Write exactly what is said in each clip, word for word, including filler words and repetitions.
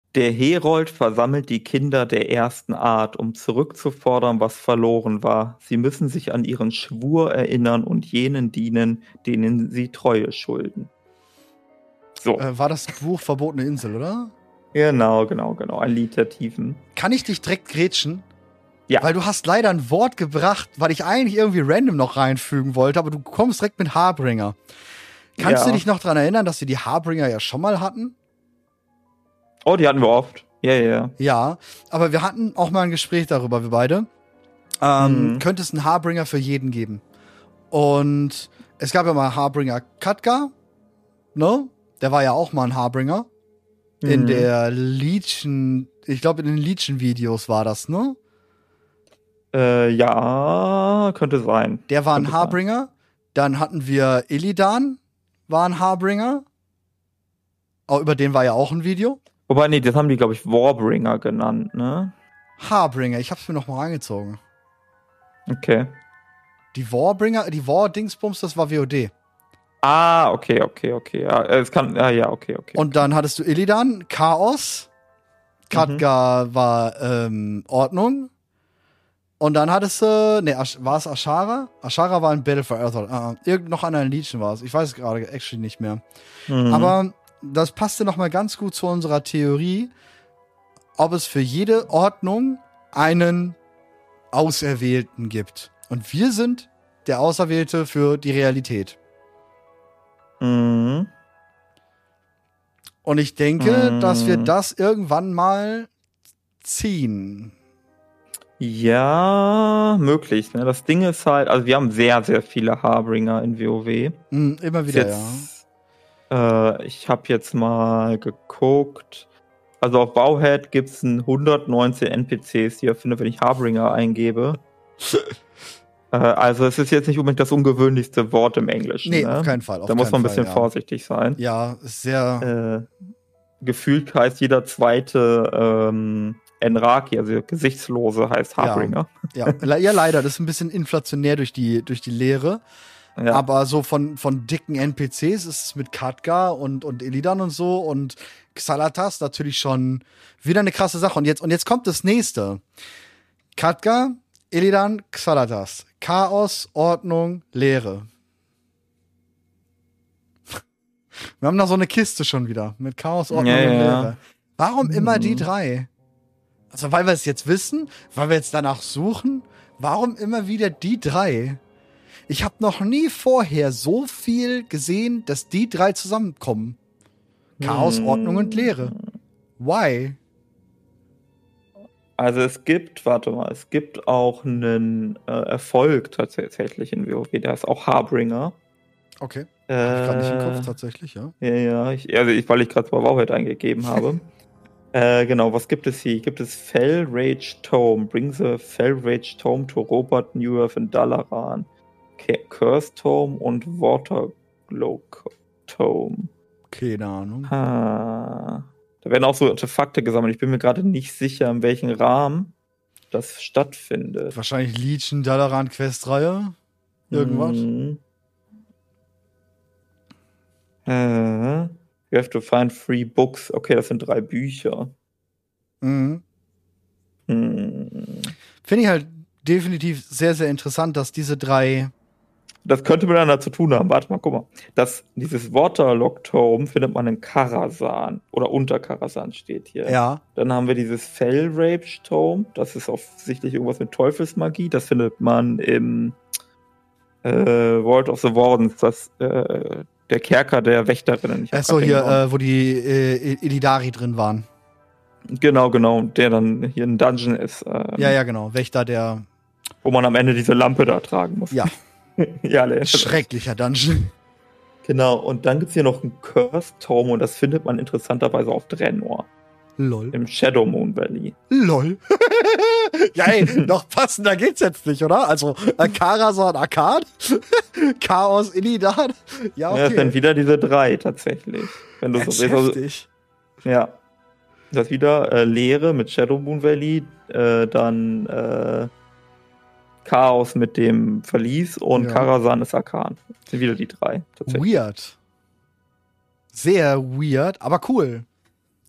Der Herold versammelt die Kinder der ersten Art, um zurückzufordern, was verloren war. Sie müssen sich an ihren Schwur erinnern und jenen dienen, denen sie Treue schulden. So. Äh, war das Buch Verbotene Insel, oder? Genau, genau, genau. Ein Lied der Tiefen. Kann ich dich direkt grätschen? Ja. Weil du hast leider ein Wort gebracht, weil ich eigentlich irgendwie random noch reinfügen wollte, aber du kommst direkt mit Harbringer. Kannst Ja. du dich noch daran erinnern, dass wir die Harbringer ja schon mal hatten? Oh, die hatten wir oft. Ja, ja, ja. Ja, aber wir hatten auch mal ein Gespräch darüber, wir beide. Ähm, Mhm. Könnte es einen Harbringer für jeden geben. Und es gab ja mal Harbringer Khadgar, ne? Der war ja auch mal ein Harbringer. In Mhm. der Legion, ich glaube in den Legion-Videos war das, ne? Äh, ja, könnte sein. Der war ein Könnte sein. Harbringer. Dann hatten wir Illidan, war ein Harbringer. Auch über den war ja auch ein Video. Wobei, nee, das haben die, glaube ich, Warbringer genannt, ne? Harbringer, ich hab's mir noch mal reingezogen. Okay. Die Warbringer, die War-Dingsbums, das war W O D. Ah, okay, okay, okay. Ja, es kann, ja, ja, okay, okay. Und dann hattest du Illidan, Chaos. Khadgar war ähm, Ordnung. Und dann hattest du, ne, Ash- war es Ashara? Ashara war ein Battle for Earth. Ah, irgend noch an einer Legion war es. Ich weiß es gerade actually nicht mehr. Mhm. Aber das passte noch mal ganz gut zu unserer Theorie, ob es für jede Ordnung einen Auserwählten gibt. Und wir sind der Auserwählte für die Realität. Mhm. Und ich denke, Mhm. dass wir das irgendwann mal ziehen. Ja, möglich. Ne? Das Ding ist halt, also wir haben sehr, sehr viele Harbringer in WoW. Hm, immer wieder, Jetzt, äh, ich habe jetzt mal geguckt. Also auf Bauhead gibt es hundertneunzehn N P Cs, die ich finde, wenn ich Harbringer eingebe. äh, also es ist jetzt nicht unbedingt das ungewöhnlichste Wort im Englischen. Nee, ne? auf keinen Fall. Auf Da muss keinen man ein bisschen Fall, ja. vorsichtig sein. Ja, ist sehr. Äh, gefühlt heißt jeder zweite ähm, Enraki, also Gesichtslose, heißt Harbringer. Ja, le- ja, leider. Das ist ein bisschen inflationär durch die, durch die Lehre. Ja. Aber so von, von dicken N P Cs ist es mit Khadgar und, und Illidan und so und Xalatas natürlich schon wieder eine krasse Sache. Und jetzt, und jetzt kommt das nächste. Khadgar, Illidan, Xalatas. Chaos, Ordnung, Leere. Wir haben da so eine Kiste schon wieder mit Chaos, Ordnung Ja, und ja. Leere. Warum immer die Mhm. drei? Also weil wir es jetzt wissen, weil wir jetzt danach suchen, warum immer wieder die drei? Ich habe noch nie vorher so viel gesehen, dass die drei zusammenkommen. Chaos, Hm. Ordnung und Leere. Why? Also es gibt, warte mal, es gibt auch einen äh, Erfolg tatsächlich in WoW, der ist auch Harbringer. Okay. Äh, Hab ich gerade nicht im Kopf, tatsächlich, ja. Ja, ja, ich, also ich, weil ich gerade bei Wowhead eingegeben habe. äh, genau, was gibt es hier? Gibt es Fell Rage Tome? Bring the Fell Rage Tome to Robert Newerth in Dalaran. K- Curse Tome und Waterglow Tome. Keine Ahnung. Ah. Da werden auch so Artefakte gesammelt. Ich bin mir gerade nicht sicher, in welchem Rahmen das stattfindet. Wahrscheinlich Legion, Dalaran, Questreihe. Irgendwas. Mhm. Äh, you have to find three books. Okay, das sind drei Bücher. Mhm. Hm. Finde ich halt definitiv sehr, sehr interessant, dass diese drei. Das könnte miteinander zu tun haben. Warte mal, guck mal. Das, dieses Waterlock Tome findet man in Karasan. Oder unter Karasan steht hier. Ja. Dann haben wir dieses Fell Rage Tome. Das ist offensichtlich irgendwas mit Teufelsmagie. Das findet man im äh, World of the Wardens. Das, äh, der Kerker der Wächterinnen. Ich hab Achso, grad den hier, Namen. äh, wo die äh, Illidari drin waren. Genau, genau. Der dann hier ein Dungeon ist. Ähm, Ja, ja, genau. Wächter der. Wo man am Ende diese Lampe da tragen muss. Ja. ja, alle. Schrecklicher Dungeon. Genau, und dann gibt's hier noch einen Cursed Tome und das findet man interessanterweise auf Draenor. Lol. Im Shadow Moon Valley. Lol. Ja, ey, noch passender geht's jetzt nicht, oder? Also, äh, Karasan, Akkad, Chaos, Illidan. Ja, Ja, das sind okay. wieder diese drei tatsächlich. Wenn du Das so ist also, heftig. ja. Das ist wieder äh, Leere mit Shadow Moon Valley, äh, dann äh, Chaos mit dem Verlies und Ja. Karasan ist Arkan. Das sind wieder die drei tatsächlich. Weird. Sehr weird, aber cool.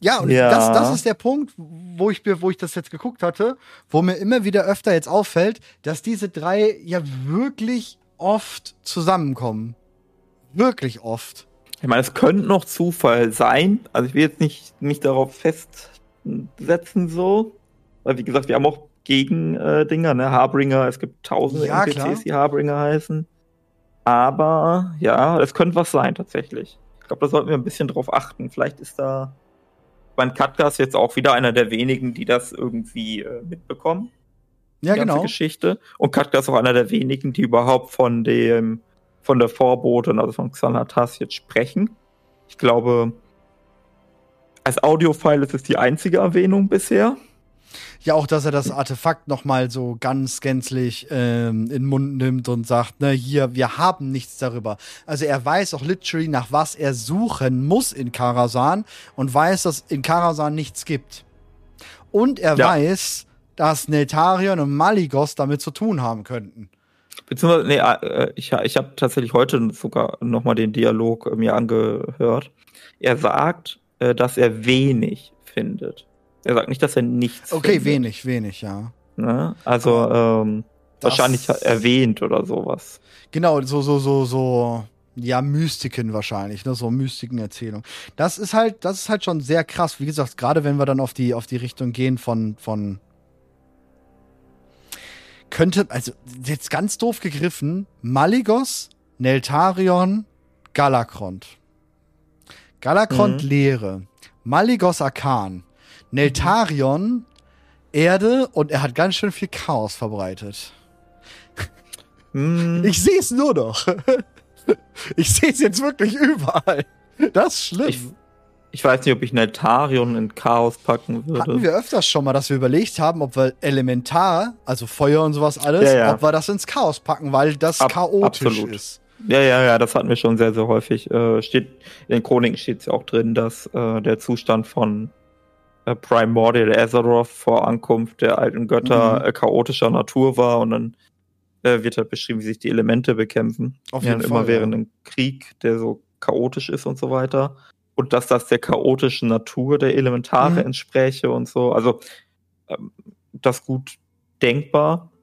Ja, und Ja. Das, das ist der Punkt, wo ich, mir- wo ich das jetzt geguckt hatte, wo mir immer wieder öfter jetzt auffällt, dass diese drei ja wirklich oft zusammenkommen. Wirklich oft. Ich meine, es könnte noch Zufall sein. Also ich will jetzt nicht mich darauf festsetzen so. Weil wie gesagt, wir haben auch Gegendinger, äh, Dinger, ne? Harbringer, es gibt tausende Ja, N P Cs, klar. die Harbringer heißen. Aber ja, es könnte was sein tatsächlich. Ich glaube, da sollten wir ein bisschen drauf achten. Vielleicht ist da. Mein Katka ist jetzt auch wieder einer der wenigen, die das irgendwie äh, mitbekommen. Ja, Die ganze genau. Geschichte. Und Katka ist auch einer der wenigen, die überhaupt von dem, von der Vorbotin, also von Xanatas jetzt sprechen. Ich glaube, als Audiofile ist es die einzige Erwähnung bisher. Ja, auch, dass er das Artefakt noch mal so ganz gänzlich ähm, in den Mund nimmt und sagt, ne, hier, wir haben nichts darüber. Also er weiß auch literally, nach was er suchen muss in Karazhan und weiß, dass in Karazhan nichts gibt. Und er Ja. weiß, dass Neltarion und Malygos damit zu tun haben könnten. Beziehungsweise, nee, äh, ich, ich habe tatsächlich heute sogar nochmal den Dialog äh, mir angehört. Er sagt, äh, dass er wenig findet. Er sagt nicht, dass er nichts Okay, findet. wenig, wenig, ja. Ne? Also, ähm, Das- wahrscheinlich erwähnt oder sowas. Genau, so, so, so, so, ja, Mystiken wahrscheinlich, ne, so Mystiken-Erzählung. Das ist halt, das ist halt schon sehr krass. Wie gesagt, gerade wenn wir dann auf die, auf die Richtung gehen von, von, könnte, also, jetzt ganz doof gegriffen, Malygos, Neltarion, Galakrond. Galakrond Mhm. Leere, Malygos Arkan, Neltarion Erde und er hat ganz schön viel Chaos verbreitet. Hm, Ich sehe es nur noch. Ich sehe es jetzt wirklich überall. Das ist schlimm. ich, ich weiß nicht, ob ich Neltarion in Chaos packen würde. Hatten wir öfters schon mal, dass wir überlegt haben, ob wir Elementar, also Feuer und sowas alles, Ja, ja. ob wir das ins Chaos packen, weil das Ab- chaotisch absolut. ist. Ja, ja, ja, das hatten wir schon sehr, sehr häufig. Äh, steht, in den Chroniken steht es ja auch drin, dass äh, der Zustand von äh, Primordial Azeroth vor Ankunft der alten Götter Mhm. äh, chaotischer Natur war und dann äh, wird halt beschrieben, wie sich die Elemente bekämpfen. Auf ja, jeden immer Fall, während ja. einem Krieg, der so chaotisch ist und so weiter. Und dass das der chaotischen Natur der Elementare Mhm. entspräche und so. Also ähm, das gut denkbar.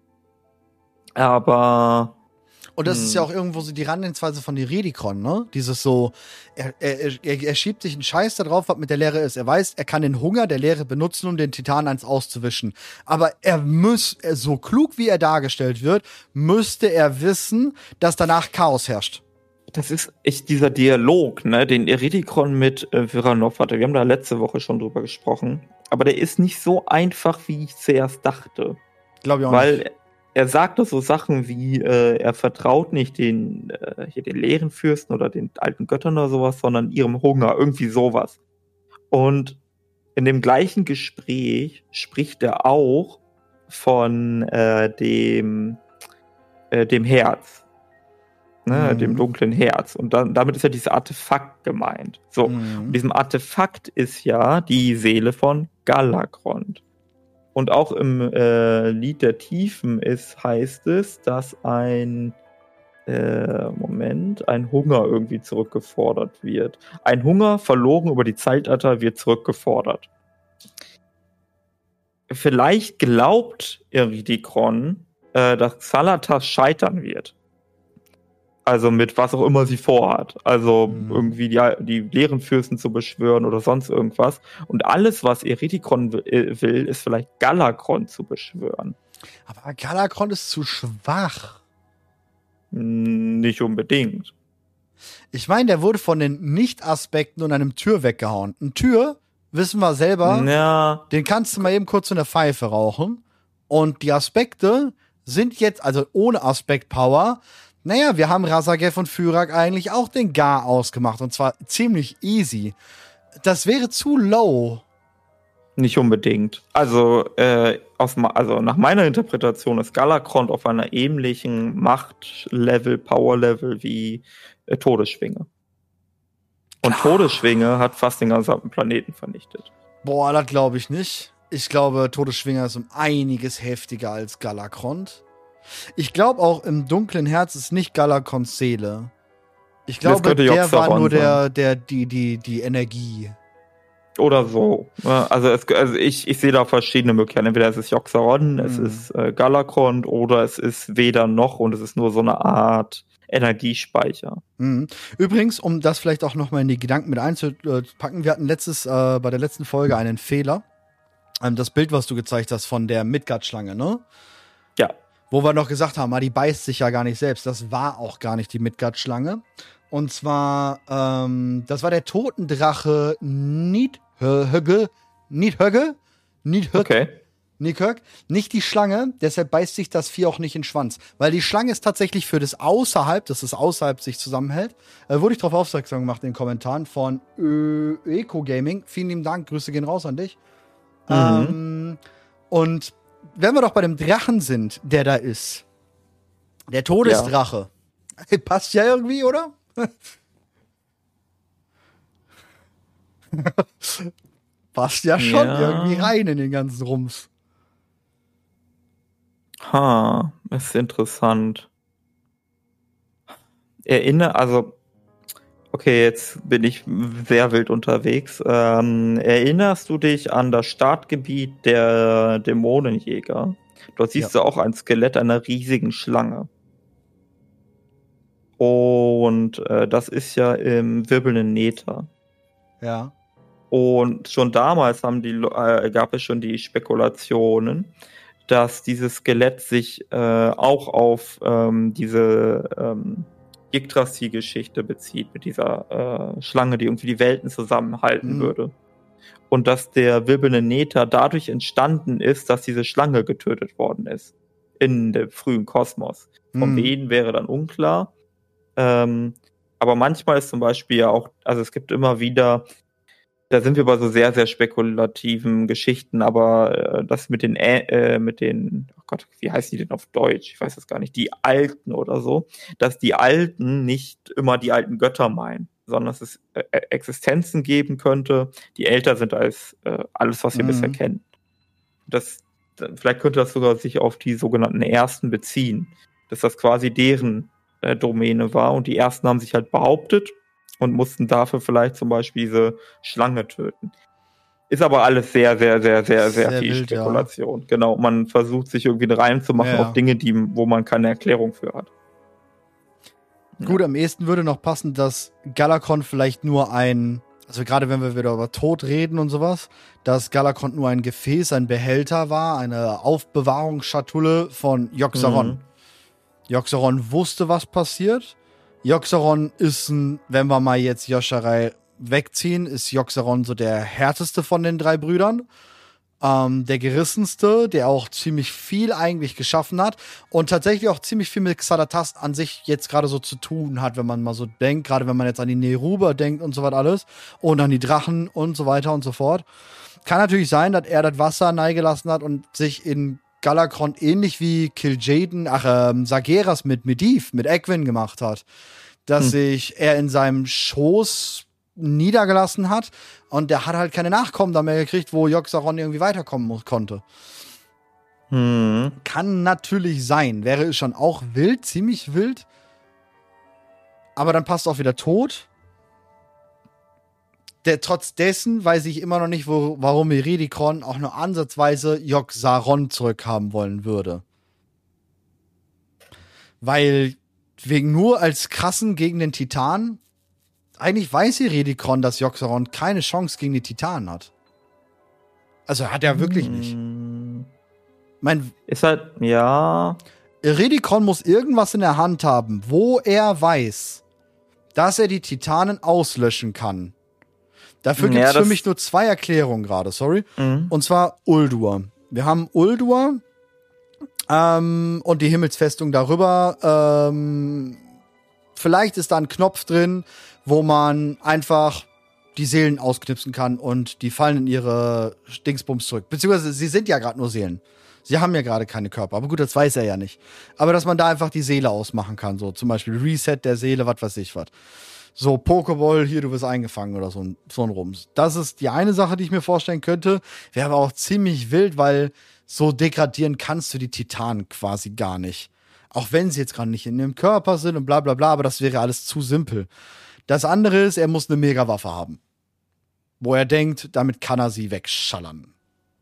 Aber Und das Hm. ist ja auch irgendwo so die Herangehensweise von Iridikron, ne? Dieses so, er, er, er, er schiebt sich einen Scheiß da drauf, was mit der Leere ist. Er weiß, er kann den Hunger der Leere benutzen, um den Titan eins auszuwischen. Aber er muss, er, so klug wie er dargestellt wird, müsste er wissen, dass danach Chaos herrscht. das ist echt dieser Dialog, ne, den Iridikron mit äh, Viranov hatte. Wir haben da letzte Woche schon drüber gesprochen. Aber der ist nicht so einfach, wie ich zuerst dachte. Glaube ich auch nicht. Weil er sagte so Sachen wie, äh, er vertraut nicht den, äh, hier den leeren Fürsten oder den alten Göttern oder sowas, sondern ihrem Hunger, irgendwie sowas. Und in dem gleichen Gespräch spricht er auch von äh, dem, äh, dem Herz. Ne, Mhm. dem dunklen Herz. Und dann, damit ist ja dieses Artefakt gemeint. So, Mhm. und diesem Artefakt ist ja die Seele von Galakrond. Und auch im äh, Lied der Tiefen ist, heißt es, dass ein äh, Moment, ein Hunger irgendwie zurückgefordert wird. Ein Hunger verloren über die Zeitalter wird zurückgefordert. Vielleicht glaubt Iridikron, äh, dass Xalatas scheitern wird. Also mit was auch immer sie vorhat. Also Mhm. irgendwie die, die leeren Fürsten zu beschwören oder sonst irgendwas. Und alles, was Iridikron will, will, ist vielleicht Galakrond zu beschwören. Aber Galakrond ist zu schwach. Hm, Nicht unbedingt. Ich meine, der wurde von den Nicht-Aspekten und einem Tür weggehauen. Ein Tür, wissen wir selber, Ja, den kannst du mal eben kurz in der Pfeife rauchen. Und die Aspekte sind jetzt, also ohne Aspekt-Power, naja, wir haben Razagev und Fyrak eigentlich auch den Gar ausgemacht. Und zwar ziemlich easy. Das wäre zu low. nicht unbedingt. Also, äh, aus, ma- also nach meiner Interpretation ist Galakrond auf einer ähnlichen Machtlevel, Powerlevel wie äh, Todesschwinge. Und Todesschwinge hat fast den gesamten Planeten vernichtet. Boah, das glaube ich nicht. Ich glaube, Todesschwinger ist um einiges heftiger als Galakrond. Ich glaube auch, im dunklen Herz ist nicht Galakronds Seele. Ich glaube, könnte der Yogg-Saron war nur sein. der, der, die, die, die Energie. Oder so. Also, es, also ich, ich sehe da verschiedene Möglichkeiten. Entweder es ist Joxeron, mhm. es ist äh, Galakrond oder es ist weder noch und es ist nur so eine Art Energiespeicher. Mhm. Übrigens, um das vielleicht auch noch mal in die Gedanken mit einzupacken, wir hatten letztes, äh, bei der letzten Folge einen Fehler. Ähm, das Bild, was du gezeigt hast von der Midgard-Schlange, ne? Ja. Wo wir noch gesagt haben, ah, die beißt sich ja gar nicht selbst. Das war auch gar nicht die Midgard-Schlange. Und zwar, ähm, das war der Totendrache Nidhögge. Nidhögge? Nidhögge? Okay. Nidhögge. Nicht die Schlange, deshalb beißt sich das Vieh auch nicht in den Schwanz. Weil die Schlange ist tatsächlich für das außerhalb, dass es außerhalb sich zusammenhält. Äh, wurde ich darauf aufmerksam gemacht in den Kommentaren von Ö Eco Gaming. Vielen lieben Dank, Grüße gehen raus an dich. Mhm. Ähm, und wenn wir doch bei dem Drachen sind, der da ist, der Todesdrache, ja. Passt ja irgendwie, oder? Passt ja schon ja. irgendwie rein in den ganzen Rums. Ha, ist interessant. Erinnere, also, okay, jetzt bin ich sehr wild unterwegs. Ähm, erinnerst du dich an das Startgebiet der Dämonenjäger? Dort siehst ja. du auch ein Skelett einer riesigen Schlange. Und äh, das ist ja im wirbelnden Nether. Ja. Und schon damals haben die, äh, gab es schon die Spekulationen, dass dieses Skelett sich äh, auch auf ähm, diese ähm, Yggdrasil-Geschichte bezieht, mit dieser äh, Schlange, die irgendwie die Welten zusammenhalten mhm. würde. Und dass der wirbelnde Nether dadurch entstanden ist, dass diese Schlange getötet worden ist. In dem frühen Kosmos. Von mhm. wen wäre dann unklar. Ähm, aber manchmal ist zum Beispiel ja auch, also es gibt immer wieder, da sind wir bei so sehr, sehr spekulativen Geschichten, aber äh, das mit den, äh, mit den, oh Gott, wie heißen die denn auf Deutsch? Ich weiß das gar nicht, die Alten oder so, dass die Alten nicht immer die alten Götter meinen, sondern dass es äh, Existenzen geben könnte, die älter sind als äh, alles, was wir mhm. bisher kennen. Das, vielleicht könnte das sogar sich auf die sogenannten Ersten beziehen, dass das quasi deren äh, Domäne war und die Ersten haben sich halt behauptet und mussten dafür vielleicht zum Beispiel diese Schlange töten. Ist aber alles sehr, sehr, sehr, sehr, sehr, sehr viel wild, Spekulation. Ja. Genau, man versucht sich irgendwie einen Reim zu machen ja, ja. auf Dinge, die, wo man keine Erklärung für hat. Gut, ja. am ehesten würde noch passen, dass Galakrond vielleicht nur ein, also gerade wenn wir wieder über Tod reden und sowas, dass Galakrond nur ein Gefäß, ein Behälter war, eine Aufbewahrungsschatulle von Joxeron. Mhm. Joxeron wusste, was passiert. Joxeron ist ein, wenn wir mal jetzt Yoshirai wegziehen, ist Joxeron so der härteste von den drei Brüdern. Ähm, der gerissenste, der auch ziemlich viel eigentlich geschaffen hat und tatsächlich auch ziemlich viel mit Xal'atath an sich jetzt gerade so zu tun hat, wenn man mal so denkt, gerade wenn man jetzt an die Neruber denkt und so was alles und an die Drachen und so weiter und so fort. Kann natürlich sein, dass er das Wasser neigelassen hat und sich in Galakrond ähnlich wie Kil'jaeden, ach, ähm, Sageras mit Medivh, mit Egwene gemacht hat. Dass hm. sich er in seinem Schoß niedergelassen hat und der hat halt keine Nachkommen da mehr gekriegt, wo Joxeron irgendwie weiterkommen konnte. Hm. Kann natürlich sein. Wäre schon auch wild, ziemlich wild. Aber dann passt auch wieder tot. Der, trotz dessen weiß ich immer noch nicht, wo, warum Iridikron auch nur ansatzweise Yogg-Saron zurückhaben wollen würde. Weil wegen nur als krassen gegen den Titan, eigentlich weiß Iridikron, dass Yogg-Saron keine Chance gegen die Titanen hat. Also hat er wirklich nicht. Mein, ist halt, ja. Iridikron muss irgendwas in der Hand haben, wo er weiß, dass er die Titanen auslöschen kann. Dafür gibt es ja, für mich nur zwei Erklärungen gerade, sorry. Mhm. Und zwar Uldur. Wir haben Uldur ähm, und die Himmelsfestung darüber. Ähm, vielleicht ist da ein Knopf drin, wo man einfach die Seelen ausknipsen kann und die fallen in ihre Dingsbums zurück. Beziehungsweise sie sind ja gerade nur Seelen. Sie haben ja gerade keine Körper. Aber gut, das weiß er ja nicht. Aber dass man da einfach die Seele ausmachen kann. So zum Beispiel Reset der Seele, was weiß ich was. So, Pokéball, hier, du wirst eingefangen oder so ein, so ein Rums. Das ist die eine Sache, die ich mir vorstellen könnte. Wäre aber auch ziemlich wild, weil so degradieren kannst du die Titanen quasi gar nicht. Auch wenn sie jetzt gerade nicht in ihrem Körper sind und bla bla bla, aber das wäre alles zu simpel. Das andere ist, er muss eine Megawaffe haben. wo er denkt, damit kann er sie wegschallern.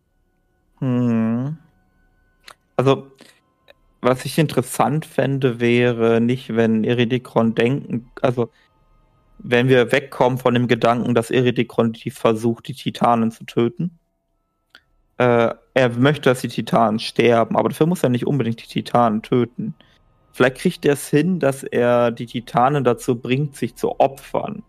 Hm. Also, was ich interessant fände, wäre nicht, wenn Iridikron denken, also wenn wir wegkommen von dem Gedanken, dass Iridikron die versucht, die Titanen zu töten. Äh, er möchte, dass die Titanen sterben, aber dafür muss er nicht unbedingt die Titanen töten. Vielleicht kriegt er es hin, dass er die Titanen dazu bringt, sich zu opfern.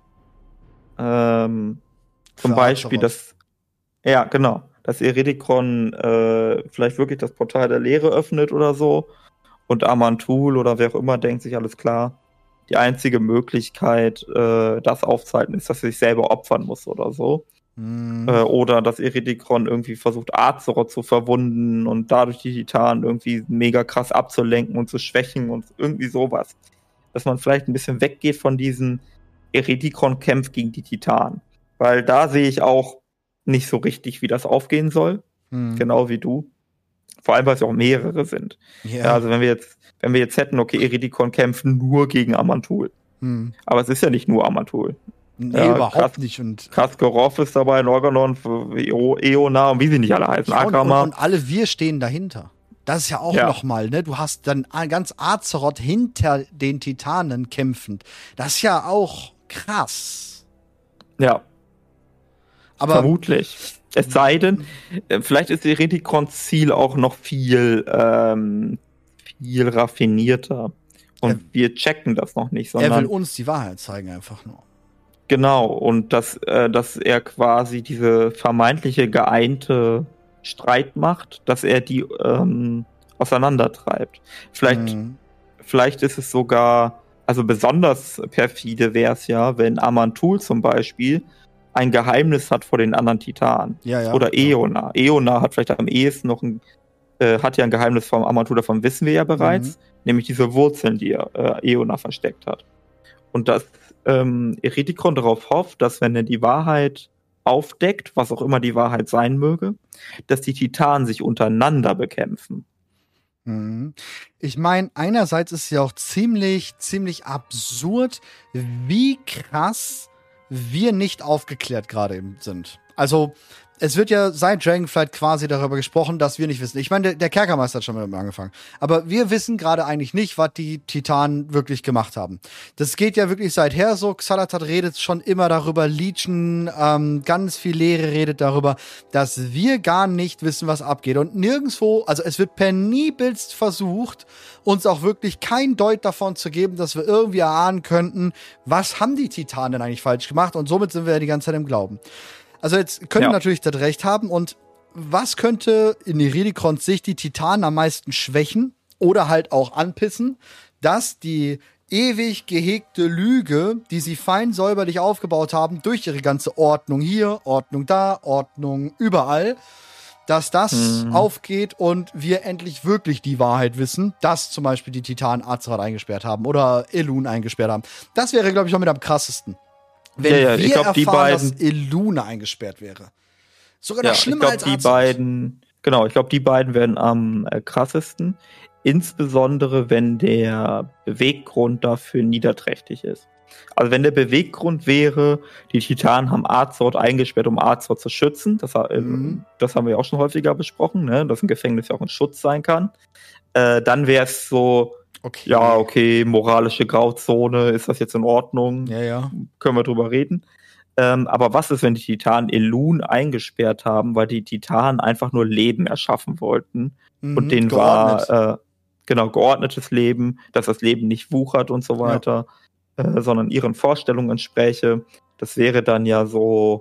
Ähm, zum Beispiel, dass ja, genau, dass Iridikron äh, vielleicht wirklich das Portal der Leere öffnet oder so und Amantul oder wer auch immer denkt sich, alles klar, die einzige Möglichkeit, äh, das aufzuhalten, ist, dass er sich selber opfern muss oder so. Mhm. Äh, oder dass Iridikron irgendwie versucht, Azeroth zu verwunden und dadurch die Titanen irgendwie mega krass abzulenken und zu schwächen und irgendwie sowas. Dass man vielleicht ein bisschen weggeht von diesem Iridikron-Kampf gegen die Titanen. Weil da sehe ich auch nicht so richtig, wie das aufgehen soll. Mhm. Genau wie du. Vor allem, weil es auch mehrere sind. Yeah. Ja, also wenn wir jetzt, wenn wir jetzt hätten, okay, Iridikron kämpfen nur gegen Amantul. Mhm. Aber es ist ja nicht nur Amantul. Nee, ja, überhaupt Kas- nicht. Und Kaskarov ist dabei, Norganon, Eona und wie sie nicht alle heißen. ja, und, und, Agrama. und alle wir stehen dahinter. Das ist ja auch Ja. nochmal, ne? Du hast dann ganz Azeroth hinter den Titanen kämpfend. Das ist ja auch krass. Ja, Aber vermutlich. Es sei denn, äh, vielleicht ist Iridikons Ziel auch noch viel, ähm, viel raffinierter. Und Er- wir checken das noch nicht, er will sondern uns die Wahrheit zeigen, einfach nur. genau. Und dass, äh, dass er quasi diese vermeintliche geeinte Streitmacht, dass er die ähm, auseinandertreibt. Vielleicht, Mhm. vielleicht ist es sogar, also besonders perfide wäre es ja, wenn Amantul zum Beispiel ein Geheimnis hat vor den anderen Titanen. Ja, ja. Oder Eona. Eona hat vielleicht am ehesten noch ein, äh, hat ja ein Geheimnis vom Amantul, davon wissen wir ja bereits, Mhm. nämlich diese Wurzeln, die er, äh, Eona versteckt hat. Und dass ähm, Iridikron darauf hofft, dass wenn er die Wahrheit aufdeckt, was auch immer die Wahrheit sein möge, dass die Titanen sich untereinander bekämpfen. Mhm. Ich meine, einerseits ist es ja auch ziemlich, ziemlich absurd, wie krass wir nicht aufgeklärt gerade eben sind. Also, es wird ja seit Dragonflight quasi darüber gesprochen, dass wir nicht wissen. Ich meine, der, der Kerkermeister hat schon mit angefangen. Aber wir wissen gerade eigentlich nicht, was die Titanen wirklich gemacht haben. Das geht ja wirklich seither so. Xal'atath redet schon immer darüber. Legion, ähm, ganz viel Lehre redet darüber, dass wir gar nicht wissen, was abgeht. Und nirgendwo, also es wird penibelst versucht, uns auch wirklich kein Deut davon zu geben, dass wir irgendwie erahnen könnten, was haben die Titanen denn eigentlich falsch gemacht. Und somit sind wir ja die ganze Zeit im Glauben. Also jetzt können Ja. wir natürlich das Recht haben. Und was könnte in Iridikons Sicht die Titanen am meisten schwächen oder halt auch anpissen, dass die ewig gehegte Lüge, die sie fein säuberlich aufgebaut haben, durch ihre ganze Ordnung hier, Ordnung da, Ordnung überall, dass das Mhm. aufgeht und wir endlich wirklich die Wahrheit wissen, dass zum Beispiel die Titanen Azeroth eingesperrt haben oder Elun eingesperrt haben. Das wäre, glaube ich, auch mit am krassesten. Wenn Ja, ja, ich wir glaub, die erfahren, dass beiden- Eluna eingesperrt wäre. Sogar noch Ja, ich schlimmer glaube, als die Azeroth. beiden, genau, ich glaube, die beiden werden am äh, krassesten. Insbesondere, wenn der Beweggrund dafür niederträchtig ist. Also wenn der Beweggrund wäre, die Titanen haben Azeroth eingesperrt, um Azeroth zu schützen. Das, äh, Mhm. das haben wir ja auch schon häufiger besprochen, ne? Dass ein Gefängnis ja auch ein Schutz sein kann. Äh, dann wäre es so, Okay. ja, okay, moralische Grauzone, ist das jetzt in Ordnung? Ja, ja. Können wir drüber reden. Ähm, aber was ist, wenn die Titanen Elun eingesperrt haben, weil die Titanen einfach nur Leben erschaffen wollten? Mhm, Und denen geordnet. war, äh, genau, geordnetes Leben, dass das Leben nicht wuchert und so weiter, äh, sondern ihren Vorstellungen entspräche. Das wäre dann ja so,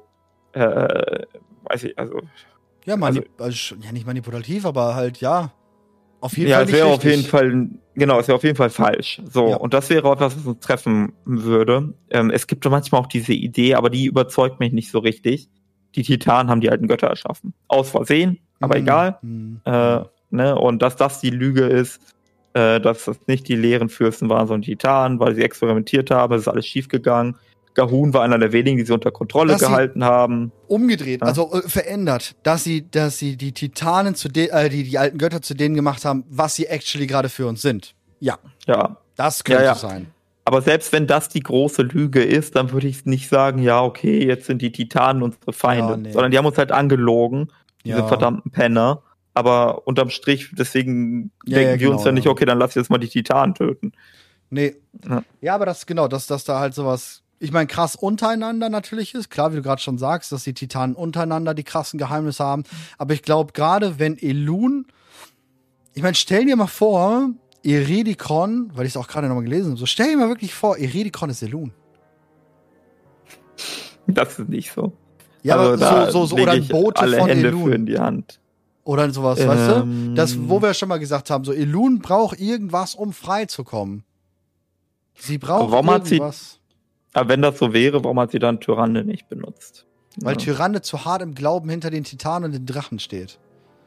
äh, weiß ich, also, Ja, mani also, ja, nicht manipulativ, aber halt, ja. Auf jeden ja, Fall es nicht wäre auf richtig. jeden Fall, genau, es wäre auf jeden Fall falsch. So, Ja. und das wäre etwas, was uns treffen würde. Ähm, es gibt manchmal auch diese Idee, aber die überzeugt mich nicht so richtig. Die Titanen haben die alten Götter erschaffen. Aus Versehen, aber Mhm. egal. Mhm. Äh, ne? Und dass das die Lüge ist, äh, dass das nicht die leeren Fürsten waren, sondern die Titanen, weil sie experimentiert haben, es ist alles schiefgegangen. Gahun war einer der wenigen, die sie unter Kontrolle Dass sie- gehalten haben. Umgedreht, Ja. also äh, verändert, dass sie, dass sie die Titanen zu de äh, die, die alten Götter zu denen gemacht haben, was sie actually gerade für uns sind. Ja, Ja. das könnte Ja, ja. sein. Aber selbst wenn das die große Lüge ist, dann würde ich nicht sagen, ja, okay, jetzt sind die Titanen unsere Feinde. Ja, nee. Sondern die haben uns halt angelogen, diese Ja. verdammten Penner. Aber unterm Strich, deswegen Ja, denken ja, wir genau, uns dann nicht, ja. okay, dann lass jetzt mal die Titanen töten. Nee. Ja. Ja, aber das, genau, dass, dass da halt sowas, ich meine, krass untereinander natürlich ist. Klar, wie du gerade schon sagst, dass die Titanen untereinander die krassen Geheimnisse haben. Aber ich glaube, gerade wenn Elun, ich meine, stell dir mal vor, Iridikon, weil ich es auch gerade nochmal gelesen habe, so stell dir mal wirklich vor, Iridikon ist Elun. Das ist nicht so. Ja, also aber da so, so, so leg oder ein ich Bote alle von Hände Elun. für in die Hand. Oder sowas, Ähm, weißt du? Das, wo wir schon mal gesagt haben, so Elun braucht irgendwas, um frei zu kommen. Sie braucht warum hat sie- irgendwas. Aber wenn das so wäre, warum hat sie dann Tyrande nicht benutzt? Weil Ja. Tyrande zu hart im Glauben hinter den Titanen und den Drachen steht.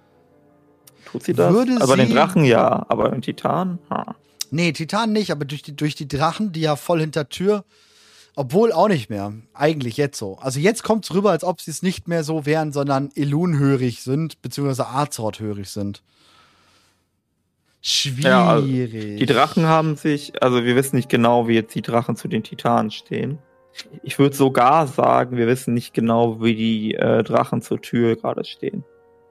Tut sie das? Würde aber den sie- Drachen ja, aber den Titan? Ha. Nee, Titan nicht, aber durch die, durch die Drachen, die ja voll hinter Tür, obwohl auch nicht mehr. Eigentlich jetzt so. Also jetzt kommt's rüber, als ob sie es nicht mehr so wären, sondern Elun-hörig sind, beziehungsweise Azeroth-hörig sind. Schwierig. Ja, also Die Drachen haben sich, also wir wissen nicht genau, wie jetzt die Drachen zu den Titanen stehen. Ich würde sogar sagen, wir wissen nicht genau, wie die äh, Drachen zur Tür gerade stehen.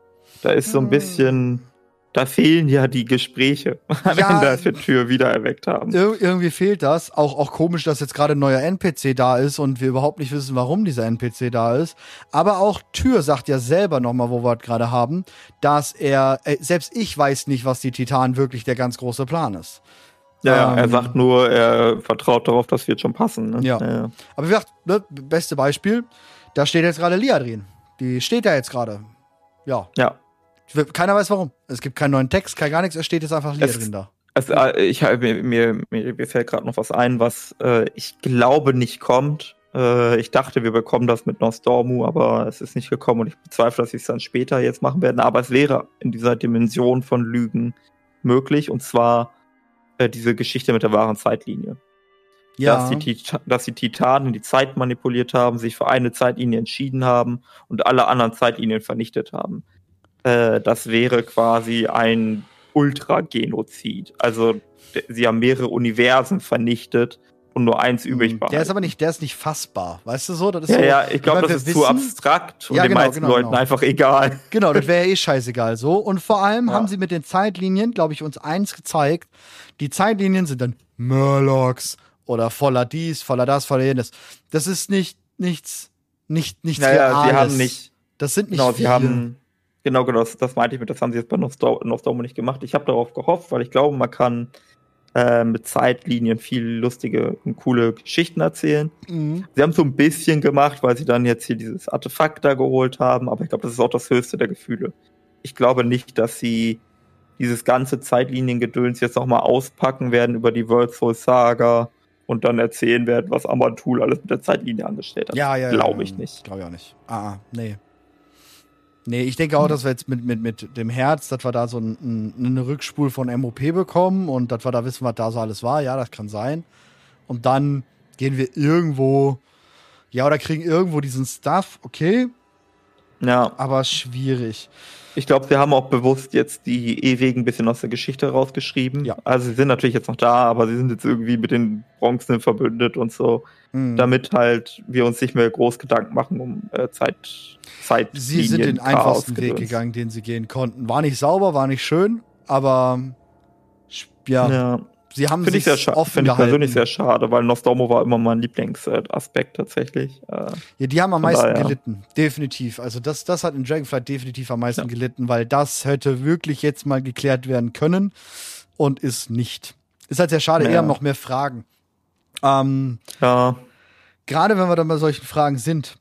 Da ist so ein Hm. bisschen, da fehlen ja die Gespräche, wenn Ja. da wir Tür wieder erweckt haben. Ir irgendwie fehlt das. Auch, auch komisch, dass jetzt gerade ein neuer N P C da ist und wir überhaupt nicht wissen, warum dieser N P C da ist. Aber auch Tür sagt ja selber nochmal, wo wir es gerade haben, dass er, äh, selbst ich weiß nicht, was die Titanen wirklich der ganz große Plan ist. Ja, ja, er ähm, sagt nur, er vertraut darauf, dass wir schon passen. Ne? Ja. ja. Aber wie gesagt, ne, beste Beispiel, da steht jetzt gerade Liadrin. Die steht da jetzt gerade. Ja. Ja. Keiner weiß warum. Es gibt keinen neuen Text, kein gar nichts, es steht jetzt einfach Liadrin Es- da. Also, äh, ich, hab- mir, mir, mir mir fällt gerade noch was ein, was äh, ich glaube nicht kommt. Äh, ich dachte, wir bekommen das mit Nostormu, aber es ist nicht gekommen und ich bezweifle, dass sie es dann später jetzt machen werden. Aber es wäre in dieser Dimension von Lügen möglich, und zwar äh, diese Geschichte mit der wahren Zeitlinie. Dass, die Tita dass die Titanen die Zeit manipuliert haben, sich für eine Zeitlinie entschieden haben und alle anderen Zeitlinien vernichtet haben. Äh, das wäre quasi ein Ultra-Genozid. Also d- sie haben mehrere Universen vernichtet und nur eins übrig behalten. Der ist aber nicht, der ist nicht fassbar. Weißt du so? Das ist ja, so, ja, ich glaube, weil das wir ist zu wissen- abstrakt und Ja, den genau, meisten genau, Leuten genau. einfach egal. Genau, das wäre ja eh scheißegal so. Und vor allem Ja. haben sie mit den Zeitlinien, glaube ich, uns eins gezeigt. Die Zeitlinien sind dann Murlocs oder voller dies, voller das, voller jenes. Das ist nicht, nichts, nicht, nichts Naja, Reales. sie haben nicht, Das sind nicht genau, sie wir. haben, genau, genau, das, das meinte ich mit, das haben sie jetzt bei Nostor- Nostormu nicht gemacht. Ich habe darauf gehofft, weil ich glaube, man kann äh, mit Zeitlinien viel lustige und coole Geschichten erzählen. Mhm. Sie haben so ein bisschen gemacht, weil sie dann jetzt hier dieses Artefakt da geholt haben, aber ich glaube, das ist auch das höchste der Gefühle. Ich glaube nicht, dass sie dieses ganze Zeitliniengedöns jetzt nochmal auspacken werden über die World Soul Saga und dann erzählen werden, was Amantul alles mit der Zeitlinie angestellt hat. Ja, ja, ja. Glaube ich nicht. Glaube ich auch nicht. Ah, ah, nee. Nee, ich denke auch, dass wir jetzt mit, mit, mit dem Herz, dass wir da so ein, ein, eine Rückspul von M O P bekommen und dass wir da wissen, was da so alles war. Ja, das kann sein. Und dann gehen wir irgendwo, ja, oder kriegen irgendwo diesen Stuff, okay, Ja, aber schwierig. ich glaube, sie haben auch bewusst jetzt die Ewigen ein bisschen aus der Geschichte rausgeschrieben. Ja. Also sie sind natürlich jetzt noch da, aber sie sind jetzt irgendwie mit den Bronzen verbündet und so, Mhm. damit halt wir uns nicht mehr groß Gedanken machen um äh, Zeit, Zeit. Sie sind den einfachsten Weg gegangen, den sie gehen konnten. War nicht sauber, war nicht schön, aber ja, Ja, sie haben finde sich ich sehr schade. offen Finde ich gehalten. persönlich sehr schade, weil Nostormu war immer mein Lieblingsaspekt tatsächlich. Äh, Ja, die haben am Von meisten daher. gelitten. Definitiv. Also das, das hat in Dragonflight definitiv am meisten Ja. gelitten, weil das hätte wirklich jetzt mal geklärt werden können und ist nicht. Ist halt sehr schade, Ja. eher noch mehr Fragen. Ähm, ja, Gerade wenn wir dann bei solchen Fragen sind,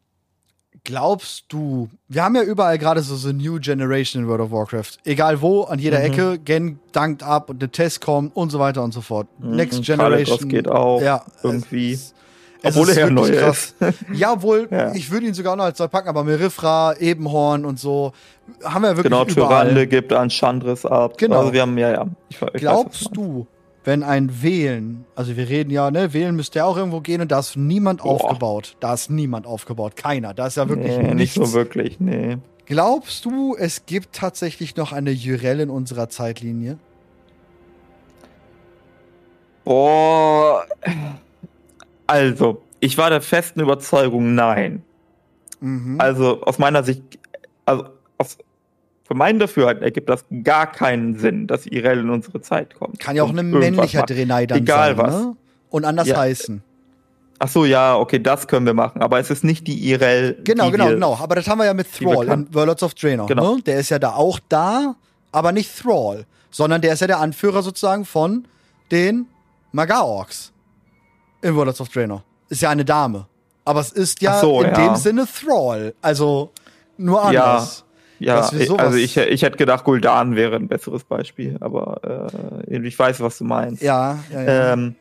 glaubst du, wir haben ja überall gerade so so New Generation in World of Warcraft. Egal wo, an jeder Mhm. Ecke, Gen dankt ab und der Test kommt und so weiter und so fort. Mhm. Next Kalecgos Generation. geht auch ja, irgendwie. Es, es Obwohl ist er ja neu wirklich krass. ist. Ja, obwohl, Ja. ich würde ihn sogar noch als zwei packen, aber Merifra, Ebenhorn und so, haben wir wirklich Genau, überall. Tyrande gibt an Chandris ab. Genau. Also wir haben, ja, ja. Ich, ich weiß, was Glaubst du meinst. du, wenn ein Wählen, also wir reden ja, ne, Wählen müsste ja auch irgendwo gehen und da ist niemand Boah. aufgebaut. Da ist niemand aufgebaut. Keiner. Da ist ja wirklich Nee, nicht nichts. so wirklich, nee. Glaubst du, es gibt tatsächlich noch eine Jyrell in unserer Zeitlinie? Boah. Also, ich war der festen Überzeugung, nein. Mhm. Also, aus meiner Sicht, also, aus, für meinen Dafürhalten ergibt das gar keinen Sinn, dass Irel in unsere Zeit kommt. Kann ja auch und ein irgendwas männlicher macht. Draenei dann Egal sein, was. ne? Und anders Ja. heißen. Ach so, ja, okay, das können wir machen. Aber es ist nicht die Irel, Genau, die genau, wir, genau. Aber das haben wir ja mit die wir Thrall kannten. in Warlords of Draenor. Genau. Ne? Der ist ja da auch da, aber nicht Thrall. Sondern der ist ja der Anführer sozusagen von den Maga-Orks. In Warlords of Draenor. Ist ja eine Dame. Aber es ist ja Ach so, in ja. dem Sinne Thrall. Also nur Ja, anders. ja, Dass wir sowas- also ich, ich hätte gedacht, Gul'dan wäre ein besseres Beispiel, aber äh, ich weiß, was du meinst. Ja, ja, ja. Ähm,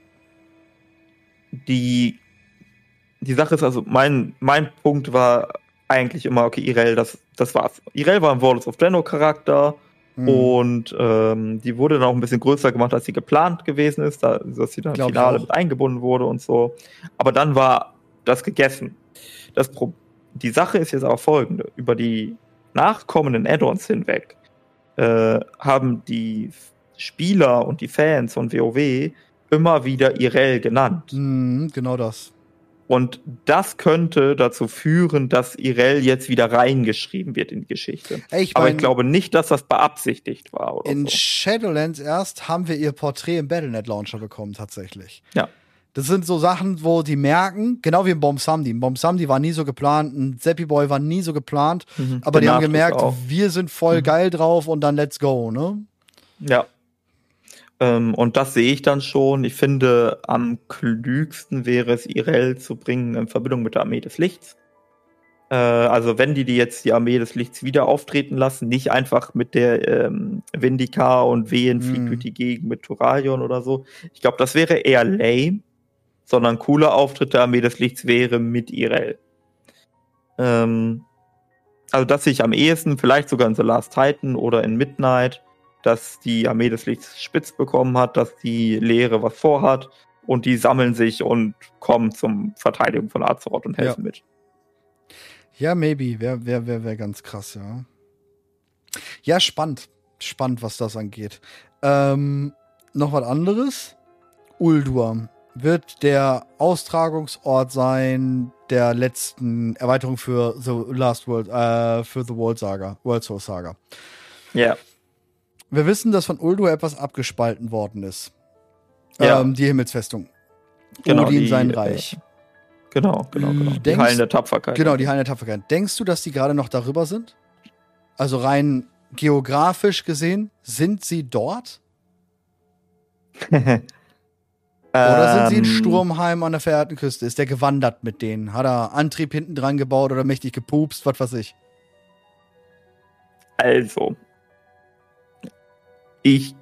die, die Sache ist also, mein, mein Punkt war eigentlich immer, okay, Irel, das, das war's. Irel war ein Warlords of Draenor Charakter Hm. und ähm, die wurde dann auch ein bisschen größer gemacht, als sie geplant gewesen ist, da, dass sie dann im Glaub ich Finale auch. mit eingebunden wurde und so. Aber dann war das gegessen. Das Pro die Sache ist jetzt aber folgende. Über die nachkommenden Add-ons hinweg äh, haben die Spieler und die Fans von WoW immer wieder Irel genannt. Hm, genau das. Und das könnte dazu führen, dass Irel jetzt wieder reingeschrieben wird in die Geschichte. Ey, ich Aber mein, ich glaube nicht, dass das beabsichtigt war oder in so. Shadowlands erst haben wir ihr Porträt im Battle Net Launcher bekommen, tatsächlich. Ja. Das sind so Sachen, wo die merken, genau wie im Bomb Samdi. Ein Bomb Samdi war nie so geplant, ein Zappy Boy war nie so geplant, Mhm. aber die Der haben Nachdruck gemerkt, auch. wir sind voll Mhm. geil drauf und dann let's go, ne? Ja. Ähm, und das sehe ich dann schon. Ich finde, am klügsten wäre es, Irel zu bringen in Verbindung mit der Armee des Lichts. Äh, also wenn die, die jetzt die Armee des Lichts wieder auftreten lassen, nicht einfach mit der ähm, Vindikar und Wehen fliegt Mhm. durch die Gegend mit Turalion oder so. Ich glaube, das wäre eher lame, sondern ein cooler Auftritt der Armee des Lichts wäre mit Irel. Ähm, also das sehe ich am ehesten, vielleicht sogar in The Last Titan oder in Midnight, dass die Armee des Lichts spitz bekommen hat, dass die Lehre was vorhat und die sammeln sich und kommen zum Verteidigung von Azeroth und helfen Ja. mit. Ja, maybe. Wäre wär, wär, wär ganz krass, ja. Ja, spannend. Spannend, was das angeht. Ähm, noch was anderes. Uldur wird der Austragungsort sein der letzten Erweiterung für The Last World, äh, für The World Saga, World Soul Saga. Ja. Wir wissen, dass von Uldur etwas abgespalten worden ist. Ja. Ähm, die Himmelsfestung. Genau, Odin die, sein äh, Reich. Genau, genau, genau. Die Denkst- Hallen der Tapferkeit. Genau, die Hallen der Tapferkeit. Denkst du, dass die gerade noch darüber sind? Also rein geografisch gesehen, sind sie dort? Oder sind sie in Ähm, Sturmheim an der verehrten Küste? Ist der gewandert mit denen? Hat er Antrieb hinten dran gebaut oder mächtig gepupst? Was weiß ich. Also, ich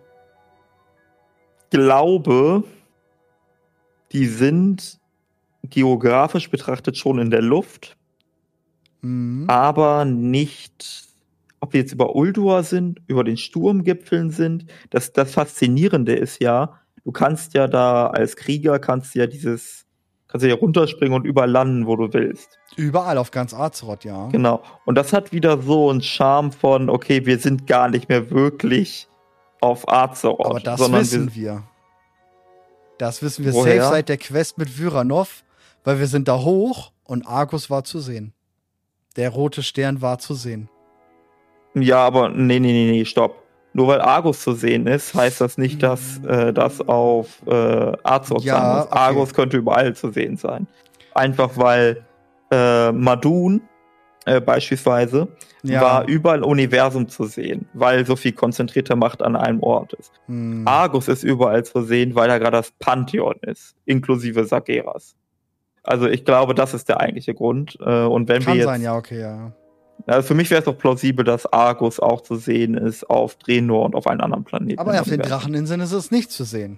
glaube, die sind geografisch betrachtet schon in der Luft, Mhm. aber nicht, ob wir jetzt über Uldur sind, über den Sturmgipfeln sind. Das, das Faszinierende ist ja, du kannst ja da als Krieger, kannst du ja dieses, kannst du ja runterspringen und überall landen, wo du willst. Überall auf ganz Azeroth, ja. Genau. Und das hat wieder so einen Charme von, okay, wir sind gar nicht mehr wirklich auf Azeroth. Aber das sondern wissen wir. Das wissen wir Woher? safe seit der Quest mit Vyranov, weil wir sind da hoch und Argus war zu sehen. Der rote Stern war zu sehen. Ja, aber nee, nee, nee, nee, stopp. Nur weil Argus zu sehen ist, heißt das nicht, dass äh, das auf äh, Azeroth Ja, sein muss. okay. Argus könnte überall zu sehen sein. Einfach weil äh, Madun äh, beispielsweise Ja. war überall im Universum zu sehen, weil so viel konzentrierte Macht an einem Ort ist. Hm. Argus ist überall zu sehen, weil da gerade das Pantheon ist, inklusive Sageras. Also ich glaube, das ist der eigentliche Grund. Äh, Und wenn Kann wir jetzt, sein, ja, okay, ja. also für mich wäre es doch plausibel, dass Argus auch zu sehen ist auf Draenor und auf einen anderen Planeten. Aber im auf den Universum. Dracheninseln ist es nicht zu sehen.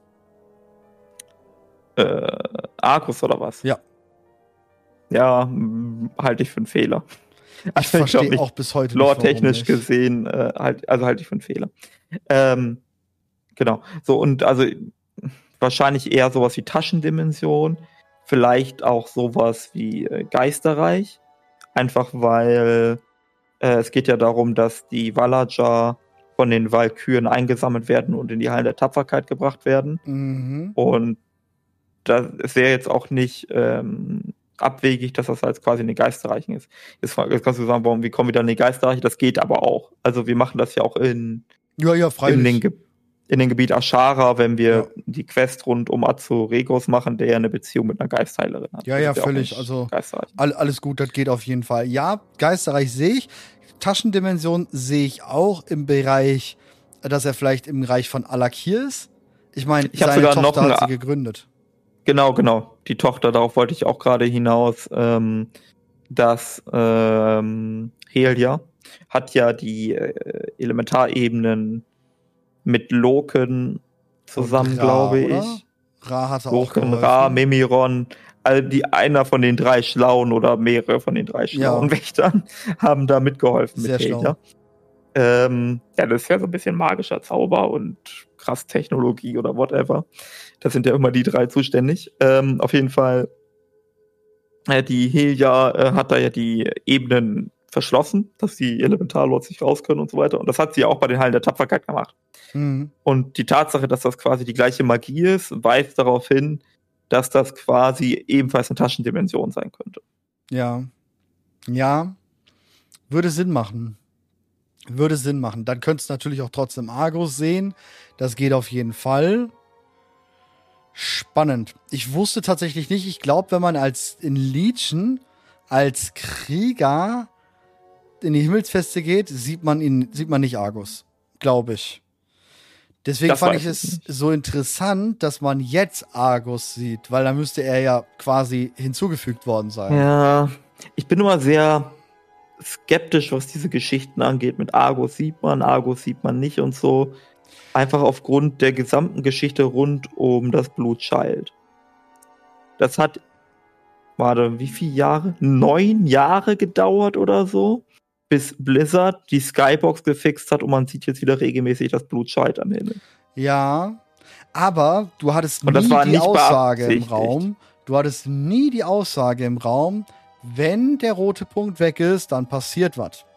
Äh, Argus oder was? Ja. Ja, mh, halte ich für einen Fehler. Ich Also glaub verstehe nicht, auch bis heute lore-technisch nicht, warum nicht. gesehen, äh, halt, also halte ich für einen Fehler. Ähm, genau. So, und also wahrscheinlich eher sowas wie Taschendimension, vielleicht auch sowas wie äh, Geisterreich. Einfach weil äh, es geht ja darum, dass die Valajar von den Walküren eingesammelt werden und in die Hallen der Tapferkeit gebracht werden. Mhm. Und das es wäre jetzt auch nicht ähm, abwegig, dass das als quasi eine Geisterreichen ist. Jetzt, jetzt kannst du sagen, warum, wie kommen wir dann in die Geisterreiche? Das geht aber auch. Also wir machen das ja auch in, Ja, ja, in, den, freilich. Ge in den Gebiet Ashara, wenn wir Ja. die Quest rund um Azuregos machen, der ja eine Beziehung mit einer Geistheilerin hat. Ja, Das ja, ist auch völlig. nicht Also Geisterreich. all, alles gut, das geht auf jeden Fall. Ja, Geisterreich sehe ich. Taschendimension sehe ich auch im Bereich, dass er vielleicht im Bereich von Alakir ist. Ich meine, Ich hab seine sogar noch Tochter hat ein- sie gegründet. Genau, genau. Die Tochter, darauf wollte ich auch gerade hinaus, ähm, dass ähm, Helia hat ja die äh, Elementarebenen mit Loken zusammen, Und Ra, glaube oder? ich. Ra hatte auch Loken, geholfen. Ra, Memiron, also die einer von den drei Schlauen oder mehrere von den drei schlauen Ja. Wächtern haben da mitgeholfen Sehr mit schlau. Helia. Ähm, ja, das ist ja so ein bisschen magischer Zauber und krass Technologie oder whatever. Das sind ja immer die drei zuständig. Ähm, auf jeden Fall, äh, die Helia äh, hat da ja die Ebenen verschlossen, dass die Elementarlords nicht raus können und so weiter. Und das hat sie ja auch bei den Hallen der Tapferkeit gemacht. Mhm. Und die Tatsache, dass das quasi die gleiche Magie ist, weist darauf hin, dass das quasi ebenfalls eine Taschendimension sein könnte. Ja. Ja. Würde Sinn machen. Würde Sinn machen. Dann könntest du natürlich auch trotzdem Argus sehen. Das geht auf jeden Fall. Spannend. Ich wusste tatsächlich nicht, ich glaube, wenn man als in Legion als Krieger in die Himmelsfeste geht, sieht man ihn, sieht man nicht Argus. Glaube ich. Deswegen Das fand weiß ich ich es nicht. so interessant, dass man jetzt Argus sieht, weil dann müsste er ja quasi hinzugefügt worden sein. Ja, ich bin immer sehr skeptisch, was diese Geschichten angeht. Mit Argus sieht man, Argus sieht man nicht und so. Einfach aufgrund der gesamten Geschichte rund um das Blue Child. Das hat, warte, wie viele Jahre? Neun Jahre gedauert oder so, bis Blizzard die Skybox gefixt hat und man sieht jetzt wieder regelmäßig das Blue Child am Himmel. Ja, aber du hattest Und das nie war die nicht Aussage im beabsichtigt. Raum. Du hattest nie die Aussage im Raum, wenn der rote Punkt weg ist, dann passiert was.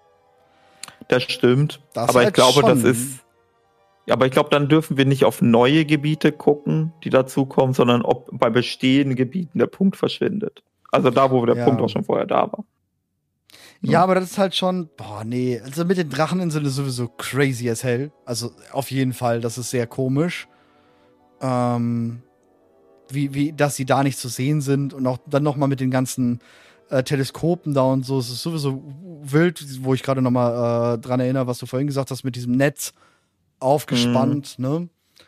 Das stimmt. Das aber ich halt glaube, schon. das ist. Ja, aber ich glaube, dann dürfen wir nicht auf neue Gebiete gucken, die dazukommen, sondern ob bei bestehenden Gebieten der Punkt verschwindet. Also da, wo der Ja. Punkt auch schon vorher da war. Ja, aber das ist halt schon, boah, nee, also mit den Dracheninseln ist sowieso crazy as hell. Also auf jeden Fall, das ist sehr komisch. Ähm, wie, wie, dass sie da nicht zu sehen sind und auch dann nochmal mit den ganzen äh, Teleskopen da und so. Es ist sowieso wild, wo ich gerade nochmal äh, dran erinnere, was du vorhin gesagt hast, mit diesem Netz aufgespannt, ne?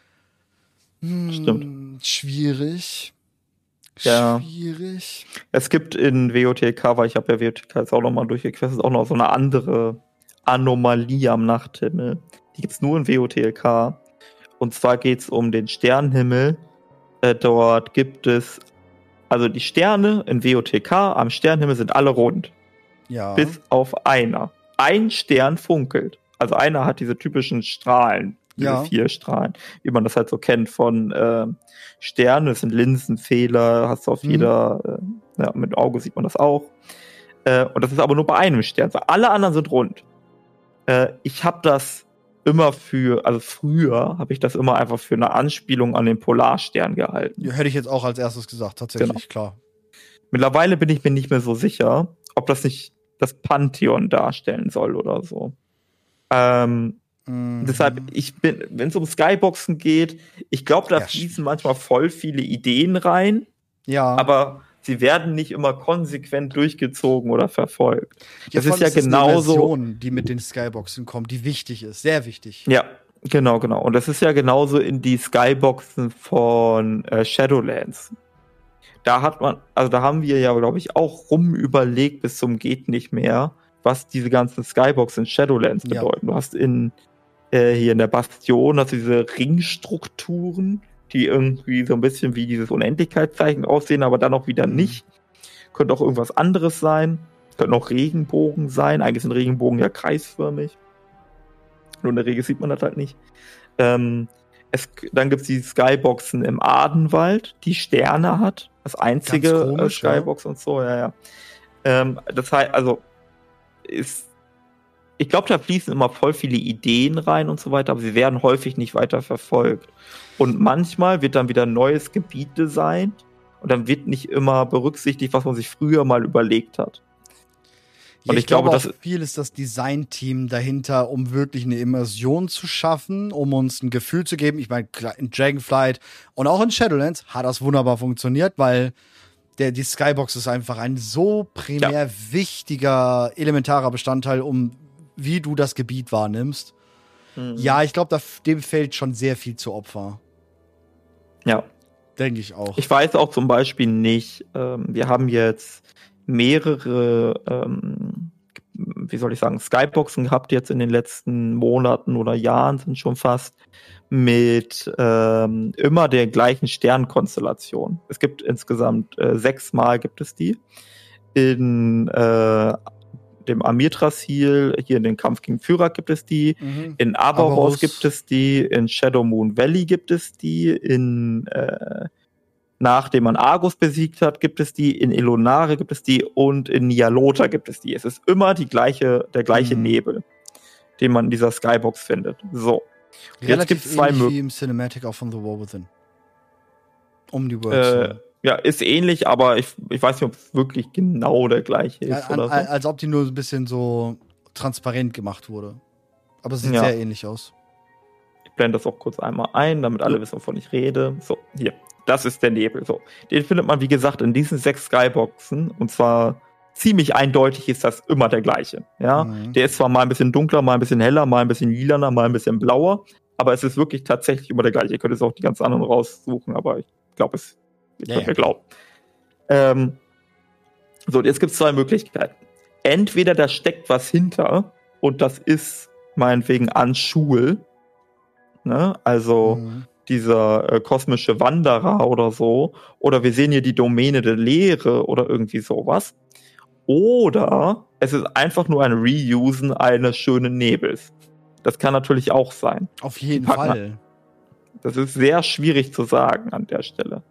Hm, Stimmt. Schwierig. Ja. Schwierig. Es gibt in W O T K, weil ich habe ja W O T K jetzt auch nochmal durchgequestet, auch noch so eine andere Anomalie am Nachthimmel. Die gibt's nur in W O T L K. Und zwar geht's um den Sternenhimmel. Äh, dort gibt es, also die Sterne in W O T K am Sternenhimmel sind alle rund. Ja. Bis auf einer. Ein Stern funkelt. Also einer hat diese typischen Strahlen, diese Ja. vier Strahlen, wie man das halt so kennt von äh, Sternen. Das sind Linsenfehler, hast du auf Mhm. jeder, äh, ja, mit dem Auge sieht man das auch. Äh, und das ist aber nur bei einem Stern. So, alle anderen sind rund. Äh, ich habe das immer für, also früher habe ich das immer einfach für eine Anspielung an den Polarstern gehalten. Ja, hätte ich jetzt auch als erstes gesagt, tatsächlich, Genau. klar. Mittlerweile bin ich mir nicht mehr so sicher, ob das nicht das Pantheon darstellen soll oder so. Ähm, Mhm. Deshalb, ich bin, wenn es um Skyboxen geht, ich glaube, da Ja, fließen manchmal voll viele Ideen rein, Ja. aber sie werden nicht immer konsequent durchgezogen oder verfolgt. das vor ist allem ja es eine genauso- Version, die mit den Skyboxen kommt, die wichtig ist, sehr wichtig. Ja, genau, genau. Und das ist ja genauso in die Skyboxen von äh, Shadowlands. Da hat man, also da haben wir ja, glaube ich, auch rumüberlegt bis zum geht nicht mehr, was diese ganzen Skyboxen in Shadowlands Ja. bedeuten. Du hast in äh, hier in der Bastion hast du diese Ringstrukturen, die irgendwie so ein bisschen wie dieses Unendlichkeitszeichen aussehen, aber dann auch wieder Mhm. nicht. Könnte auch irgendwas anderes sein. Könnten auch Regenbogen sein. Eigentlich sind Regenbogen ja kreisförmig. Nur in der Regel sieht man das halt nicht. Ähm, es, dann gibt es die Skyboxen im Adenwald, die Sterne hat. Das einzige Ganz komisch, äh, Skybox und so, ja, ja. Ähm, das heißt, also ist ich glaube, da fließen immer voll viele Ideen rein und so weiter, aber sie werden häufig nicht weiter verfolgt. Und manchmal wird dann wieder ein neues Gebiet designt und dann wird nicht immer berücksichtigt, was man sich früher mal überlegt hat. Ja, Und ich, ich glaube, glaube, auch das viel ist das Designteam dahinter, um wirklich eine Immersion zu schaffen, um uns ein Gefühl zu geben. Ich meine, klar, in Dragonflight und auch in Shadowlands hat das wunderbar funktioniert, weil der, die Skybox ist einfach ein so primär Ja. wichtiger, elementarer Bestandteil, um wie du das Gebiet wahrnimmst. Mhm. Ja, ich glaube, dem fällt schon sehr viel zu Opfer. Ja. Denke ich auch. Ich weiß auch zum Beispiel nicht, ähm, wir haben jetzt mehrere, ähm, wie soll ich sagen, Skyboxen gehabt jetzt in den letzten Monaten oder Jahren sind schon fast mit ähm, immer der gleichen Sternkonstellation. Es gibt insgesamt äh, sechsmal gibt es die. In äh, dem Amir-Trasil, hier in den Kampf gegen Führer gibt es die. Mhm. In Aberhorst Aberhorst. gibt es die. In Shadow Moon Valley gibt es die. In äh, Nachdem man Argus besiegt hat, gibt es die, in Elonare gibt es die und in Nialota gibt es die. Es ist immer die gleiche, der gleiche Mhm. Nebel, den man in dieser Skybox findet. So. Jetzt Relativ gibt es zwei ähnlich wie Möglichkeiten. im Cinematic auch von The War Within. Um die World Äh, ja, ist ähnlich, aber ich, ich weiß nicht, ob es wirklich genau der gleiche Ja, ist an, oder so. als ob die nur ein bisschen so transparent gemacht wurde. Aber es sieht Ja. sehr ähnlich aus. Ich blende das auch kurz einmal ein, damit alle wissen, wovon ich rede. So, hier. Das ist der Nebel. So. Den findet man, wie gesagt, in diesen sechs Skyboxen. Und zwar ziemlich eindeutig ist das immer der gleiche. Ja? Mhm. Der ist zwar mal ein bisschen dunkler, mal ein bisschen heller, mal ein bisschen lilaner, mal ein bisschen blauer. Aber es ist wirklich tatsächlich immer der gleiche. Ihr könnt jetzt auch die ganz anderen raussuchen, aber ich glaube, es ihr Ja, könnt ja. mir glauben. Ähm, so, jetzt gibt es zwei Möglichkeiten. Entweder da steckt was hinter und das ist meinetwegen Anshul. Ne? Also Mhm. dieser äh, kosmische Wanderer oder so. Oder wir sehen hier die Domäne der Leere oder irgendwie sowas. Oder es ist einfach nur ein Reusen eines schönen Nebels. Das kann natürlich auch sein. Auf jeden Packen wir- Fall. Das ist sehr schwierig zu sagen an der Stelle.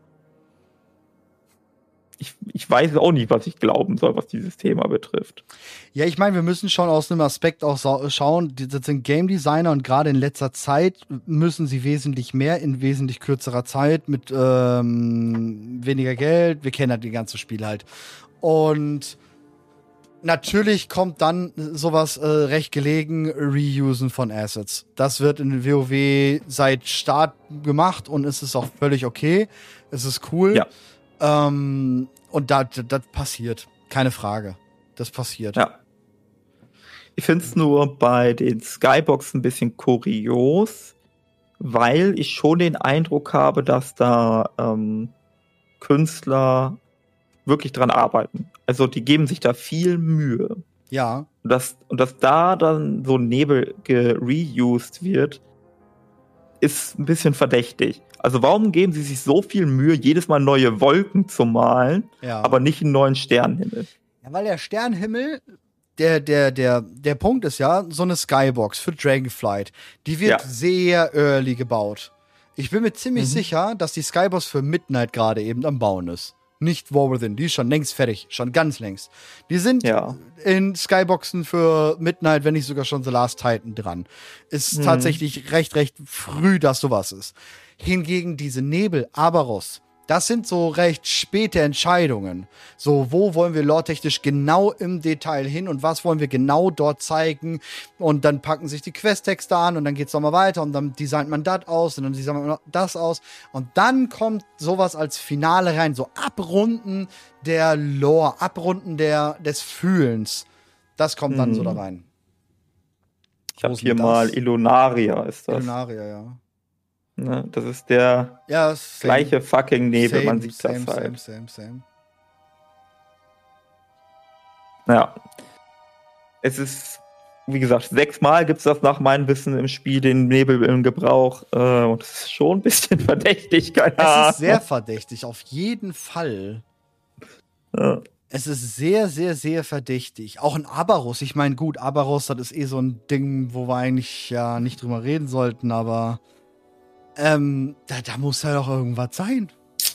Ich, ich weiß auch nicht, was ich glauben soll, was dieses Thema betrifft. Ja, ich meine, wir müssen schon aus einem Aspekt auch sau- schauen, die- das sind Game Designer und gerade in letzter Zeit müssen sie wesentlich mehr in wesentlich kürzerer Zeit mit ähm, weniger Geld. Wir kennen halt die ganzen Spiele halt. Und natürlich kommt dann sowas äh, recht gelegen, Reusen von Assets. Das wird in WoW seit Start gemacht und es ist auch völlig okay. Es ist cool. Ja. Ähm, und das das passiert. Keine Frage. Das passiert. Ja. Ich finde es nur bei den Skyboxen ein bisschen kurios, weil ich schon den Eindruck habe, dass da ähm, Künstler wirklich dran arbeiten. Also die geben sich da viel Mühe. Ja. Und dass, und dass da dann so ein Nebel gereused wird, ist ein bisschen verdächtig. Also warum geben sie sich so viel Mühe, jedes Mal neue Wolken zu malen, Ja. aber nicht einen neuen Sternenhimmel? Ja, weil der Sternenhimmel, der, der, der, der Punkt ist ja, so eine Skybox für Dragonflight, die wird Ja. sehr early gebaut. Ich bin mir ziemlich Mhm. sicher, dass die Skybox für Midnight gerade eben am Bauen ist. Nicht War Within, die ist schon längst fertig, schon ganz längst. Die sind Ja. in Skyboxen für Midnight, wenn nicht sogar schon The Last Titan dran. Ist Mhm. tatsächlich recht, recht früh, dass sowas ist. Hingegen diese Nebel, Aberos, das sind so recht späte Entscheidungen. So, wo wollen wir lore-technisch genau im Detail hin und was wollen wir genau dort zeigen? Und dann packen sich die Questtexte an und dann geht's nochmal weiter und dann designt man das aus und dann designt man das aus. Und dann kommt sowas als Finale rein, so Abrunden der Lore, Abrunden der, des Fühlens. Das kommt dann Mhm. so da rein. Ich habe Wo ist hier denn mal das? Illunaria ist das. Illunaria, ja. Ne? Das ist der Ja, same. gleiche fucking Nebel, Same, man sieht same, das halt. Same, same, same. Ja. Es ist, wie gesagt, sechsmal gibt es das nach meinem Wissen im Spiel, den Nebel im Gebrauch. Äh, und es ist schon ein bisschen verdächtig, keine Ahnung. Es ist sehr verdächtig, auf jeden Fall. Ja. Es ist sehr, sehr, sehr verdächtig. Auch ein Abaros. Ich meine, gut, Abaros, das ist eh so ein Ding, wo wir eigentlich ja nicht drüber reden sollten, aber ähm, da, da muss ja doch irgendwas sein.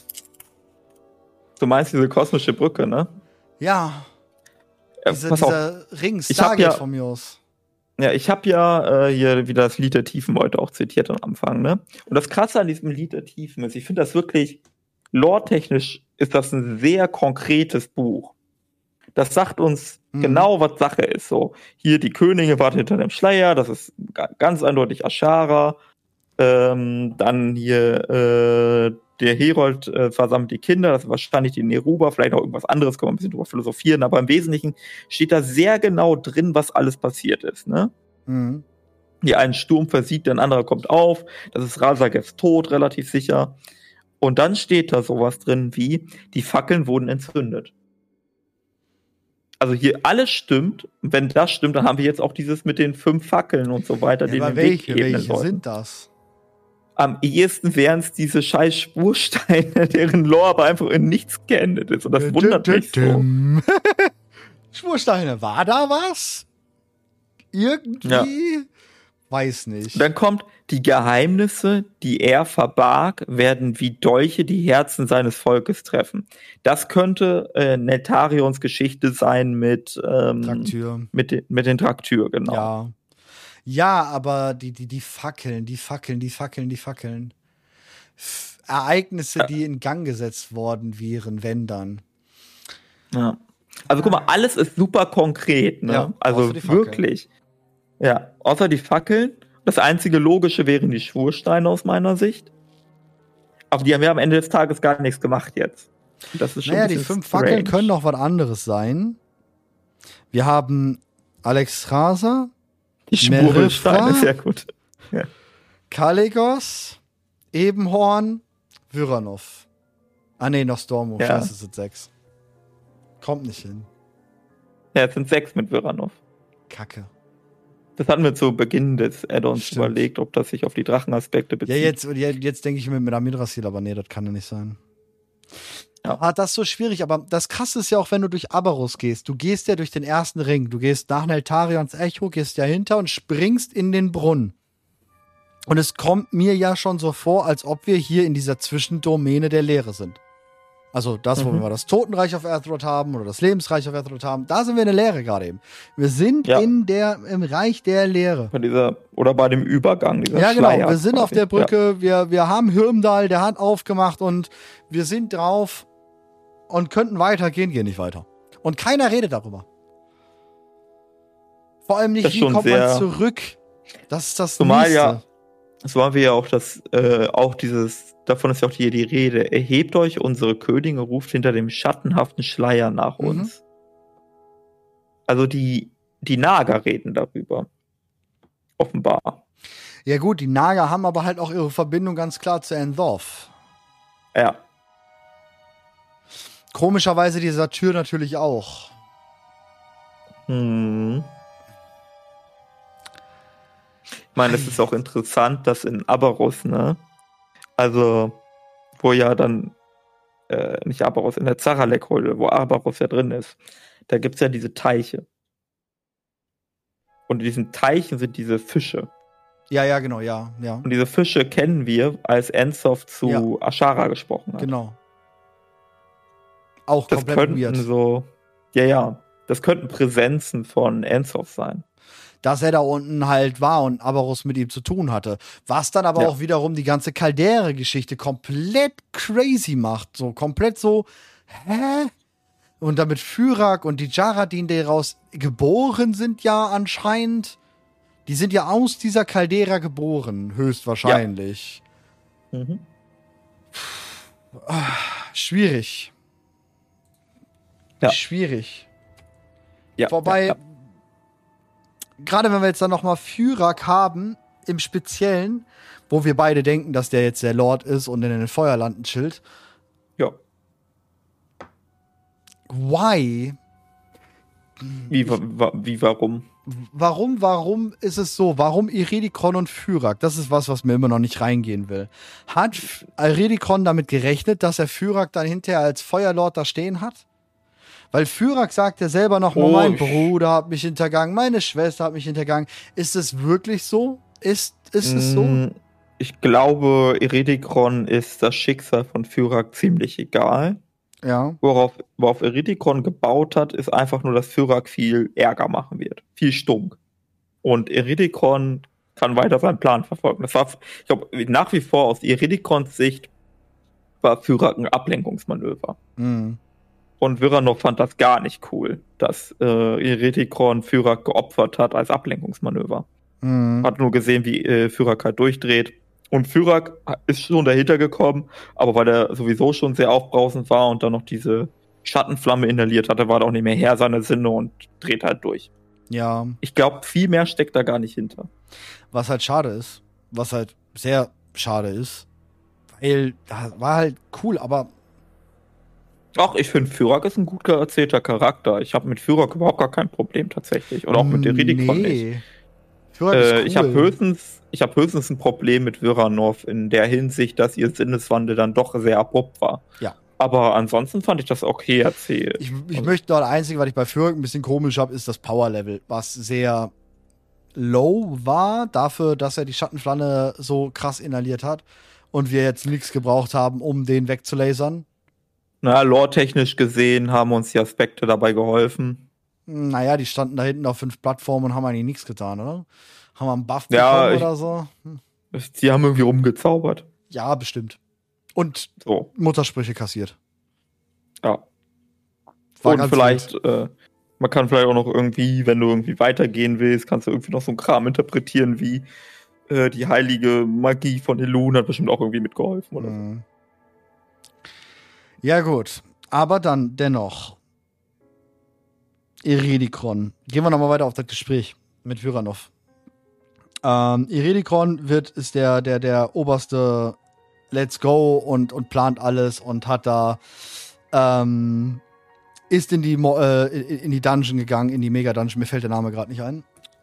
Du meinst diese kosmische Brücke, ne? Ja, Äh, diese, pass auf, dieser Ring, Ich hab Stargate ja- von mir aus. Ja, ich habe ja äh, hier wieder das Lied der Tiefen heute auch zitiert am Anfang, ne? Und das Krasse an diesem Lied der Tiefen ist, ich finde das wirklich, lore-technisch ist das ein sehr konkretes Buch. Das sagt uns mhm. genau, was Sache ist. So, hier die Könige warten hinter dem Schleier, das ist ga- ganz eindeutig Ashara. Ähm, dann hier äh, der Herold äh, versammelt die Kinder, das ist wahrscheinlich die Neruba, vielleicht auch irgendwas anderes, kann man ein bisschen drüber philosophieren, aber im Wesentlichen steht da sehr genau drin, was alles passiert ist, ne? Mhm. Hier ein Sturm versiegt, ein anderer kommt auf, das ist Rasagevs Tod, relativ sicher. Und dann steht da sowas drin wie, die Fackeln wurden entzündet. Also hier alles stimmt, und wenn das stimmt, dann haben wir jetzt auch dieses mit den fünf Fackeln und so weiter, Ja, die aber den welche, Weg ebnen welche sollten. sind das? Am ehesten wären es diese scheiß Spursteine, deren Lore aber einfach in nichts geendet ist. Und das wundert mich so. Spursteine, war da was? Irgendwie? Ja. Weiß nicht. Dann kommt, die Geheimnisse, die er verbarg, werden wie Dolche die Herzen seines Volkes treffen. Das könnte äh, Netarions Geschichte sein mit, ähm, Traktür. mit, den, mit den Traktür, genau. Ja. Ja, aber die, die, die Fackeln, die Fackeln, die Fackeln, die Fackeln. F- Ereignisse, die in Gang gesetzt worden wären, wenn dann. Ja. Also guck mal, alles ist super konkret, ne? Ja, also außer die Fackeln. wirklich. Ja, außer die Fackeln. Das einzige Logische wären die Schwursteine aus meiner Sicht. Aber die haben ja am Ende des Tages gar nichts gemacht jetzt. Das ist schon Naja, ein die bisschen fünf strange. Fackeln können doch was anderes sein. Wir haben Alex Raser, Die Schwursteine, Merifra, sehr gut. Ja. Kaligos, Ebenhorn, Vyranov. Ah nee, noch Stormo. Ja. Scheiße, es sind sechs. Kommt nicht hin. Ja, es sind sechs mit Vyranov. Kacke. Das hatten wir zu Beginn des Add-ons Stimmt. überlegt, ob das sich auf die Drachenaspekte bezieht. Ja, jetzt, jetzt, jetzt denke ich mir mit Amidrasil, aber nee, das kann ja nicht sein. Ja. Ah, das ist so schwierig, aber das Krasse ist ja auch, wenn du durch Abaros gehst. Du gehst ja durch den ersten Ring. Du gehst nach Neltarions Echo, gehst ja hinter und springst in den Brunnen. Und es kommt mir ja schon so vor, als ob wir hier in dieser Zwischendomäne der Leere sind. Also das, wo Mhm. wir das Totenreich auf Azeroth haben oder das Lebensreich auf Azeroth haben, da sind wir in der Leere gerade eben. Wir sind Ja. in der, im Reich der Leere. Bei dieser, oder bei dem Übergang dieser Ja, genau. Schleier Wir sind quasi. auf der Brücke, wir, wir haben Hürmdal, der hat aufgemacht und wir sind drauf und könnten weitergehen, gehen nicht weiter. Und keiner redet darüber. Vor allem Das nicht, ist wie schon kommt man sehr- zurück. Das ist das Zumal Nächste. ja, es war wir ja auch das, äh, auch dieses, davon ist ja auch hier die Rede. Erhebt euch, unsere Könige, ruft hinter dem schattenhaften Schleier nach Mhm. uns. Also die, die Naga reden darüber. Offenbar. Ja gut, die Naga haben aber halt auch ihre Verbindung ganz klar zu Endorf. Ja. Komischerweise die Satyr natürlich auch. Hm. Ich meine, es ist auch interessant, dass in Abaros, ne, also, wo ja dann, äh, nicht Abaros, in der Zaralek-Höhle, wo Abaros ja drin ist, da gibt's ja diese Teiche. Und in diesen Teichen sind diese Fische. Ja, ja, genau, ja, ja. Und diese Fische kennen wir, als Ensof zu Ja. Ashara gesprochen hat. Genau. Auch Das komplett könnten weird. so, ja, ja, das könnten Präsenzen von Ensof sein. Dass er da unten halt war und Abaros mit ihm zu tun hatte. Was dann aber Ja. auch wiederum die ganze Caldere-Geschichte komplett crazy macht. So komplett so, hä? Und damit Fyrak und die Jaradin, die daraus geboren sind ja anscheinend. Die sind ja aus dieser Caldera geboren, höchstwahrscheinlich. Mhm. Schwierig. Ja. Schwierig. Ja, Wobei, ja, ja. gerade wenn wir jetzt dann noch mal Fyrak haben, im Speziellen, wo wir beide denken, dass der jetzt der Lord ist und in den Feuerlanden chillt. Ja. Why? Wie, wa- wa- wie, warum? Warum, warum ist es so? Warum Iridikron und Fyrak? Das ist was, was mir immer noch nicht reingehen will. Hat F- Iridikron damit gerechnet, dass er Fyrak dann hinterher als Feuerlord da stehen hat? Weil Fyrak sagt ja selber noch mal, Oh, mein ich- Bruder hat mich hintergangen, meine Schwester hat mich hintergangen. Ist es wirklich so? Ist, ist es so? Mm, Ich glaube, Iridikron ist das Schicksal von Fyrak ziemlich egal. Ja. Worauf, worauf Iridikron gebaut hat, ist einfach nur, dass Fyrak viel Ärger machen wird. Viel Stunk. Und Iridikon kann weiter seinen Plan verfolgen. Das war, ich glaube, nach wie vor aus Iridikons Sicht war Fyrak ein Ablenkungsmanöver. Mhm. Und Viranov fand das gar nicht cool, dass äh, Iridikon Fyrak geopfert hat als Ablenkungsmanöver. Mhm. Hat nur gesehen, wie äh, Fyrak halt durchdreht. Und Fyrak ist schon dahinter gekommen, aber weil er sowieso schon sehr aufbrausend war und dann noch diese Schattenflamme inhaliert hatte, war er auch nicht mehr Herr seiner Sinne und dreht halt durch. Ja. Ich glaube, viel mehr steckt da gar nicht hinter. Was halt schade ist, was halt sehr schade ist, weil das war halt cool, aber Ach, ich finde, Fyrak ist ein gut erzählter Charakter. Ich habe mit Fyrak überhaupt gar kein Problem tatsächlich. Oder auch mit Iridikon nee. nicht. Fyrak Äh, ist cool. ich habe höchstens, ich hab höchstens ein Problem mit Viranov in der Hinsicht, dass ihr Sinneswandel dann doch sehr abrupt war. Ja. Aber ansonsten fand ich das okay erzählt. Ich, ich Also, möchte noch, das Einzige, was ich bei Fyrak ein bisschen komisch habe, ist das Power-Level, was sehr low war, dafür, dass er die Schattenflamme so krass inhaliert hat und wir jetzt nichts gebraucht haben, um den wegzulasern. na, lore-technisch gesehen haben uns die Aspekte dabei geholfen. Naja, die standen da hinten auf fünf Plattformen und haben eigentlich nichts getan, oder? Haben wir einen Buff Ja, bekommen ich- oder so? Hm. Sie haben irgendwie rumgezaubert. Ja, bestimmt. Und So, Muttersprüche kassiert. ja. War Und ganz vielleicht, äh, man kann vielleicht auch noch irgendwie, wenn du irgendwie weitergehen willst, kannst du irgendwie noch so einen Kram interpretieren, wie äh, die heilige Magie von Elun hat bestimmt auch irgendwie mitgeholfen oder so. Mhm. Ja, gut. Aber dann dennoch. Iridikon. Gehen wir nochmal weiter auf das Gespräch mit Viranov. Ähm, Iridikon wird, ist der, der, der oberste Let's Go und, und plant alles und hat da ähm, ist in die, Mo äh, in, in die Dungeon gegangen, in die Mega-Dungeon. Mir fällt der Name gerade nicht ein.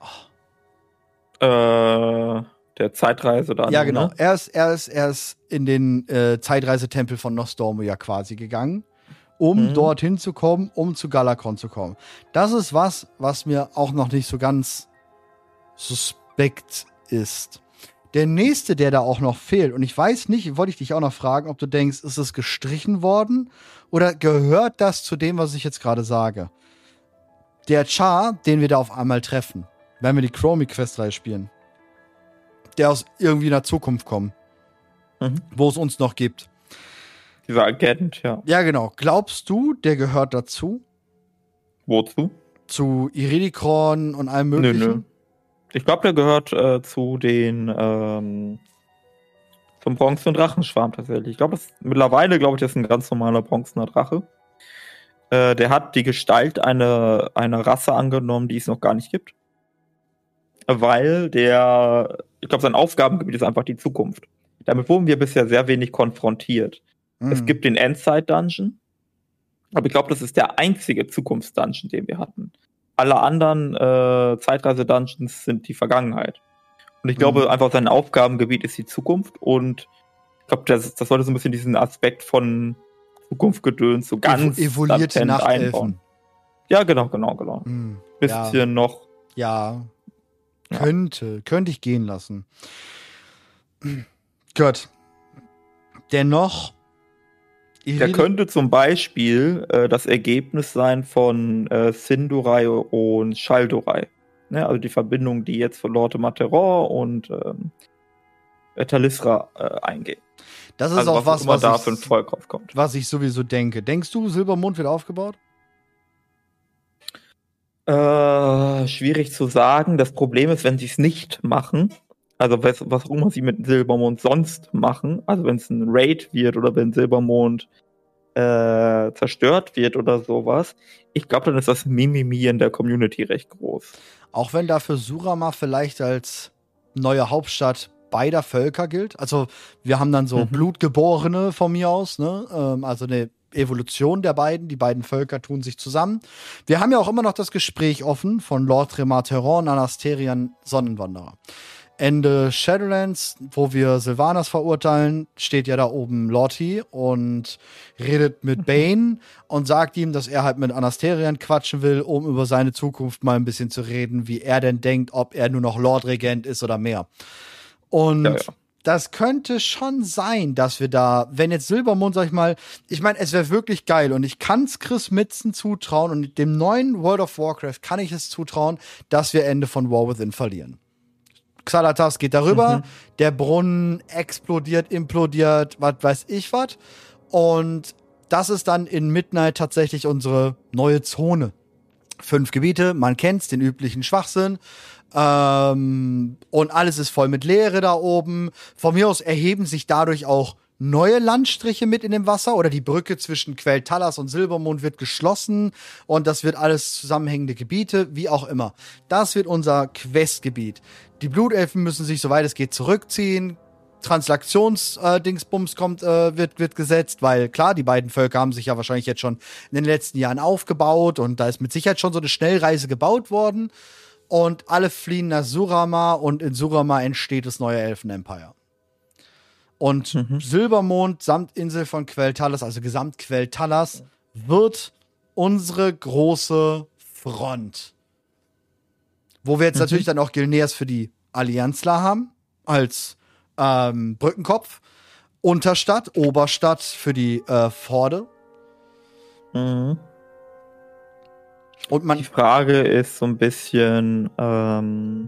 Äh, der Zeitreise da. Ja, genau. Ne? Er ist, er ist, er ist in den äh, Zeitreisetempel von Nostormo ja quasi gegangen, um Mhm. dorthin zu kommen, um zu Galakon zu kommen. Das ist was, was mir auch noch nicht so ganz suspekt ist. Der nächste, der da auch noch fehlt, und ich weiß nicht, wollte ich dich auch noch fragen, ob du denkst, ist es gestrichen worden oder gehört das zu dem, was ich jetzt gerade sage? Der Char, den wir da auf einmal treffen, wenn wir die Chromie-Questreihe spielen, der aus irgendwie einer Zukunft kommt, Mhm. wo es uns noch gibt. Dieser Agent, ja. Ja, genau. Glaubst du, der gehört dazu? Wozu? Zu Iridikon und allem Nö, Möglichen? nö. Ich glaube, der gehört äh, zu den ähm, zum Bronze- und Drachenschwarm tatsächlich. Ich glaube, mittlerweile, glaube ich, das ist ein ganz normaler bronzener Drache. Äh, der hat die Gestalt einer einer Rasse angenommen, die es noch gar nicht gibt. Weil der, ich glaube, sein Aufgabengebiet ist einfach die Zukunft. Damit wurden wir bisher sehr wenig konfrontiert. Hm. Es gibt den Endzeit-Dungeon, aber ich glaube, das ist der einzige Zukunfts-Dungeon, den wir hatten. Alle anderen äh, Zeitreise-Dungeons sind die Vergangenheit. Und ich glaube, Mhm. einfach sein Aufgabengebiet ist die Zukunft und ich glaube, das, das sollte so ein bisschen diesen Aspekt von Zukunftsgedöns so ganz Evo evoluierte latent Nachtelfen. einbauen. Ja, genau, genau, genau. Hm. Ja. Bisschen noch. Ja. Ja. Könnte. Könnte ich gehen lassen. Gut. Dennoch. Der könnte zum Beispiel äh, das Ergebnis sein von äh, Sindurai und Shaldurai. Ne? Also die Verbindung, die jetzt von Lorde Materon und ähm, Talisra äh, eingeht. Das ist Also auch was, was, immer was, da ich, für ein Volk rauskommt. was ich sowieso denke. Denkst du, Silbermond wird aufgebaut? Äh, schwierig zu sagen. Das Problem ist, wenn sie es nicht machen, also was, was auch immer sie mit Silbermond sonst machen, also wenn es ein Raid wird oder wenn Silbermond äh, zerstört wird oder sowas, ich glaube, dann ist das Mimimi in der Community recht groß. Auch wenn dafür Surama vielleicht als neue Hauptstadt beider Völker gilt. Also wir haben dann so Mhm. Blutgeborene von mir aus, ne? Ähm, also eine Evolution der beiden. Die beiden Völker tun sich zusammen. Wir haben ja auch immer noch das Gespräch offen von Lord Remateron, Anasterian, Sonnenwanderer. Ende Shadowlands, wo wir Sylvanas verurteilen, steht ja da oben Lorty und redet mit Bane und sagt ihm, dass er halt mit Anasterian quatschen will, um über seine Zukunft mal ein bisschen zu reden, wie er denn denkt, ob er nur noch Lordregent ist oder mehr. Und Ja, ja. das könnte schon sein, dass wir da, wenn jetzt Silbermond, sag ich mal, ich meine, es wäre wirklich geil und ich kann es Chris Metzen zutrauen und dem neuen World of Warcraft kann ich es zutrauen, dass wir Ende von War Within verlieren. Xalatas geht darüber, mhm. der Brunnen explodiert, implodiert, was weiß ich was. Und das ist dann in Midnight tatsächlich unsere neue Zone. Fünf Gebiete, man kennt's, den üblichen Schwachsinn. Ähm, und alles ist voll mit Leere da oben. Von mir aus erheben sich dadurch auch neue Landstriche mit in dem Wasser oder die Brücke zwischen Quell Talas und Silbermond wird geschlossen und das wird alles zusammenhängende Gebiete, wie auch immer. Das wird unser Questgebiet. Die Blutelfen müssen sich, soweit es geht, zurückziehen. Translationsdingsbums äh, kommt, äh, wird, wird gesetzt, weil klar, die beiden Völker haben sich ja wahrscheinlich jetzt schon in den letzten Jahren aufgebaut und da ist mit Sicherheit schon so eine Schnellreise gebaut worden. Und alle fliehen nach Surama und in Surama entsteht das neue Elfen-Empire. Und mhm. Silbermond samt Insel von Quell Talas, also gesamt Quell Talas, wird unsere große Front. Wo wir jetzt mhm. natürlich dann auch Gilneas für die Allianzler haben, als ähm, Brückenkopf. Unterstadt, Oberstadt für die äh, Horde. Mhm. Und man die Frage ist so ein bisschen, ähm,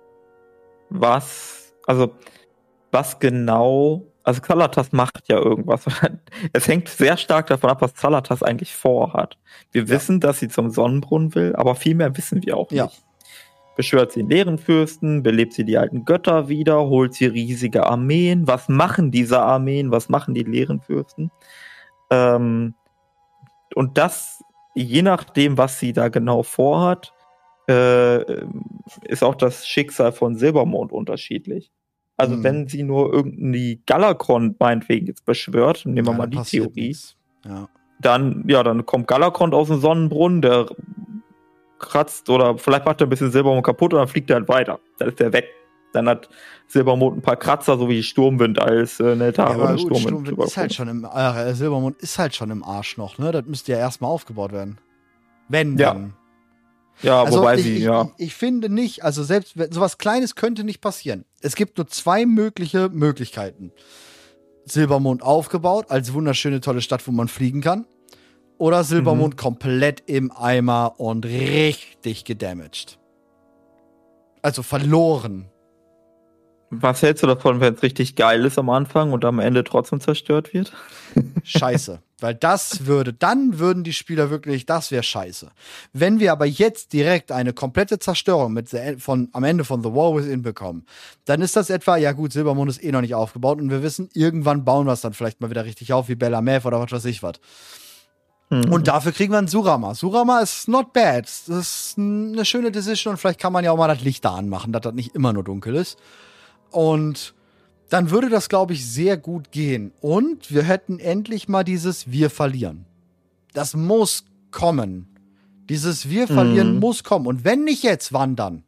was, also was genau, also Xalatas macht ja irgendwas. Es hängt sehr stark davon ab, was Xalatas eigentlich vorhat. Wir ja. wissen, dass sie zum Sonnenbrunnen will, aber viel mehr wissen wir auch nicht. Ja. Beschwört sie den Leerenfürsten, belebt sie die alten Götter wieder, holt sie riesige Armeen. Was machen diese Armeen? Was machen die Leerenfürsten? Ähm, und das je nachdem, was sie da genau vorhat, äh, ist auch das Schicksal von Silbermond unterschiedlich. Also hm. wenn sie nur irgendwie Galakrond meinetwegen jetzt beschwört, nehmen wir ja, mal die Theorie, ja. dann ja, dann kommt Galakrond aus dem Sonnenbrunnen, der kratzt oder vielleicht macht er ein bisschen Silbermond kaputt und dann fliegt er halt weiter. Dann ist der weg. Dann hat Silbermond ein paar Kratzer, so wie Sturmwind als äh, Neltare ja, Sturmwind. Sturmwind ist halt schon im, äh, Silbermond ist halt schon im Arsch noch, ne? Das müsste ja erstmal aufgebaut werden. Wenn ja. dann. Ja, also wobei ich, sie, ich, ja. Ich, ich finde nicht, also selbst sowas Kleines könnte nicht passieren. Es gibt nur zwei mögliche Möglichkeiten. Silbermond aufgebaut, als wunderschöne, tolle Stadt, wo man fliegen kann. Oder Silbermond mhm. komplett im Eimer und richtig gedamaged. Also verloren. Was hältst du davon, wenn es richtig geil ist am Anfang und am Ende trotzdem zerstört wird? Scheiße. Weil das würde, dann würden die Spieler wirklich, das wäre scheiße. Wenn wir aber jetzt direkt eine komplette Zerstörung mit von, am Ende von The War Within bekommen, dann ist das etwa, ja gut, Silbermond ist eh noch nicht aufgebaut und wir wissen, irgendwann bauen wir es dann vielleicht mal wieder richtig auf, wie Bella-Mav oder was weiß ich was. Mhm. Und dafür kriegen wir einen Surama. Surama ist not bad. Das ist eine schöne Decision und vielleicht kann man ja auch mal das Licht da anmachen, dass das nicht immer nur dunkel ist. Und dann würde das, glaube ich, sehr gut gehen. Und wir hätten endlich mal dieses Wir verlieren. Das muss kommen. Dieses Wir verlieren mm. muss kommen. Und wenn nicht jetzt, wann dann?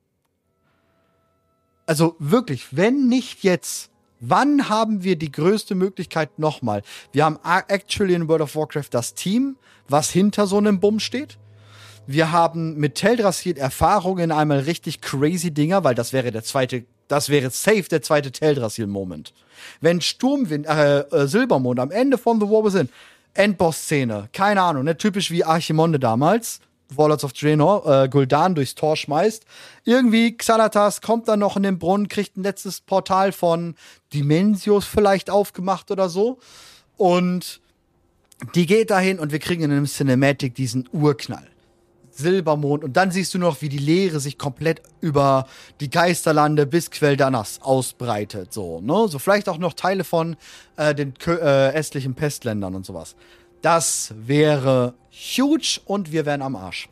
Also wirklich, wenn nicht jetzt, wann haben wir die größte Möglichkeit nochmal? Wir haben actually in World of Warcraft das Team, was hinter so einem Bumm steht. Wir haben mit Teldrassil Erfahrung in einmal richtig crazy Dinger, weil das wäre der zweite Das wäre safe der zweite Teldrassil-Moment. Wenn Sturmwind, äh, äh, Silbermond am Ende von The War Within, Endboss-Szene, keine Ahnung, ne, typisch wie Archimonde damals, Warlords of Draenor, äh, Gul'dan durchs Tor schmeißt. Irgendwie Xalatas kommt dann noch in den Brunnen, kriegt ein letztes Portal von Dimensios vielleicht aufgemacht oder so. Und die geht dahin und wir kriegen in einem Cinematic diesen Urknall. Silbermond und dann siehst du noch, wie die Leere sich komplett über die Geisterlande bis Quell Danas ausbreitet, so, ne? So vielleicht auch noch Teile von äh, den äh, östlichen Pestländern und sowas. Das wäre huge und wir wären am Arsch.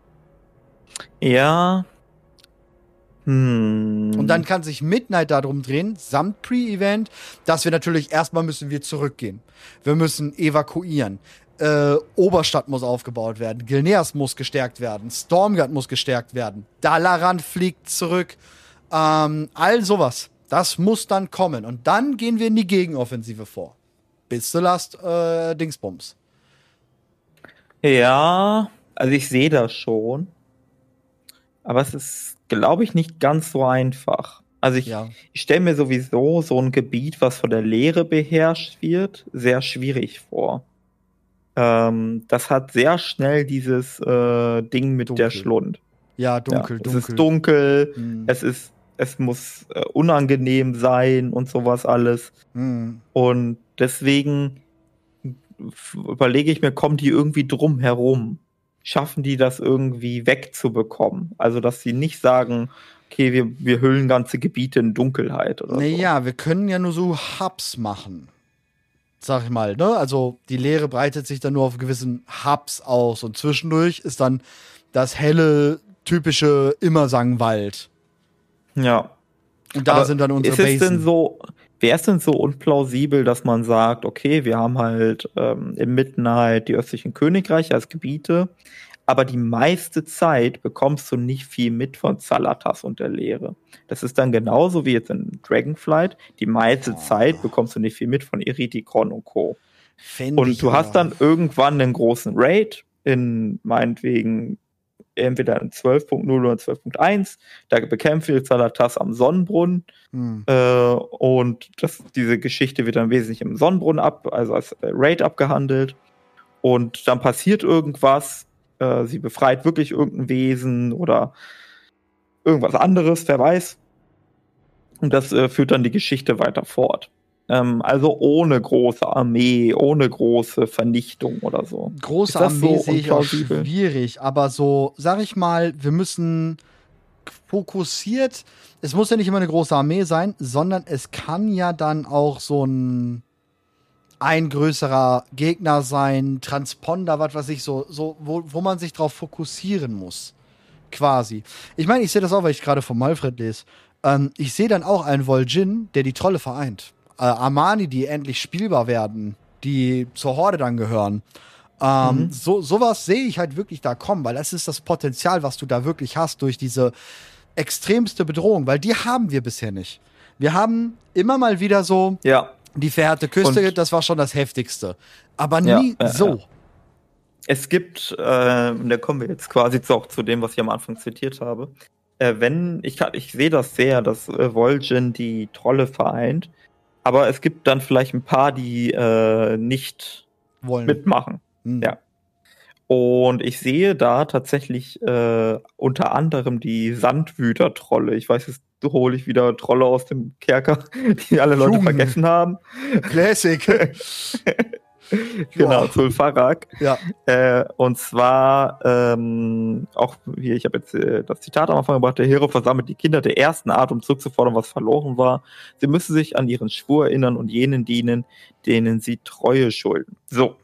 Ja. Hm. Und dann kann sich Midnight darum drehen, samt Pre-Event, dass wir natürlich erstmal müssen wir zurückgehen. Wir müssen evakuieren. Äh, Oberstadt muss aufgebaut werden, Gilneas muss gestärkt werden, Stormguard muss gestärkt werden, Dalaran fliegt zurück, ähm, all sowas. Das muss dann kommen. Und dann gehen wir in die Gegenoffensive vor. Bis zur Last äh, Dingsbums. Ja, also ich sehe das schon. Aber es ist, glaube ich, nicht ganz so einfach. Also ich, Ja. ich stelle mir sowieso so ein Gebiet, was von der Leere beherrscht wird, sehr schwierig vor. Ähm, das hat sehr schnell dieses äh, Ding mit Dunkel. der Schlund. Ja, dunkel, ja, dunkel. Es ist dunkel, Hm. es ist, es muss äh, unangenehm sein und sowas alles. Hm. Und deswegen f- überlege ich mir, kommen die irgendwie drum herum? Schaffen die das irgendwie wegzubekommen? Also, dass sie nicht sagen, okay, wir, wir hüllen ganze Gebiete in Dunkelheit oder so. Naja, wir können ja nur so Hubs machen. Sag ich mal, ne? Also die Leere breitet sich dann nur auf gewissen Hubs aus und zwischendurch ist dann das helle, typische Immersangwald. Ja. Und da Aber sind dann unsere ist es denn Basen. so, wäre es denn so unplausibel, dass man sagt, okay, wir haben halt ähm, im Midnight die östlichen Königreiche als Gebiete, aber die meiste Zeit bekommst du nicht viel mit von Zalatas und der Leere. Das ist dann genauso wie jetzt in Dragonflight. Die meiste Oh. Zeit bekommst du nicht viel mit von Eridikon und Co. Fänd ich Und du aber- hast dann irgendwann einen großen Raid in meinetwegen entweder in zwölf Punkt null oder zwölf Punkt eins. Da bekämpft ihr Zalatas am Sonnenbrunnen. Hm. Äh, und das, diese Geschichte wird dann wesentlich im Sonnenbrunnen ab, also als äh, Raid abgehandelt. Und dann passiert irgendwas. Äh, sie befreit wirklich irgendein Wesen oder irgendwas anderes, wer weiß. Und das äh, führt dann die Geschichte weiter fort. Ähm, also ohne große Armee, ohne große Vernichtung oder so. Große Ist das Armee so sehe ich auch unplausibel? schwierig, aber so, sag ich mal, wir müssen fokussiert, es muss ja nicht immer eine große Armee sein, sondern es kann ja dann auch so ein ein größerer Gegner sein, Transponder, was weiß ich, so, so wo, wo man sich drauf fokussieren muss. Quasi. Ich meine, ich sehe das auch, weil ich gerade von Malfred lese. Ähm, ich sehe dann auch einen Vol'jin, der die Trolle vereint. Äh, Armani, die endlich spielbar werden, die zur Horde dann gehören. Ähm, Mhm. so, sowas sehe ich halt wirklich da kommen, weil das ist das Potenzial, was du da wirklich hast durch diese extremste Bedrohung, weil die haben wir bisher nicht. Wir haben immer mal wieder so Ja. die verhärte Küste, Und- das war schon das Heftigste. Aber Ja, nie ja, so. ja. Es gibt, äh, und da kommen wir jetzt quasi zu, auch zu dem, was ich am Anfang zitiert habe. Äh, wenn, ich, kann- ich sehe das sehr, dass äh, Vol'jin die Trolle vereint, aber es gibt dann vielleicht ein paar, die äh, nicht Wollen. mitmachen. Hm. Ja. Und ich sehe da tatsächlich äh, unter anderem die Sandwüter-Trolle. Ich weiß, jetzt hole ich wieder Trolle aus dem Kerker, die alle Leute Junge. vergessen haben. Classic. Genau, Ja. Zulfarak. Ja. Äh, und zwar ähm, auch hier, ich habe jetzt äh, das Zitat am Anfang gebracht, der Hero versammelt die Kinder der ersten Art, um zurückzufordern, was verloren war. Sie müssen sich an ihren Schwur erinnern und jenen dienen, denen sie Treue schulden. So.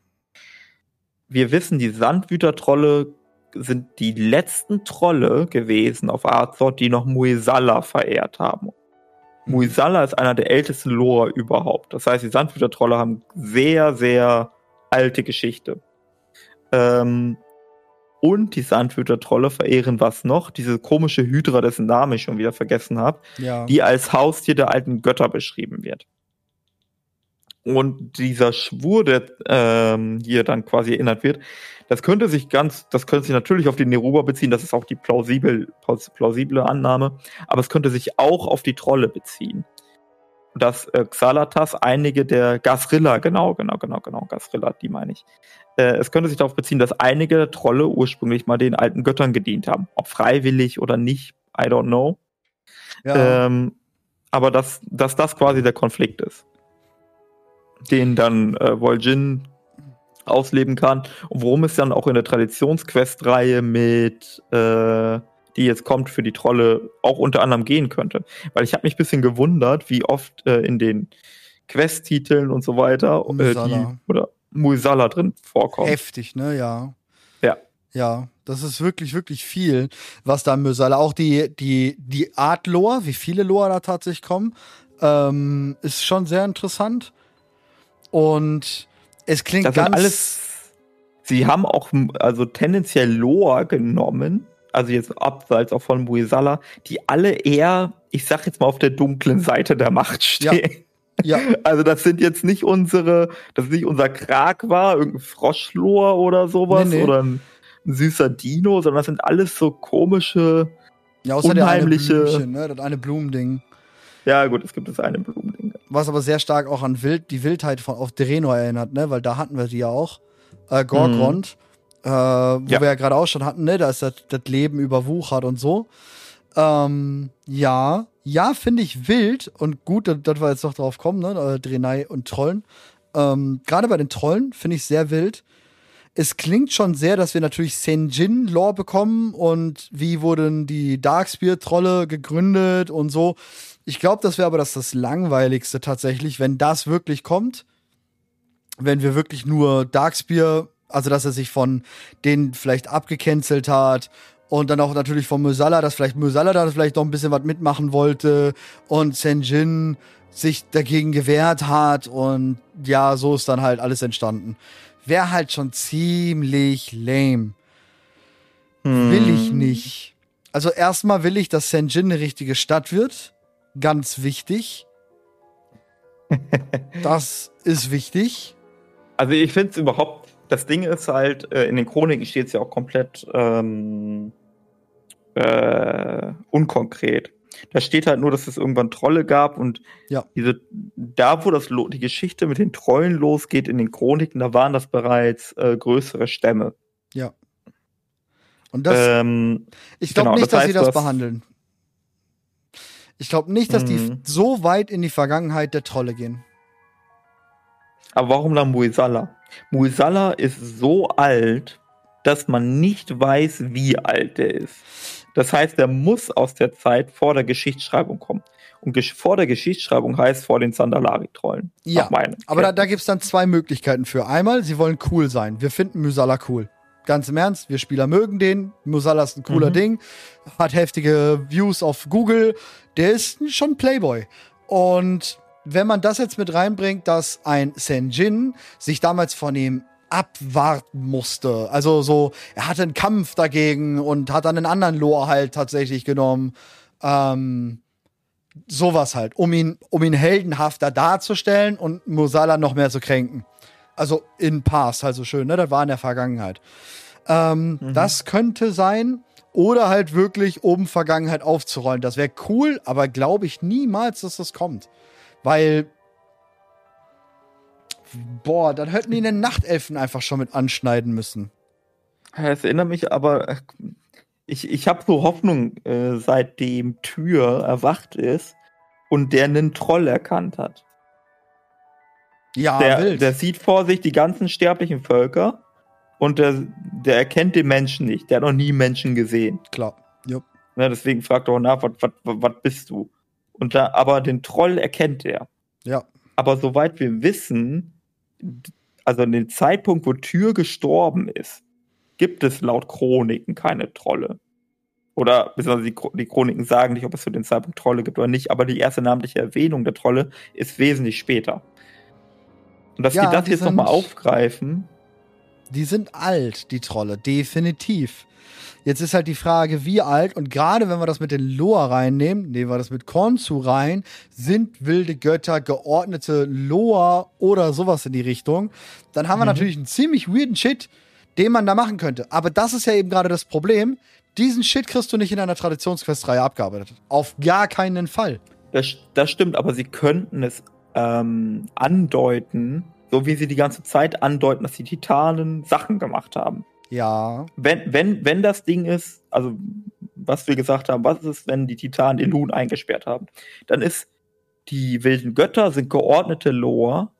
Wir wissen, die Sandwüter-Trolle sind die letzten Trolle gewesen auf Azor, die noch Muisala verehrt haben. Muisala ist einer der ältesten Lore überhaupt. Das heißt, die Sandwüter-Trolle haben sehr, sehr alte Geschichte. Ähm, und die Sandwüter-Trolle verehren was noch? Diese komische Hydra, dessen Namen ich schon wieder vergessen habe, Ja. die als Haustier der alten Götter beschrieben wird. Und dieser Schwur, der ähm, hier dann quasi erinnert wird, das könnte sich ganz, das könnte sich natürlich auf die Neruba beziehen, das ist auch die plausibel, plausible Annahme, aber es könnte sich auch auf die Trolle beziehen. Dass äh, Xalatas einige der Gasrilla, genau, genau, genau, genau, Gasrilla, die meine ich. Äh, es könnte sich darauf beziehen, dass einige der Trolle ursprünglich mal den alten Göttern gedient haben. Ob freiwillig oder nicht, I don't know. Ja. Ähm, aber dass, dass das quasi der Konflikt ist, den dann äh, Vol'jin ausleben kann und worum es dann auch in der Traditionsquest-Reihe mit, äh, die jetzt kommt für die Trolle, auch unter anderem gehen könnte. Weil ich habe mich ein bisschen gewundert, wie oft äh, in den Quest-Titeln und so weiter äh, die Muisala. oder Muisala drin vorkommt. Heftig, ne? Ja. Ja. Ja, das ist wirklich, wirklich viel, was da Mösala, auch die, die, die Art Lore, wie viele Lore da tatsächlich kommen, ähm, ist schon sehr interessant. Und es klingt Das ganz. sind alles. Sie haben auch also tendenziell Lore genommen, also jetzt abseits auch von Muisala, die alle eher, ich sag jetzt mal, auf der dunklen Seite der Macht stehen. Ja. Also das sind jetzt nicht unsere, das ist nicht unser Krag war, irgendein Froschlore oder sowas Nee, nee. oder ein, ein süßer Dino, sondern das sind alles so komische, Ja, außer der eine unheimliche- Blümchen, ne? Das eine Blumending. Ja, gut, es gibt das eine Blumending. Was aber sehr stark auch an Wild, die Wildheit von auf Draenor erinnert, ne? Weil da hatten wir die ja auch. Äh, Gorgrond, mhm. äh, wo ja. wir ja gerade auch schon hatten, ne? Da ist das, das Leben überwuchert und so. Ähm, ja, ja, finde ich wild und gut, dass wir jetzt noch drauf kommen, ne? Draenei und Trollen. Ähm, gerade bei den Trollen finde ich sehr wild. Es klingt schon sehr, dass wir natürlich Sen'jin-Lore bekommen und wie wurden die Darkspear-Trolle gegründet und so. Ich glaube, das wäre aber das, das Langweiligste tatsächlich, wenn das wirklich kommt. Wenn wir wirklich nur Darkspear, also dass er sich von denen vielleicht abgecancelt hat und dann auch natürlich von Myrsala, dass vielleicht Myrsala da vielleicht noch ein bisschen was mitmachen wollte und Sen'jin sich dagegen gewehrt hat und ja, so ist dann halt alles entstanden. Wäre halt schon ziemlich lame. Hm. Will ich nicht. Also erstmal will ich, dass Sen'jin eine richtige Stadt wird. Ganz wichtig. Das ist wichtig. Also ich finde es überhaupt, das Ding ist halt, äh, in den Chroniken steht es ja auch komplett ähm, äh, unkonkret. Da steht halt nur, dass es irgendwann Trolle gab und ja. diese, da, wo das die Geschichte mit den Trollen losgeht in den Chroniken, da waren das bereits äh, größere Stämme. Ja. Und das, ähm, ich glaube genau, nicht, das dass heißt, sie das dass, behandeln. Ich glaube nicht, dass die mh. so weit in die Vergangenheit der Trolle gehen. Aber warum dann Muisala? Muisala ist so alt, dass man nicht weiß, wie alt er ist. Das heißt, er muss aus der Zeit vor der Geschichtsschreibung kommen. Und gesch- vor der Geschichtsschreibung heißt vor den Sandalari-Trollen. Ja, aber da, da gibt es dann zwei Möglichkeiten für. Einmal, sie wollen cool sein. Wir finden Myrsala cool. Ganz im Ernst, wir Spieler mögen den. Myrsala ist ein cooler mhm. Ding. Hat heftige Views auf Google. Der ist schon Playboy. Und wenn man das jetzt mit reinbringt, dass ein Sen'jin sich damals von ihm abwarten musste. Also so, er hatte einen Kampf dagegen und hat dann einen anderen Lore halt tatsächlich genommen. Ähm, sowas halt, um ihn, um ihn heldenhafter darzustellen und Myrsala noch mehr zu kränken. Also in Past, halt so schön, ne? Das war in der Vergangenheit. Ähm, mhm. Das könnte sein. Oder halt wirklich oben Vergangenheit aufzurollen. Das wäre cool, aber glaube ich niemals, dass das kommt. Weil boah, dann hätten die den Nachtelfen einfach schon mit anschneiden müssen. Es erinnert mich aber, ich, ich habe so Hoffnung, äh, seitdem Tyr erwacht ist und der einen Troll erkannt hat. Ja, der, wild. Der sieht vor sich die ganzen sterblichen Völker und der, der erkennt den Menschen nicht. Der hat noch nie Menschen gesehen. Klar, ja. Ne, deswegen fragt er auch nach, was bist du? Und da, aber den Troll erkennt er. Ja. Aber soweit wir wissen, also an dem Zeitpunkt, wo Tyr gestorben ist, gibt es laut Chroniken keine Trolle. Oder beziehungsweise die, die Chroniken sagen nicht, ob es zu dem Zeitpunkt Trolle gibt oder nicht, aber die erste namentliche Erwähnung der Trolle ist wesentlich später. Und dass ja, die das die jetzt nochmal aufgreifen. Die sind alt, die Trolle, definitiv. Jetzt ist halt die Frage, wie alt, und gerade wenn wir das mit den Loa reinnehmen, nehmen wir das mit Khonshu rein, sind wilde Götter geordnete Loa oder sowas in die Richtung, dann haben wir mhm. natürlich einen ziemlich weirden Shit, den man da machen könnte. Aber das ist ja eben gerade das Problem, diesen Shit kriegst du nicht in einer Traditionsquestreihe abgearbeitet. Auf gar keinen Fall. Das, das stimmt, aber sie könnten es ähm, andeuten, so wie sie die ganze Zeit andeuten, dass die Titanen Sachen gemacht haben. Ja. Wenn, wenn, wenn das Ding ist, also was wir gesagt haben, was ist, wenn die Titanen Elun eingesperrt haben, dann ist die wilden Götter sind geordnete Lore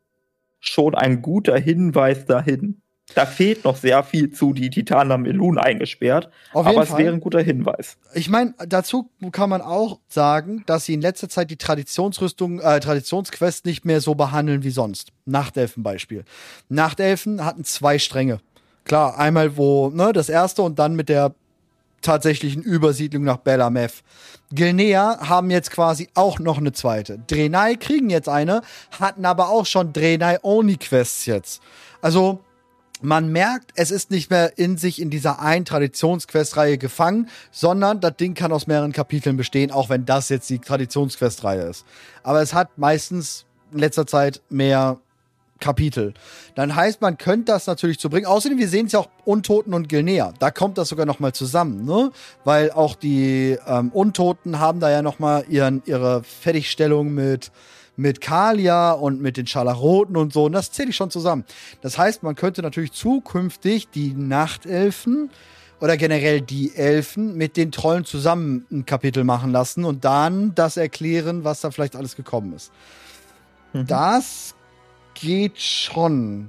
schon ein guter Hinweis dahin. Da fehlt noch sehr viel zu, die Titanen haben Elun eingesperrt, Auf aber jeden es Fall. wäre ein guter Hinweis. Ich meine, dazu kann man auch sagen, dass sie in letzter Zeit die Traditionsrüstung, äh, Traditionsquest nicht mehr so behandeln wie sonst. Nachtelfen Beispiel. Nachtelfen hatten zwei Stränge. Klar, einmal wo, ne, das erste und dann mit der tatsächlichen Übersiedlung nach Belameth. Gilnea haben jetzt quasi auch noch eine zweite. Draenei kriegen jetzt eine, hatten aber auch schon Draenei-Only-Quests jetzt. Also, man merkt, es ist nicht mehr in sich in dieser einen Traditionsquestreihe gefangen, sondern das Ding kann aus mehreren Kapiteln bestehen, auch wenn das jetzt die Traditionsquestreihe ist. Aber es hat meistens in letzter Zeit mehr Kapitel. Dann heißt, man könnte das natürlich zu bringen. Außerdem, wir sehen es ja auch Untoten und Gilnea. Da kommt das sogar noch mal zusammen, ne? Weil auch die ähm, Untoten haben da ja noch mal ihren, ihre Fertigstellung mit, mit Kalia und mit den Scharlachroten und so. Und das zähle ich schon zusammen. Das heißt, man könnte natürlich zukünftig die Nachtelfen oder generell die Elfen mit den Trollen zusammen ein Kapitel machen lassen und dann das erklären, was da vielleicht alles gekommen ist. Mhm. Das geht schon.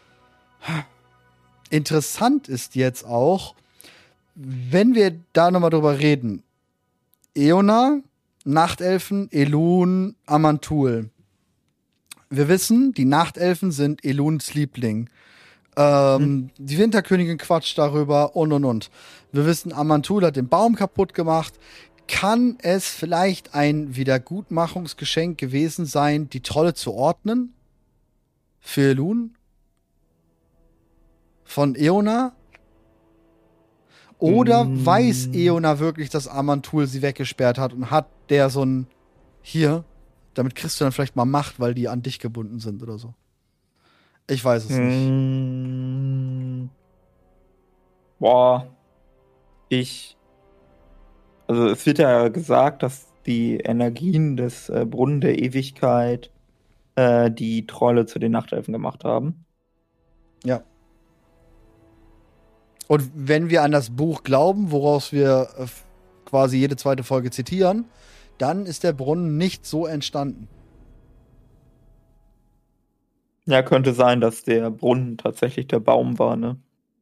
Interessant ist jetzt auch, wenn wir da nochmal drüber reden. Eona, Nachtelfen, Elun, Amantul. Wir wissen, die Nachtelfen sind Eluns Liebling. Ähm, hm. Die Winterkönigin quatscht darüber und und und. Wir wissen, Amantul hat den Baum kaputt gemacht. Kann es vielleicht ein Wiedergutmachungsgeschenk gewesen sein, die Trolle zu ordnen? Für Elun? Von Eona? Oder mm. weiß Eona wirklich, dass Amantul sie weggesperrt hat und hat der so ein hier, damit kriegst du dann vielleicht mal Macht, weil die an dich gebunden sind oder so. Ich weiß es mm. nicht. Boah. Ich. Also es wird ja gesagt, dass die Energien des äh, Brunnen der Ewigkeit die Trolle zu den Nachtelfen gemacht haben. Ja. Und wenn wir an das Buch glauben, woraus wir äh, quasi jede zweite Folge zitieren, dann ist der Brunnen nicht so entstanden. Ja, könnte sein, dass der Brunnen tatsächlich der Baum war, ne?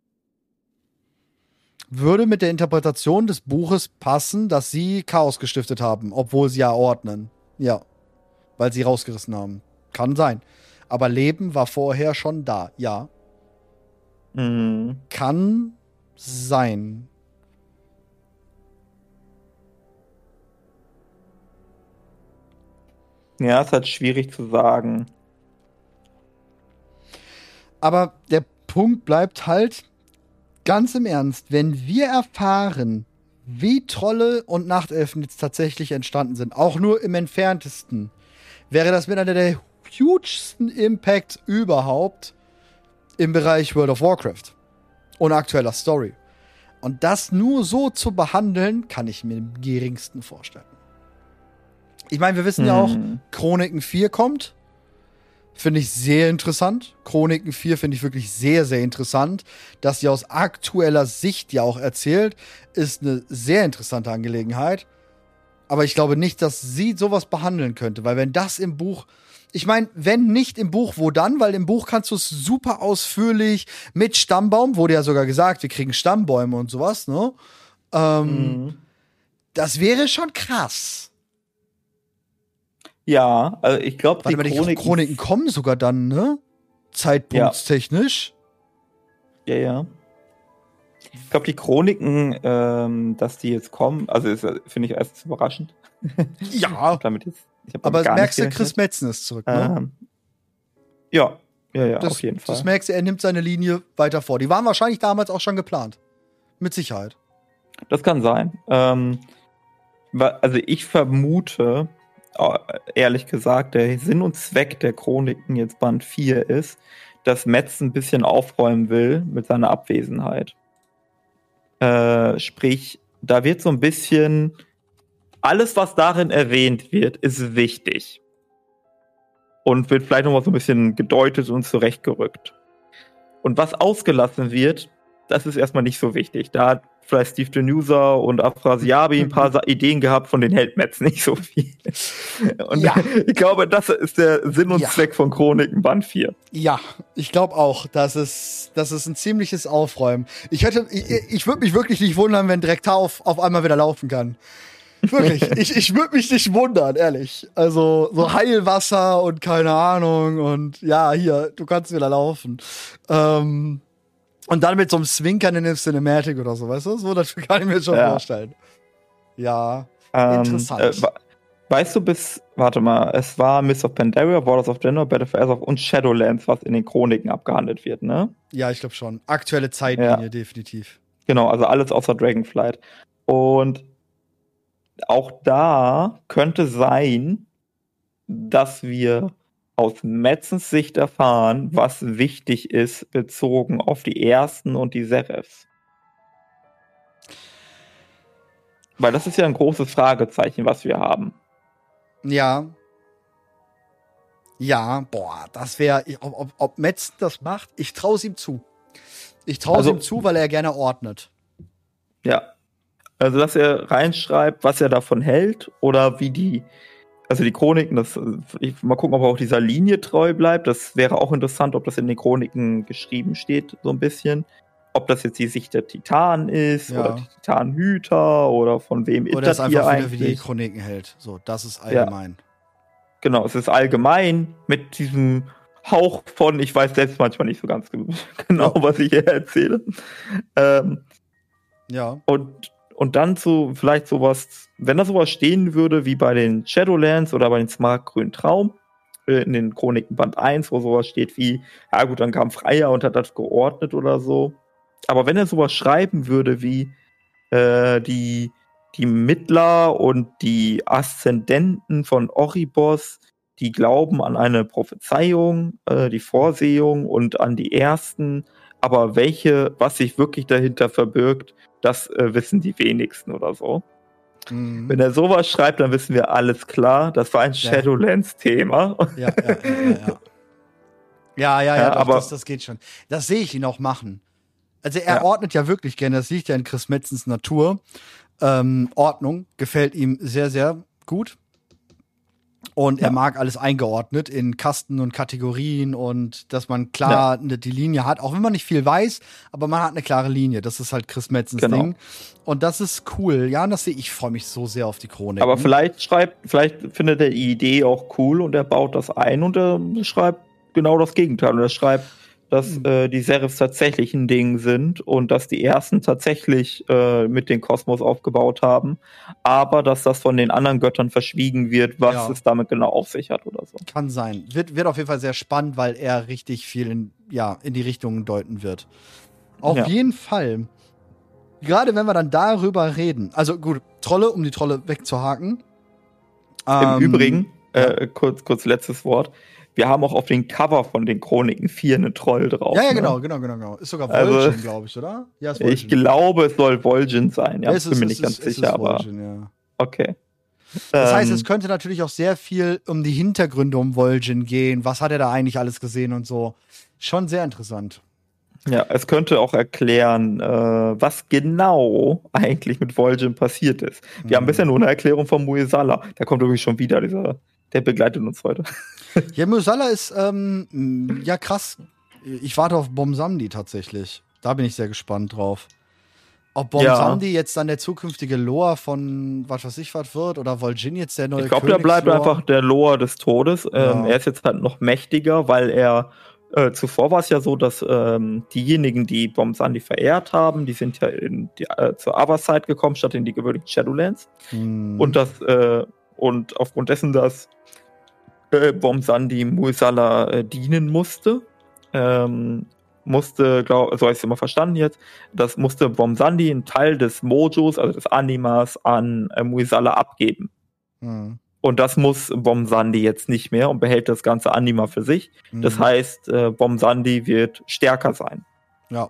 Würde mit der Interpretation des Buches passen, dass sie Chaos gestiftet haben, obwohl sie ja ordnen. Ja. Weil sie rausgerissen haben. Kann sein. Aber Leben war vorher schon da, ja. Mhm. Kann sein. Ja, ist halt schwierig zu sagen. Aber der Punkt bleibt halt, ganz im Ernst, wenn wir erfahren, wie Trolle und Nachtelfen jetzt tatsächlich entstanden sind, auch nur im entferntesten, wäre das mit einer der hugesten Impacts überhaupt im Bereich World of Warcraft und aktueller Story. Und das nur so zu behandeln, kann ich mir im geringsten vorstellen. Ich meine, wir wissen hm. ja auch, Chroniken vier kommt. Finde ich sehr interessant. Chroniken vier finde ich wirklich sehr, sehr interessant. Dass sie aus aktueller Sicht ja auch erzählt, ist eine sehr interessante Angelegenheit. Aber ich glaube nicht, dass sie sowas behandeln könnte, weil wenn das im Buch, ich meine, wenn nicht im Buch, wo dann? Weil im Buch kannst du es super ausführlich mit Stammbaum, wurde ja sogar gesagt, wir kriegen Stammbäume und sowas, ne? Ähm, mhm. Das wäre schon krass. Ja, also ich glaube, die, die Chroniken kommen sogar dann, ne? Zeitpunktstechnisch. Ja, ja. ja. Ich glaube, die Chroniken, ähm, dass die jetzt kommen, also finde ich erst überraschend. Ja, damit jetzt, aber merkst du, Chris Metzen ist zurück, ne? Ähm, ja, ja, ja, das, auf jeden Fall. Das merkst du, er nimmt seine Linie weiter vor. Die waren wahrscheinlich damals auch schon geplant. Mit Sicherheit. Das kann sein. Ähm, also ich vermute, ehrlich gesagt, der Sinn und Zweck der Chroniken jetzt Band vier ist, dass Metz ein bisschen aufräumen will mit seiner Abwesenheit. Äh, sprich, da wird so ein bisschen alles, was darin erwähnt wird, ist wichtig. Und wird vielleicht nochmal so ein bisschen gedeutet und zurechtgerückt. Und was ausgelassen wird, das ist erstmal nicht so wichtig. Da hat vielleicht Steve Denusa und Afrasiabi ein paar Ideen gehabt, von den hält Metz nicht so viel. Und ja. ich glaube, das ist der Sinn und ja. Zweck von Chroniken Band vier. Ja, ich glaube auch, das ist, das ist ein ziemliches Aufräumen. Ich hätte, ich, ich würde mich wirklich nicht wundern, wenn Drektar auf, auf einmal wieder laufen kann. Wirklich, ich, ich würde mich nicht wundern, ehrlich. Also so Heilwasser und keine Ahnung und ja, hier, du kannst wieder laufen. Ähm, und dann mit so einem Zwinkern in dem Cinematic oder so, weißt du? So, das kann ich mir schon ja. vorstellen. Ja, ähm, interessant. Äh, weißt du bis, warte mal, es war Mists of Pandaria, Borders of Draenor, Battle for Azeroth und Shadowlands, was in den Chroniken abgehandelt wird, ne? Ja, ich glaube schon. Aktuelle Zeitlinie, ja. definitiv. Genau, also alles außer Dragonflight. Und auch da könnte sein, dass wir aus Metzens Sicht erfahren, was wichtig ist, bezogen auf die Ersten und die Serifs? Weil das ist ja ein großes Fragezeichen, was wir haben. Ja. Ja, boah, das wäre, ob, ob, ob Metzen das macht, ich traue es ihm zu. Ich traue es Also- ihm zu, weil er gerne ordnet. Ja. Also, dass er reinschreibt, was er davon hält oder wie die, also die Chroniken, das, ich, mal gucken, ob er auch dieser Linie treu bleibt. Das wäre auch interessant, ob das in den Chroniken geschrieben steht, so ein bisschen. Ob das jetzt die Sicht der Titanen ist Ja. oder die Titanenhüter oder von wem Oder es das hier einfach wieder wie die eigentlich. Chroniken hält. So, das ist allgemein. Genau, es ist allgemein mit diesem Hauch von, ich weiß selbst manchmal nicht so ganz ge- genau, Ja. was ich hier erzähle. Ähm, Ja. und, und dann so, vielleicht sowas, wenn da sowas stehen würde, wie bei den Shadowlands oder bei den Smaragdgrünen Traum, äh, in den Chroniken Band eins, wo sowas steht wie, ja gut, dann kam Freier und hat das geordnet oder so. Aber wenn er sowas schreiben würde wie, äh, die, die Mittler und die Aszendenten von Oribos, die glauben an eine Prophezeiung, äh, die Vorsehung und an die Ersten, aber welche, was sich wirklich dahinter verbirgt, das äh, wissen die wenigsten oder so. Mhm. Wenn er sowas schreibt, dann wissen wir, alles klar, das war ein Ja. Shadowlands-Thema. Ja, ja, ja, ja, ja. Ja, ja, ja, Ja, doch, aber- das, das geht schon. Das sehe ich ihn auch machen. Also er Ja. ordnet ja wirklich gerne, das liegt ja in Chris Metzens Natur. Ähm, Ordnung gefällt ihm sehr, sehr gut. Und er Ja. mag alles eingeordnet in Kasten und Kategorien und dass man klar ne, die Linie hat, auch wenn man nicht viel weiß, aber man hat eine klare Linie. Das ist halt Chris Metzens Genau. Ding. Und das ist cool. Ja, und das sehe ich, ich freue mich so sehr auf die Chronik. Aber vielleicht schreibt, vielleicht findet er die Idee auch cool und er baut das ein und er schreibt genau das Gegenteil. Und er schreibt, dass Hm. äh, die Serifs tatsächlich ein Ding sind und dass die Ersten tatsächlich äh, mit den Kosmos aufgebaut haben, aber dass das von den anderen Göttern verschwiegen wird, was Ja. es damit genau auf sich hat oder so. Kann sein. Wird, wird auf jeden Fall sehr spannend, weil er richtig viel in, ja, in die Richtungen deuten wird. Auf Ja. jeden Fall. Gerade wenn wir dann darüber reden. Also gut, Trolle, um die Trolle wegzuhaken. Im Ähm, Übrigen, ja. äh, kurz, kurz letztes Wort, wir haben auch auf den Cover von den Chroniken vier einen Troll drauf. Ja, ja, ne? genau, genau, genau, genau. Ist sogar Also- Vol'jin, glaube ich, oder? Ja, ist Vol'jin. Ich glaube, es soll Vol'jin sein. Ja, Ja, es bin ist- mir es nicht ganz ist- es ist sicher, aber Vol'jin, ja. okay. Das heißt, Ähm, es könnte natürlich auch sehr viel um die Hintergründe um Vol'jin gehen. Was hat er da eigentlich alles gesehen und so. Schon sehr interessant. Ja, es könnte auch erklären, äh, was genau eigentlich mit Vol'jin passiert ist. Wir haben Mhm. bisher nur eine Erklärung von Muesala. Der kommt übrigens schon wieder, dieser, der begleitet uns heute. Ja, Musala ist, ähm, mh, ja krass. Ich warte auf Bomsamdi tatsächlich. Da bin ich sehr gespannt drauf. Ob Bomsamdi jetzt dann der zukünftige Loa von was weiß ich was wird oder Vol'jin jetzt der neue Ich glaube, der bleibt Königslore? einfach der Loa des Todes. Ähm, Ja. Er ist jetzt halt noch mächtiger, weil er äh, zuvor war es ja so, dass ähm, diejenigen, die Bomsandi verehrt haben, die sind ja in die, äh, zur Otherside gekommen, statt in die gewöhnlichen Shadowlands. Hm. Und das äh, und aufgrund dessen, dass äh, Bomsandi Muesala äh, dienen musste, ähm, musste, glaube so habe ich es immer verstanden jetzt, das musste Bomsandi einen Teil des Mojos, also des Animas, an äh, Muesala abgeben. Hm. Und das muss Bomsandi jetzt nicht mehr und behält das ganze Anima für sich. Das Hm. heißt, äh, Bomsandi wird stärker sein. Ja.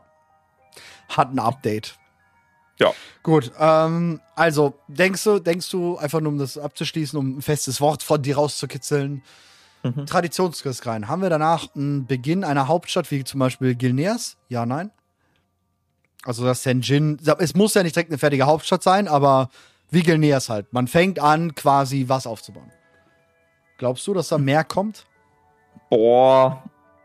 Hat ein Update. Ja. Gut, ähm, also denkst du, denkst du, einfach nur um das abzuschließen, um ein festes Wort von dir rauszukitzeln, Mhm. Traditionskrieg rein. Haben wir danach einen Beginn einer Hauptstadt, wie zum Beispiel Gilneas? Ja, nein? Also das Senjin, es muss ja nicht direkt eine fertige Hauptstadt sein, aber wie Gilneas halt. Man fängt an, quasi was aufzubauen. Glaubst du, dass da mehr kommt? Boah.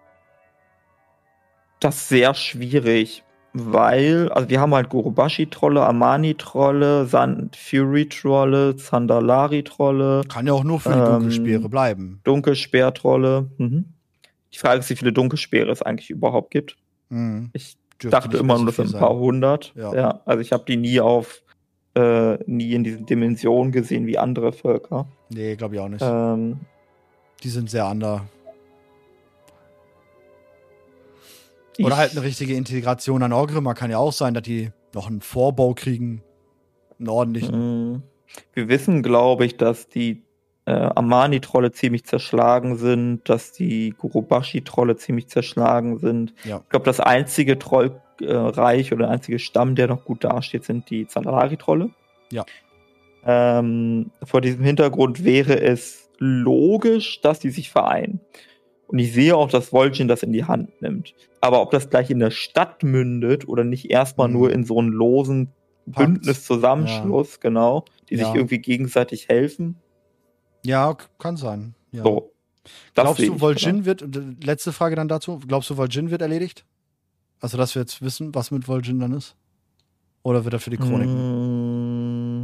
Das ist sehr schwierig, weil, also wir haben halt Gurubashi-Trolle, Amani-Trolle, Sand Fury-Trolle, Zandalari-Trolle, Kann ja auch nur für die Ähm, Dunkelspeere bleiben. Dunkelspeer-Trolle. Mhm. Die Frage ist, wie viele Dunkelspeere es eigentlich überhaupt gibt. Mhm. Ich Dürfte dachte nicht immer mehr so nur, das viel sind ein sein. paar hundert. Ja. Ja. Also ich habe die nie auf, äh, nie in diesen Dimensionen gesehen wie andere Völker. Nee, glaube ich auch nicht. Ähm, Die sind sehr ander. Oder ich- halt eine richtige Integration an Orgrimmar kann ja auch sein, dass die noch einen Vorbau kriegen. Einen ordentlichen. Mm, Wir wissen, glaube ich, dass die äh, Amani-Trolle ziemlich zerschlagen sind, dass die Gurubashi-Trolle ziemlich zerschlagen sind. Ja. Ich glaube, das einzige Trollreich oder der einzige Stamm, der noch gut dasteht, sind die Zandalari-Trolle. Ja. Ähm, vor diesem Hintergrund wäre es logisch, dass die sich vereinen. Und ich sehe auch, dass Vol'jin das in die Hand nimmt. Aber ob das gleich in der Stadt mündet oder nicht erstmal Mhm. nur in so einen losen Bündniszusammenschluss, ja. genau, die Ja. sich irgendwie gegenseitig helfen. Ja, kann sein. Ja. So. Glaubst du, ich, Vol'jin wird, letzte Frage dann dazu, glaubst du, Vol'jin wird erledigt? Also, dass wir jetzt wissen, was mit Vol'jin dann ist? Oder wird er für die Chroniken?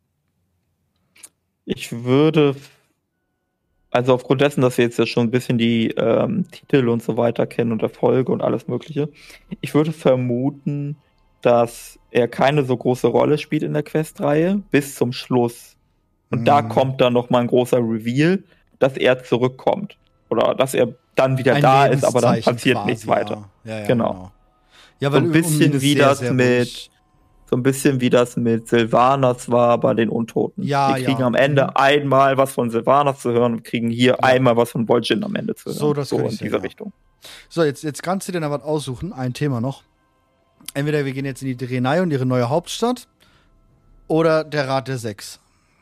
Ich würde, also aufgrund dessen, dass wir jetzt ja schon ein bisschen die ähm, Titel und so weiter kennen und Erfolge und alles Mögliche, ich würde vermuten, dass er keine so große Rolle spielt in der Questreihe bis zum Schluss. Und mm. da kommt dann noch mal ein großer Reveal, dass er zurückkommt. Oder dass er dann wieder ein da ist, aber dann passiert quasi, nichts weiter. Ja. Ja, ja, genau. genau. Ja, weil so ein bisschen um wie sehr, das sehr mit ruhig. so ein bisschen wie das mit Sylvanas war bei den Untoten. Ja, Wir kriegen ja. am Ende mhm. einmal was von Sylvanas zu hören und kriegen hier Ja. einmal was von Vol'jin am Ende zu hören. So, das so kann in ich sehen, dieser ja. Richtung. So, jetzt, jetzt kannst du dir noch was aussuchen. Ein Thema noch. Entweder wir gehen jetzt in die Draenei und ihre neue Hauptstadt oder der Rat der Sechs.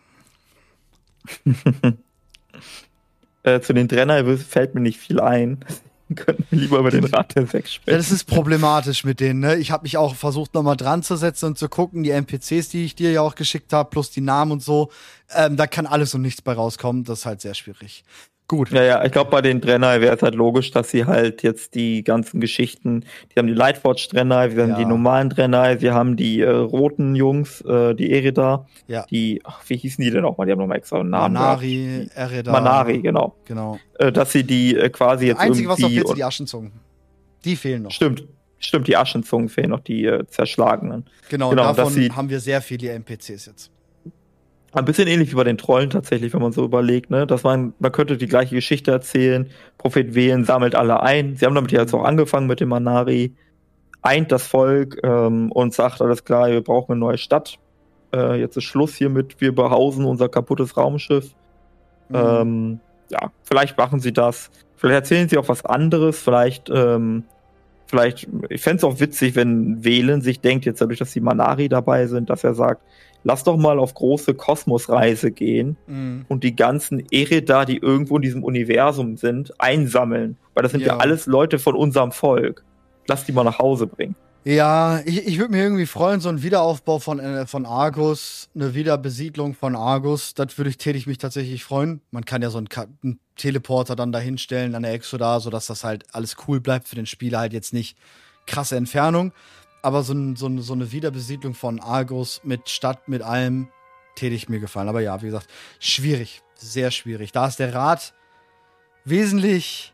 äh, zu den Draenei fällt mir nicht viel ein. Könnten wir lieber über den Rat der Sechs sprechen. Ja, das ist problematisch mit denen, ne? Ich habe mich auch versucht, nochmal dran zu setzen und zu gucken, die N P Cs, die ich dir ja auch geschickt habe, plus die Namen und so, ähm, da kann alles und nichts bei rauskommen. Das ist halt sehr schwierig. Gut. Ja, ja, ich glaube, bei den Draenei wäre es halt logisch, dass sie halt jetzt die ganzen Geschichten, die haben die Lightforge Draenei, wir haben Ja. die normalen Draenei, wir haben die äh, roten Jungs, äh, die Erida, Ja. die, ach, wie hießen die denn auch mal? Die haben nochmal extra einen Namen. Manari, gehabt. Ereda. Manari, genau. Genau. Äh, dass sie die äh, quasi jetzt Das Einzige, was noch irgendwie... fehlt, sind die Aschenzungen. Die fehlen noch. Stimmt, stimmt, die Aschenzungen fehlen noch, die äh, zerschlagenen. Genau, Genau, und dass davon sie- haben wir sehr viele N P Cs jetzt. Ein bisschen ähnlich wie bei den Trollen tatsächlich, wenn man so überlegt, ne? Dass man, man könnte die gleiche Geschichte erzählen. Prophet Velen sammelt alle ein. Sie haben damit ja jetzt auch angefangen mit dem Manari, eint das Volk ähm, und sagt, alles klar, wir brauchen eine neue Stadt. Äh, jetzt ist Schluss hiermit, wir behausen unser kaputtes Raumschiff. Mhm. Ähm, ja, vielleicht machen sie das. Vielleicht erzählen sie auch was anderes. Vielleicht, ähm, vielleicht, ich fände es auch witzig, wenn Velen sich denkt, jetzt dadurch, dass die Manari dabei sind, dass er sagt, lass doch mal auf große Kosmosreise gehen Mhm. und die ganzen Ereda, die irgendwo in diesem Universum sind, einsammeln. Weil das sind ja, Ja. alles Leute von unserem Volk. Lass die mal nach Hause bringen. Ja, ich, ich würde mir irgendwie freuen, so ein Wiederaufbau von, äh, von Argus, eine Wiederbesiedlung von Argus, das würde ich tätig mich tatsächlich freuen. Man kann ja so einen, Ka- einen Teleporter dann da hinstellen an der Exodar, sodass das halt alles cool bleibt für den Spieler, halt jetzt nicht krasse Entfernung. Aber so, ein, so, eine, so eine Wiederbesiedlung von Argus mit Stadt, mit allem, tätig mir gefallen. Aber ja, wie gesagt, schwierig, sehr schwierig. Da ist der Rat wesentlich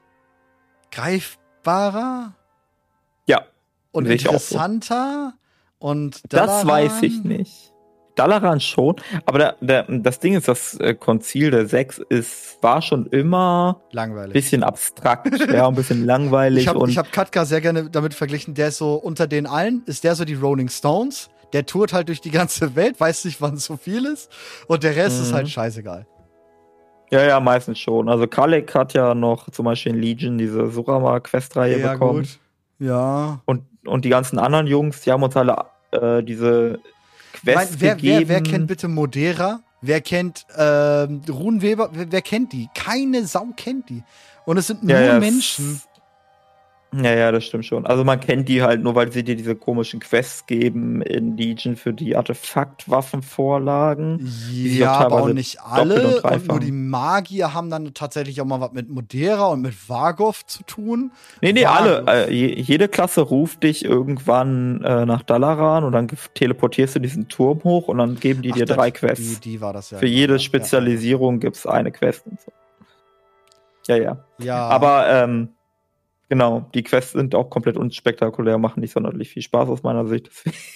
greifbarer Ja, und sehe ich auch so. interessanter und Das Dalaran- weiß ich nicht. Dalaran schon, aber der, der, das Ding ist, das äh, Konzil der Sechs ist, war schon immer ein Langweilig. bisschen abstrakt, ja, ein bisschen langweilig. Ich habe und ich hab Katka sehr gerne damit verglichen, der ist so unter den allen, ist der so die Rolling Stones, der tourt halt durch die ganze Welt, weiß nicht, wann so viel ist und der Rest Mhm. ist halt scheißegal. ja, ja, meistens schon. Also Kalek hat ja noch zum Beispiel in Legion diese Surama-Questreihe bekommen. Ja. Und, und die ganzen anderen Jungs, die haben uns alle äh, diese Mein, Quest wer, gegeben. wer, wer kennt bitte Modera? Wer kennt ähm, Runenweber? Wer, wer kennt die? Keine Sau kennt die. Und es sind nur Ja, ja, es- Menschen. Ja, ja, das stimmt schon. Also man kennt die halt nur, weil sie dir diese komischen Quests geben in Legion für die Artefaktwaffenvorlagen. die Ja, auch aber auch teilweise nicht doppelt alle. und Und, dreifach. nur die Magier haben dann tatsächlich auch mal was mit Modera und mit Vargov zu tun. Nee, nee, Vargov. alle. Äh, je, jede Klasse ruft dich irgendwann äh, nach Dalaran und dann ge- teleportierst du diesen Turm hoch und dann geben die Ach, dir das- drei Quests. Die, die war das ja. Für genau, jede ja, Spezialisierung gibt's eine Quest und so. Ja, ja. Ja, ja. Aber ähm, genau, die Quests sind auch komplett unspektakulär, machen nicht sonderlich viel Spaß aus meiner Sicht.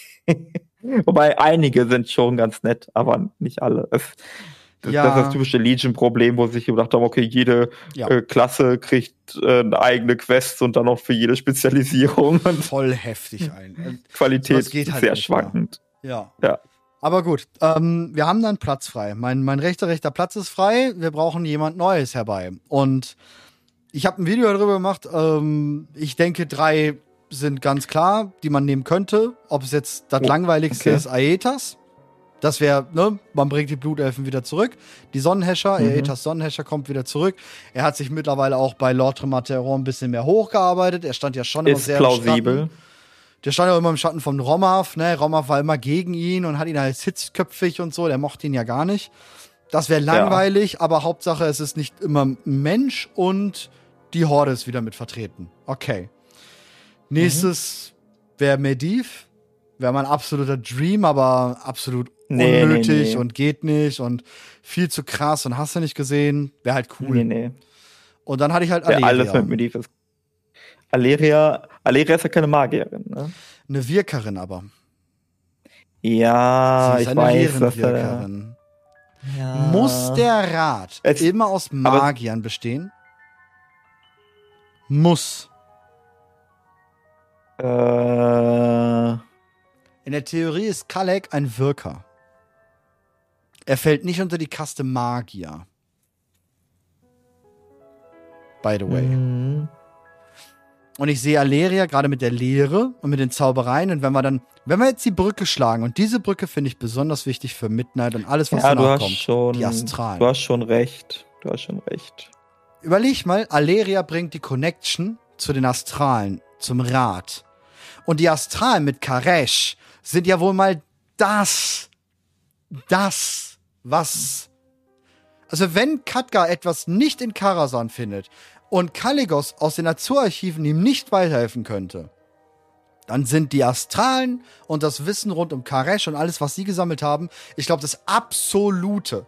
Wobei einige sind schon ganz nett, aber nicht alle. Es, das, Ja. das ist das typische Legion-Problem, wo sich gedacht haben, okay, jede Ja. äh, Klasse kriegt äh, eine eigene Quest und dann noch für jede Spezialisierung. Und voll heftig ein. Qualität Sowas geht ist halt sehr nicht mehr. schwankend. Ja. Ja. Aber gut, ähm, wir haben dann Platz frei. Mein, mein rechter, rechter Platz ist frei. Wir brauchen jemand Neues herbei. Und ich habe ein Video darüber gemacht. Ähm, ich denke, drei sind ganz klar, die man nehmen könnte. Ob es jetzt das Oh, langweiligste okay. ist, Aetas. Das wäre, ne, man bringt die Blutelfen wieder zurück. Die Sonnenhäscher, Mhm. Aetas Sonnenhäscher kommt wieder zurück. Er hat sich mittlerweile auch bei Lord Tremateron ein bisschen mehr hochgearbeitet. Er stand ja schon immer Ist sehr im Schatten. plausibel. Der stand ja immer im Schatten von Romav, ne? Romav war immer gegen ihn und hat ihn als hitzköpfig und so. Der mochte ihn ja gar nicht. Das wäre langweilig, aber Hauptsache, es ist nicht immer ein Mensch und die Horde ist wieder mit vertreten. Okay. Nächstes wäre Medivh. Wäre mein absoluter Dream, aber absolut Nee, unnötig nee, nee. und geht nicht und viel zu krass und hast du nicht gesehen. Wäre halt cool. Nee, nee. Und dann hatte ich halt Ja, Aleria. alles mit Medivh ist. Aleria, Aleria ist ja keine Magierin, ne? Eine Wirkerin aber. Ja, Sie ist ich eine weiß, dass er. Wirkerin. Ja. Muss der Rat Es- immer aus Magiern bestehen? Muss. Äh, In der Theorie ist Kalek ein Wirker. Er fällt nicht unter die Kaste Magier. By the way. mhm. Und ich sehe Aleria gerade mit der Lehre und mit den Zaubereien. Und wenn wir dann, wenn wir jetzt die Brücke schlagen, und diese Brücke finde ich besonders wichtig für Midnight und alles, was Ja, du danach hast kommt. schon. Die Astralen. Du hast schon recht. Du hast schon recht. Überleg mal, Aleria bringt die Connection zu den Astralen, zum Rat. Und die Astralen mit Karesh sind ja wohl mal das, das, was... Also wenn Khadgar etwas nicht in Karasan findet und Kaligos aus den Azur-Archiven ihm nicht weiterhelfen könnte, dann sind die Astralen und das Wissen rund um Karesh und alles, was sie gesammelt haben, ich glaube, das Absolute,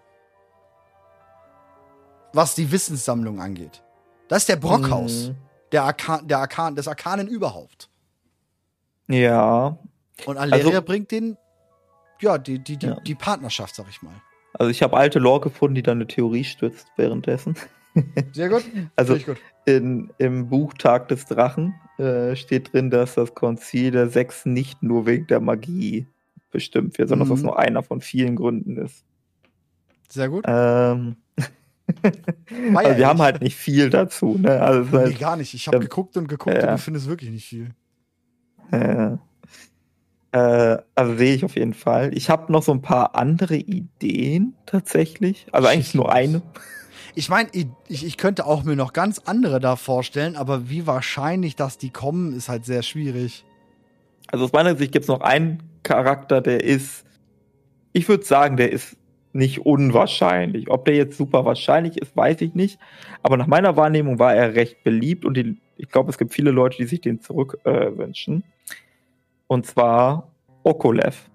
was die Wissenssammlung angeht. Das ist der Brockhaus. Mhm. Der Arkan, der Arkan, des Arkanen überhaupt. Ja. Und Aleria Also- bringt den, ja, die, die, die, Ja. die Partnerschaft, sag ich mal. Also ich habe alte Lore gefunden, die dann eine Theorie stützt währenddessen. Sehr gut. Also Finde ich gut. in, im Buch Tag des Drachen äh, steht drin, dass das Konzil der Sechs nicht nur wegen der Magie bestimmt wird, sondern Mhm. dass das nur einer von vielen Gründen ist. Sehr gut. Ähm, War ja also wir haben echt. halt nicht viel dazu. Ne? Also es ist Nee, halt, gar nicht. Ich habe ähm, geguckt und geguckt ja. und ich finde es wirklich nicht viel. äh, äh, also sehe ich auf jeden Fall. Ich habe noch so ein paar andere Ideen tatsächlich. Also eigentlich Schieß nur los. eine. Ich meine, ich, ich könnte auch mir noch ganz andere da vorstellen, aber wie wahrscheinlich, dass die kommen, ist halt sehr schwierig. Also aus meiner Sicht gibt es noch einen Charakter, der ist, ich würde sagen, der ist nicht unwahrscheinlich. Ob der jetzt super wahrscheinlich ist, weiß ich nicht. Aber nach meiner Wahrnehmung war er recht beliebt und die, ich glaube, es gibt viele Leute, die sich den zurück äh, wünschen. Und zwar Okolev.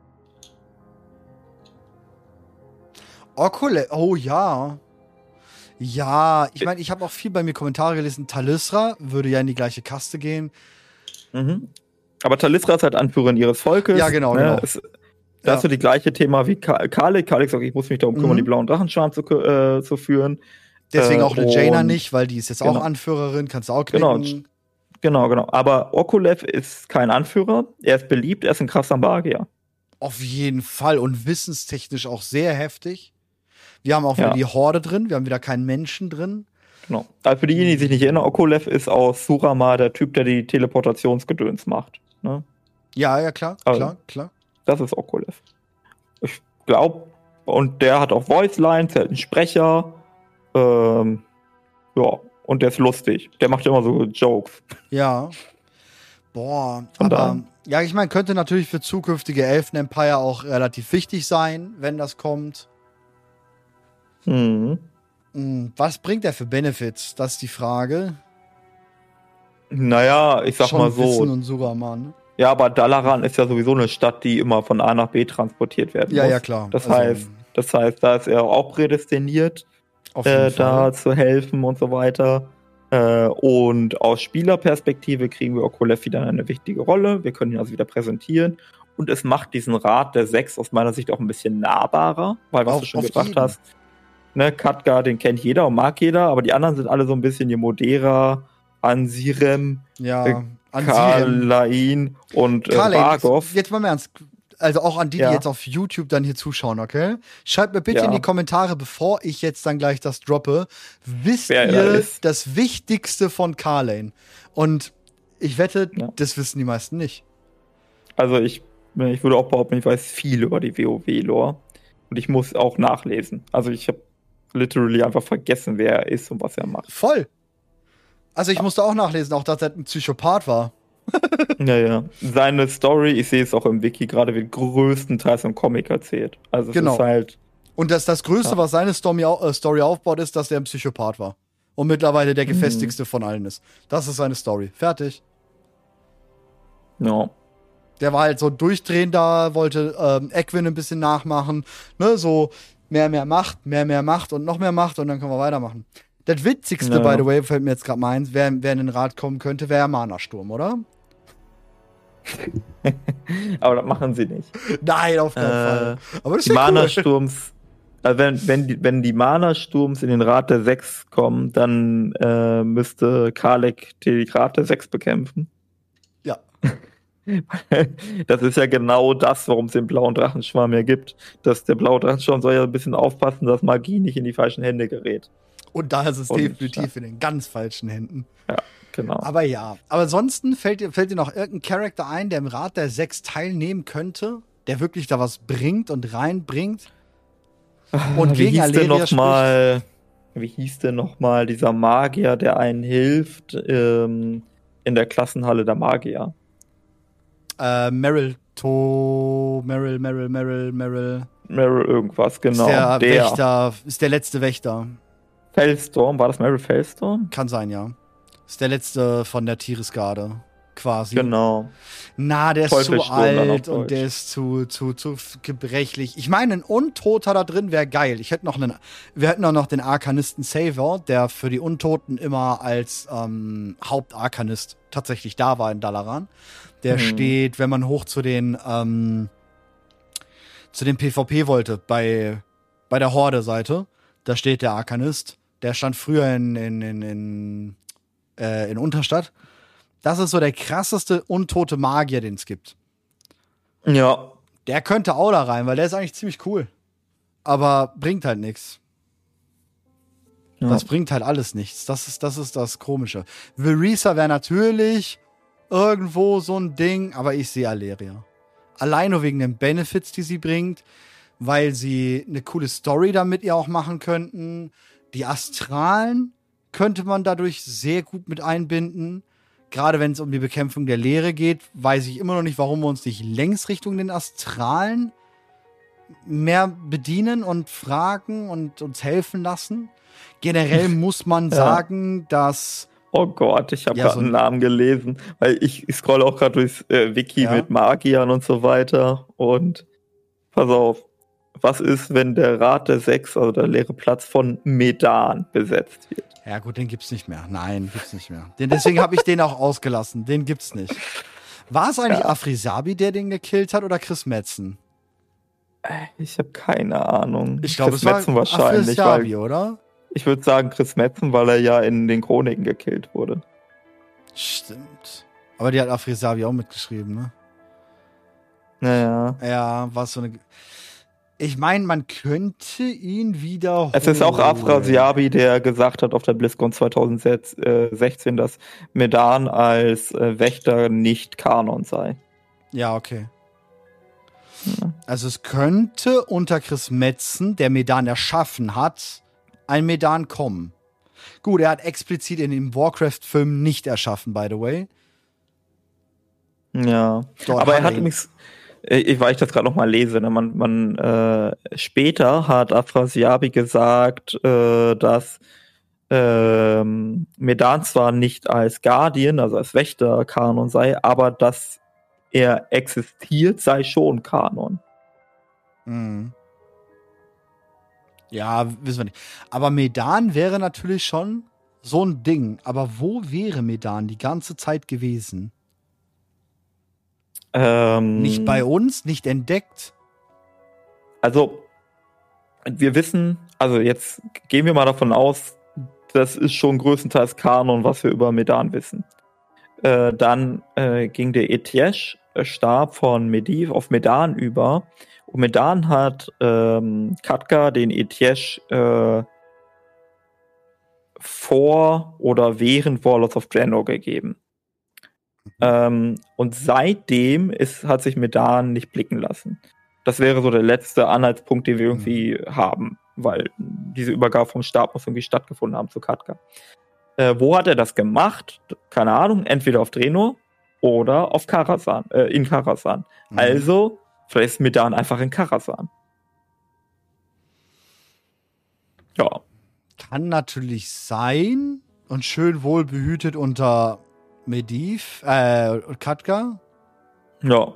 Okule, oh ja. Ja, ich meine, ich habe auch viel bei mir Kommentare gelesen. Talisra würde ja in die gleiche Kaste gehen. Mhm. Aber Talisra ist halt Anführerin ihres Volkes. Ja, genau, ne? genau. Es, das ist so die gleiche Thema wie Ka- Kalik. Kalik sagt, ich muss mich darum kümmern, Mhm. die blauen Drachenschwarm zu, äh, zu führen. Deswegen Äh, auch eine Jaina und- nicht, weil die ist jetzt genau. auch Anführerin, kannst du auch Genau. knicken. Genau, genau. Aber Okolev ist kein Anführer. Er ist beliebt, er ist ein krasser Magier. Auf jeden Fall und wissenstechnisch auch sehr heftig. Wir haben auch wieder Ja. die Horde drin, wir haben wieder keinen Menschen drin. Genau. Also für diejenigen, die sich nicht erinnern, Okolev ist aus Surama der Typ, der die Teleportationsgedöns macht. Ne? Ja, ja, klar, Also- klar, klar. Das ist Okolev. Ich glaube, und der hat auch Voice Lines, der hat einen Sprecher. Ähm, ja, und der ist lustig. Der macht immer so Jokes. Ja. Boah, Von aber daher. ja, ich meine, könnte natürlich für zukünftige Elfen Empire auch relativ wichtig sein, wenn das kommt. Mhm. Hm, was bringt er für Benefits? Das ist die Frage. Naja, ich sag Schon mal so. Wissen und Suraman. Ne? Ja, aber Dalaran ist ja sowieso eine Stadt, die immer von A nach B transportiert werden Ja, muss. ja, klar. Das Also, heißt, das heißt, da ist er auch prädestiniert, auf jeden äh, da Fall. zu helfen und so weiter. Äh, und aus Spielerperspektive kriegen wir Okolev wieder eine wichtige Rolle. Wir können ihn also wieder präsentieren. Und es macht diesen Rat der Sechs aus meiner Sicht auch ein bisschen nahbarer, weil was Auf- du schon auf gesagt jeden. hast, ne, Khadgar, den kennt jeder und mag jeder, aber die anderen sind alle so ein bisschen Yemodera, Ansirem, Ja, äh, an Sirem. Kalain und äh, Kalein, Bargov. jetzt mal im Ernst. Also auch an die, Ja. die jetzt auf YouTube dann hier zuschauen, okay? Schreibt mir bitte Ja. in die Kommentare, bevor ich jetzt dann gleich das droppe. Wisst Wer ihr er ist. das Wichtigste von Carlane? Und ich wette, Ja. das wissen die meisten nicht. Also ich, ich würde auch behaupten, ich weiß viel über die WoW-Lore. Und ich muss auch nachlesen. Also ich habe literally einfach vergessen, wer er ist und was er macht. Voll. Also ich musste auch nachlesen, auch dass er ein Psychopath war. Ja, ja. Seine Story, ich sehe es auch im Wiki, gerade wird größtenteils im Comic erzählt. Also es Genau. ist halt, Und das, das Größte, Ja. was seine Story, au- äh, Story aufbaut, ist, dass er ein Psychopath war. Und mittlerweile der Mhm. gefestigste von allen ist. Das ist seine Story. Fertig. ja. Der war halt so durchdrehender, wollte ähm, Equin ein bisschen nachmachen. Ne, so mehr, mehr Macht, mehr, mehr Macht und noch mehr Macht und dann können wir weitermachen. Das Witzigste, Ja. by the way, fällt mir jetzt gerade mal ein, wer, wer in den Rat kommen könnte, wäre Mana-Sturm, oder? Aber das machen sie nicht. Nein, auf keinen Äh, Fall. Aber das Die ist ja cool. Mana-Sturms, also wenn, wenn, die, wenn die Mana-Sturms in den Rat der Sechs kommen, dann äh, müsste Karlek die Rat der Sechs bekämpfen. Ja. Das ist ja genau das, warum es den blauen Drachenschwarm ja gibt. Dass der blaue Drachenschwarm soll ja ein bisschen aufpassen, dass Magie nicht in die falschen Hände gerät. Und da ist es Und, definitiv in den ganz falschen Händen. Genau. Aber ja. Aber ansonsten fällt dir, fällt dir noch irgendein Charakter ein, der im Rat der Sechs teilnehmen könnte, der wirklich da was bringt und reinbringt? Und wie gegen hieß denn Aleria noch mal, wie hieß denn noch mal dieser Magier, der einen hilft ähm, in der Klassenhalle der Magier? Äh, Meryl, To, Meryl, Meryl, Meryl, Meryl. Meryl irgendwas, genau. Ist der, der Wächter, ist der letzte Wächter. Felstorm, war das Meryl Felstorm? Kann sein, ja. Ist der letzte von der Tieresgarde, quasi. Genau. Na, der ist zu Teufelsturm dann alt auf und Deutsch. der ist zu, zu, zu gebrechlich. Ich meine, ein Untoter da drin wäre geil. Ich hätte noch einen, wir hätten auch noch den Arkanisten Savor, der für die Untoten immer als ähm, Hauptarkanist tatsächlich da war in Dalaran. Der Mhm. steht, wenn man hoch zu den ähm, zu den PvP wollte, bei, bei der Horde-Seite, da steht der Arkanist. Der stand früher in, in, in, in, äh, in Unterstadt. Das ist so der krasseste untote Magier, den es gibt. Ja. Der könnte auch da rein, weil der ist eigentlich ziemlich cool. Aber bringt halt nichts. ja. Das bringt halt alles nichts. Das ist das, ist das Komische. Verisa wäre natürlich irgendwo so ein Ding, aber ich sehe Aleria. Allein nur wegen den Benefits, die sie bringt, weil sie eine coole Story damit ihr auch machen könnten. Die Astralen könnte man dadurch sehr gut mit einbinden. Gerade wenn es um die Bekämpfung der Leere geht, weiß ich immer noch nicht, warum wir uns nicht längs Richtung den Astralen mehr bedienen und fragen und uns helfen lassen. Generell muss man Ja. sagen, dass Oh Gott, ich habe Ja, gerade so einen ein- Namen gelesen, weil ich, ich scroll auch gerade durchs äh, Wiki Ja. mit Magiern und so weiter. Und pass auf, was ist, wenn der Rat der Sechs, also der leere Platz von Medan besetzt wird? ja gut, den gibt's nicht mehr. Nein, gibt's nicht mehr. Den, deswegen habe ich den auch ausgelassen. Den gibt's nicht. War es eigentlich Ja. Afrisabi, der den gekillt hat, oder Chris Metzen? Ich habe keine Ahnung. Ich glaube, Chris es war Metzen wahrscheinlich, Afrisabi, weil oder? ich würde sagen Chris Metzen, weil er ja in den Chroniken gekillt wurde. Stimmt. Aber die hat Afrisabi auch mitgeschrieben, ne? Naja. Ja, war so eine. Ich meine, man könnte ihn wieder. Es ist auch Afrasiabi, der gesagt hat auf der BlizzCon zwanzig sechzehn, dass Medan als äh, Wächter nicht Kanon sei. Ja, okay. Ja. Also es könnte unter Chris Metzen, der Medan erschaffen hat, ein Medan kommen. Gut, er hat explizit in dem Warcraft-Film nicht erschaffen, by the way. Ja. Dort Aber er hat hat er ihn. übrigens, ich, weil ich das gerade noch mal lese, ne, man, man äh, später hat Afrasiabi gesagt, äh, dass ähm, Medan zwar nicht als Guardian, also als Wächter Kanon sei, aber dass er existiert, sei schon Kanon. Mhm. Ja, wissen wir nicht. Aber Medan wäre natürlich schon so ein Ding. Aber wo wäre Medan die ganze Zeit gewesen? Ähm, Nicht bei uns, nicht entdeckt. Also, wir wissen, also jetzt gehen wir mal davon aus, das ist schon größtenteils Kanon, was wir über Medan wissen. Äh, dann äh, ging der Etiesh Stab von Medivh auf Medan über. Und Medan hat ähm, Khadgar den Etiesh äh, vor oder während Warlords of Draenor gegeben. Mhm. Ähm, und seitdem ist, hat sich Medan nicht blicken lassen. Das wäre so der letzte Anhaltspunkt, den wir irgendwie mhm. haben, weil diese Übergabe vom Stab muss irgendwie stattgefunden haben zu Khadgar. Äh, wo hat er das gemacht? Keine Ahnung, entweder auf Draenor oder auf Kharasan, äh, in Kharasan. Mhm. Also, vielleicht ist Medan einfach in Kharasan. Ja. Kann natürlich sein und schön wohl behütet unter Medivh, äh, Khadgar. Ja.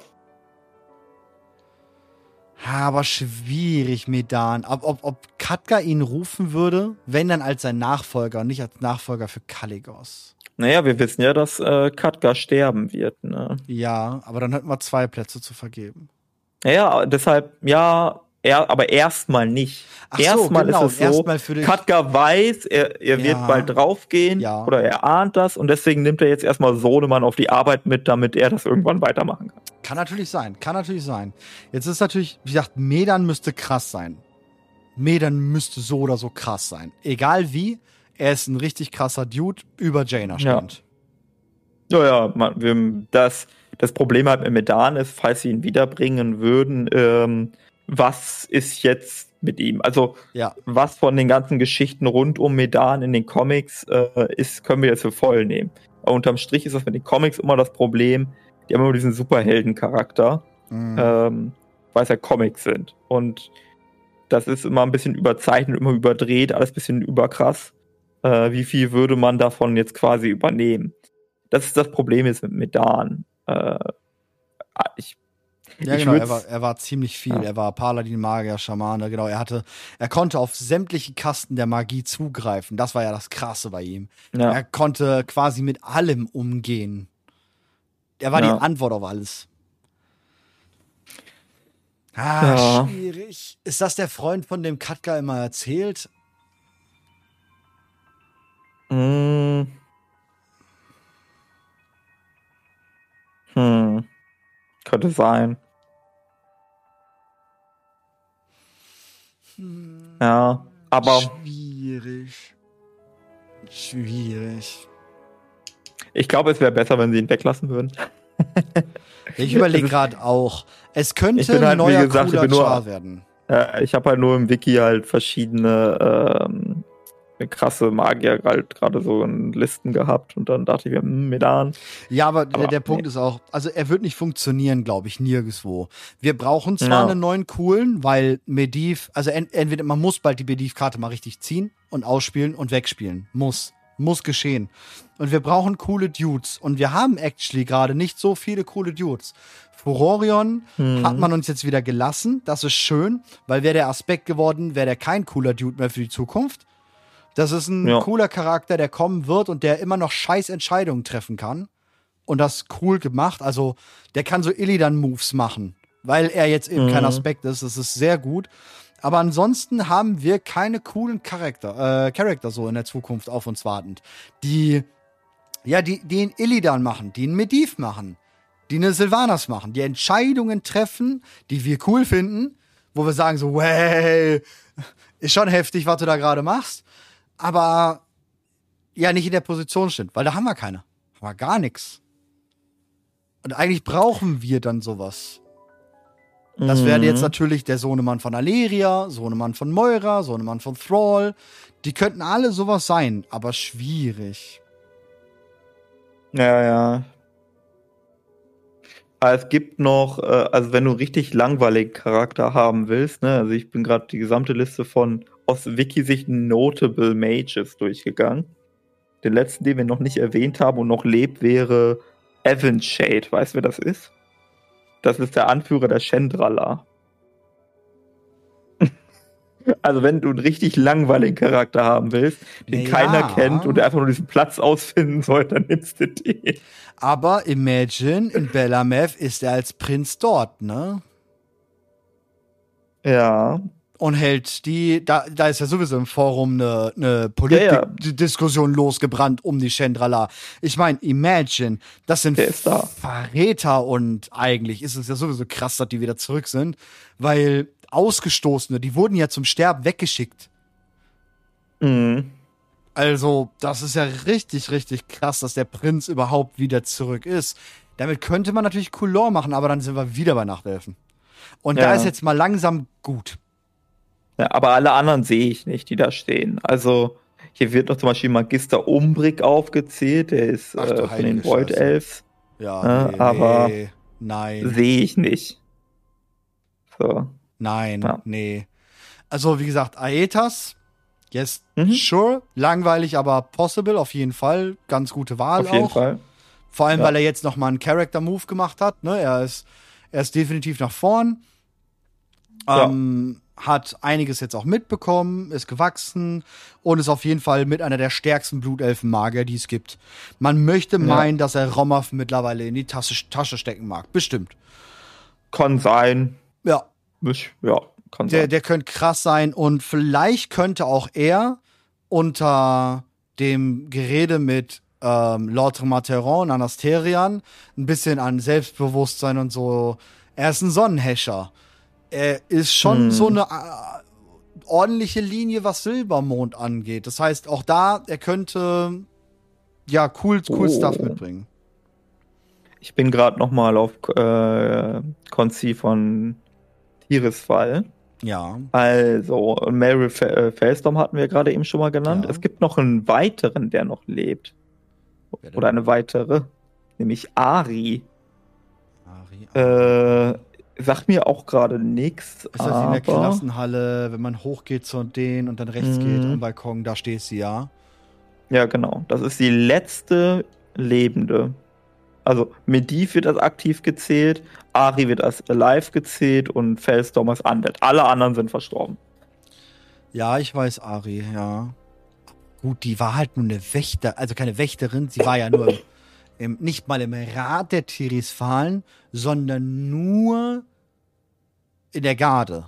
Aber schwierig, Medan. Ob, ob, ob Khadgar ihn rufen würde, wenn dann als sein Nachfolger, nicht als Nachfolger für Kalecgos. Naja, wir wissen ja, dass äh, Khadgar sterben wird, ne? Ja, aber dann hätten wir zwei Plätze zu vergeben. Naja, deshalb, ja, er, aber erstmal nicht. Ach erstmal so, genau. ist es so, Khadgar weiß, er, er wird ja. bald draufgehen ja. oder er ahnt das und deswegen nimmt er jetzt erstmal Sohnemann auf die Arbeit mit, damit er das irgendwann weitermachen kann. Kann natürlich sein, kann natürlich sein. Jetzt ist natürlich, wie gesagt, Medan müsste krass sein. Medan müsste so oder so krass sein. Egal wie, er ist ein richtig krasser Dude, über Jaina stehend. Ja, ja, man, wir, das, das Problem halt mit Medan ist, falls sie ihn wiederbringen würden, ähm, was ist jetzt mit ihm? Also, ja. was von den ganzen Geschichten rund um Medan in den Comics äh, ist, können wir jetzt für voll nehmen. Aber unterm Strich ist das mit den Comics immer das Problem, die haben immer diesen Superhelden-Charakter, mhm. ähm, weil es ja Comics sind. Und das ist immer ein bisschen überzeichnet, immer überdreht, alles ein bisschen überkrass. Äh, wie viel würde man davon jetzt quasi übernehmen? Das ist das Problem jetzt mit Medan. Äh, ich Ja, ich genau, er war, er war ziemlich viel. Ja. Er war Paladin, Magier, Schamane, genau. Er hatte, er konnte auf sämtliche Kasten der Magie zugreifen. Das war ja das Krasse bei ihm. Ja. Er konnte quasi mit allem umgehen. Er war ja. die Antwort auf alles. Ah, ja. schwierig. Ist das der Freund, von dem Khadgar immer erzählt? Mm. Hm. Könnte sein. Hm. Ja, aber. Schwierig. Schwierig. Ich glaube, es wäre besser, wenn sie ihn weglassen würden. Ich überlege gerade auch. Es könnte halt, ein neuer gesagt, cooler nur, Char werden. Äh, ich habe halt nur im Wiki halt verschiedene ähm, krasse Magier halt gerade so in Listen gehabt und dann dachte ich mir, hm, Medan. Ja, aber, aber der, der nee. Punkt ist auch, also er wird nicht funktionieren, glaube ich, nirgendwo. Wir brauchen zwar ja. einen neuen coolen, weil Medivh, also ent, entweder man muss bald die Medivh-Karte mal richtig ziehen und ausspielen und wegspielen. Muss. Muss geschehen. Und wir brauchen coole Dudes. Und wir haben actually gerade nicht so viele coole Dudes. Furorion hm. hat man uns jetzt wieder gelassen. Das ist schön, weil wäre der Aspekt geworden, wäre der kein cooler Dude mehr für die Zukunft. Das ist ein ja. cooler Charakter, der kommen wird und der immer noch scheiß Entscheidungen treffen kann. Und das cool gemacht. Also, der kann so Illidan-Moves machen, weil er jetzt eben mhm. kein Aspekt ist. Das ist sehr gut. Aber ansonsten haben wir keine coolen Charakter, äh, Charakter so in der Zukunft auf uns wartend. Die, ja, die, die einen Illidan machen, die einen Medivh machen, die eine Sylvanas machen, die Entscheidungen treffen, die wir cool finden, wo wir sagen so, hey, ist schon heftig, was du da gerade machst. Aber ja, nicht in der Position sind, weil da haben wir keine. Haben wir gar nichts. Und eigentlich brauchen wir dann sowas. Das wäre jetzt natürlich der Sohnemann von Alleria, Sohnemann von Moira, Sohnemann von Thrall. Die könnten alle sowas sein, aber schwierig. Ja, ja. Aber es gibt noch, also wenn du einen richtig langweiligen Charakter haben willst, ne, also ich bin gerade die gesamte Liste von aus Wiki-Sicht Notable Mages durchgegangen. Den letzten, den wir noch nicht erwähnt haben und noch lebt, wäre Evan Shade. Weißt du, wer das ist? Das ist der Anführer der Chendrala. Also wenn du einen richtig langweiligen Charakter haben willst, den ja. keiner kennt und der einfach nur diesen Platz ausfinden soll, dann nimmst du den. Aber imagine, in Bellameth ist er als Prinz dort, ne? Ja. und hält die, da, da ist ja sowieso im Forum eine, eine Politikdiskussion ja, ja. losgebrannt um die Chendrala. Ich meine, imagine, das sind da. Verräter und eigentlich ist es ja sowieso krass, dass die wieder zurück sind, weil Ausgestoßene, die wurden ja zum Sterben weggeschickt. Mhm. Also, das ist ja richtig, richtig krass, dass der Prinz überhaupt wieder zurück ist. Damit könnte man natürlich cool Lore machen, aber dann sind wir wieder bei Nachtelfen. Und ja. da ist jetzt mal langsam gut. Ja, aber alle anderen sehe ich nicht, die da stehen. Also, hier wird noch zum Beispiel Magister Umbrik aufgezählt, der ist Ach, äh, von den Void Elves. Ja, äh, nee, aber nee, nein. Sehe ich nicht. So. Nein, ja. nee. Also, wie gesagt, Aetas, yes, mhm. sure, langweilig, aber possible, auf jeden Fall. Ganz gute Wahl auch. Auf jeden Fall. Vor allem, ja. weil er jetzt noch mal einen Character-Move gemacht hat. Ne? Er ist, er ist definitiv nach vorn. Ähm, ja. Hat einiges jetzt auch mitbekommen, ist gewachsen und ist auf jeden Fall mit einer der stärksten Blutelfen-Magier, die es gibt. Man möchte ja. meinen, dass er Romath mittlerweile in die Tasche, Tasche stecken mag. Bestimmt. Kann sein. Ja. Ich, ja, kann der, sein. Der könnte krass sein und vielleicht könnte auch er unter dem Gerede mit ähm, Lord Matheron, Anasterian, ein bisschen an Selbstbewusstsein und so. Er ist ein Sonnenhäscher. Er ist schon hm. so eine äh, ordentliche Linie, was Silbermond angeht. Das heißt, auch da, er könnte ja cool, cool oh. Stuff mitbringen. Ich bin gerade noch mal auf äh, Konzi von Tirisfal. Ja. Also, Mary Felstorm hatten wir gerade eben schon mal genannt. Ja. Es gibt noch einen weiteren, der noch lebt. Oder eine weitere. Nämlich Ari. Ari, Ari. Äh, sagt mir auch gerade nichts. Ist das in der Klassenhalle, wenn man hochgeht zu denen und dann rechts mm. geht am Balkon, da steht sie, ja? Ja, genau. Das ist die letzte lebende. Also Medivh wird als aktiv gezählt, Ari wird als alive gezählt und Felstorm als undead. Alle anderen sind verstorben. Ja, ich weiß Ari, ja. Gut, die war halt nur eine Wächter, also keine Wächterin, sie war ja nur im, im, nicht mal im Rat der Tirisfalen, sondern nur in der Garde.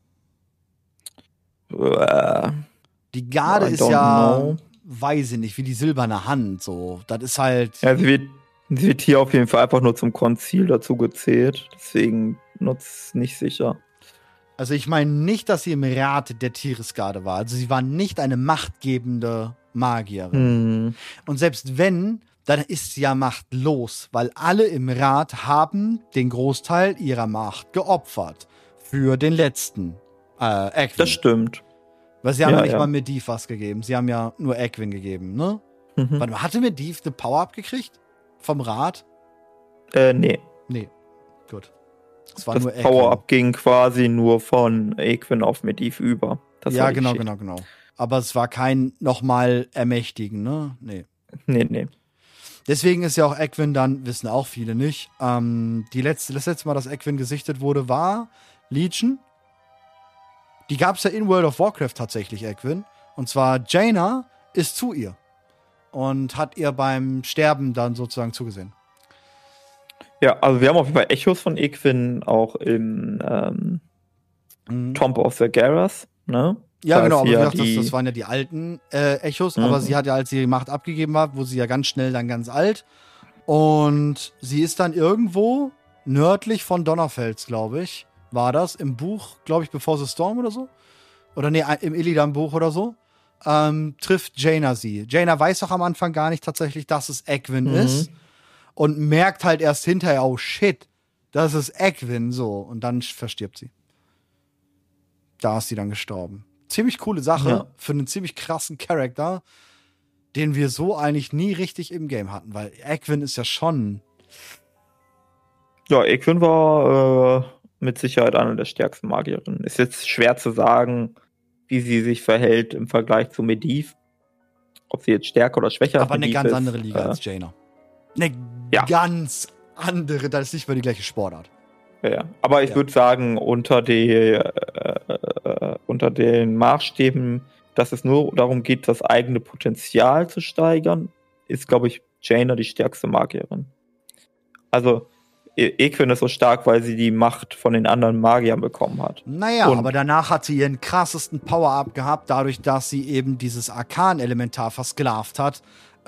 Uh, die Garde ist ja, know. weiß ich nicht, wie die silberne Hand, so. Das ist halt. Ja, sie wird, sie wird hier auf jeden Fall einfach nur zum Konzil dazu gezählt, deswegen nutzt nicht sicher. Also ich meine nicht, dass sie im Rat der Tirisgarde war. Also sie war nicht eine machtgebende Magierin. Hm. Und selbst wenn, dann ist sie ja machtlos, weil alle im Rat haben den Großteil ihrer Macht geopfert für den letzten äh, Egwin. Das stimmt. Weil sie haben ja, ja nicht ja. mal Medivh was gegeben. Sie haben ja nur Egwin gegeben, ne? Mhm. Warte mal, hatte Medivh eine Power-Up gekriegt? Vom Rat? Äh, nee. Nee. Gut. Das war das nur Egwin. Power-Up ging quasi nur von Egwin auf Medivh über. Das ja, genau, genau, genau. Aber es war kein nochmal Ermächtigen, ne? Nee. Nee, nee. Deswegen ist ja auch Egwin dann, wissen auch viele nicht, ähm, die letzte, das letzte Mal, dass Egwin gesichtet wurde, war Legion. Die gab es ja in World of Warcraft tatsächlich, Egwin. Und zwar Jaina ist zu ihr. Und hat ihr beim Sterben dann sozusagen zugesehen. Ja, also wir haben auf jeden Fall Echos von Egwin auch im ähm, mhm. Tomb of the Garras, ne? Ja, da genau, aber wie ja gesagt, das, das waren ja die alten äh, Echos, mhm. aber sie hat ja, als sie die Macht abgegeben hat, wurde sie ja ganz schnell dann ganz alt. Und sie ist dann irgendwo nördlich von Donnerfels, glaube ich, war das, im Buch, glaube ich, Before the Storm oder so. Oder nee, im Illidan-Buch oder so. Ähm, trifft Jaina sie. Jaina weiß doch am Anfang gar nicht tatsächlich, dass es Egwin mhm. ist. Und merkt halt erst hinterher, oh shit, das ist Egwin, so. Und dann verstirbt sie. Da ist sie dann gestorben. Ziemlich coole Sache ja. für einen ziemlich krassen Charakter, den wir so eigentlich nie richtig im Game hatten, weil Egwin ist ja schon. Ja, Egwin war äh, mit Sicherheit eine der stärksten Magierinnen. Ist jetzt schwer zu sagen, wie sie sich verhält im Vergleich zu Medivh. Ob sie jetzt stärker oder schwächer ist. Aber eine ganz ist, andere Liga äh, als Jaina. Eine ja. ganz andere, das ist nicht mehr die gleiche Sportart. Ja, ja. Aber ich ja. würde sagen, unter, die, äh, äh, unter den Maßstäben, dass es nur darum geht, das eigene Potenzial zu steigern, ist, glaube ich, Jaina die stärkste Magierin. Also, E- Equin ist so stark, weil sie die Macht von den anderen Magiern bekommen hat. Naja, Und- aber danach hat sie ihren krassesten Power-Up gehabt, dadurch, dass sie eben dieses Arkan-Elementar versklavt hat.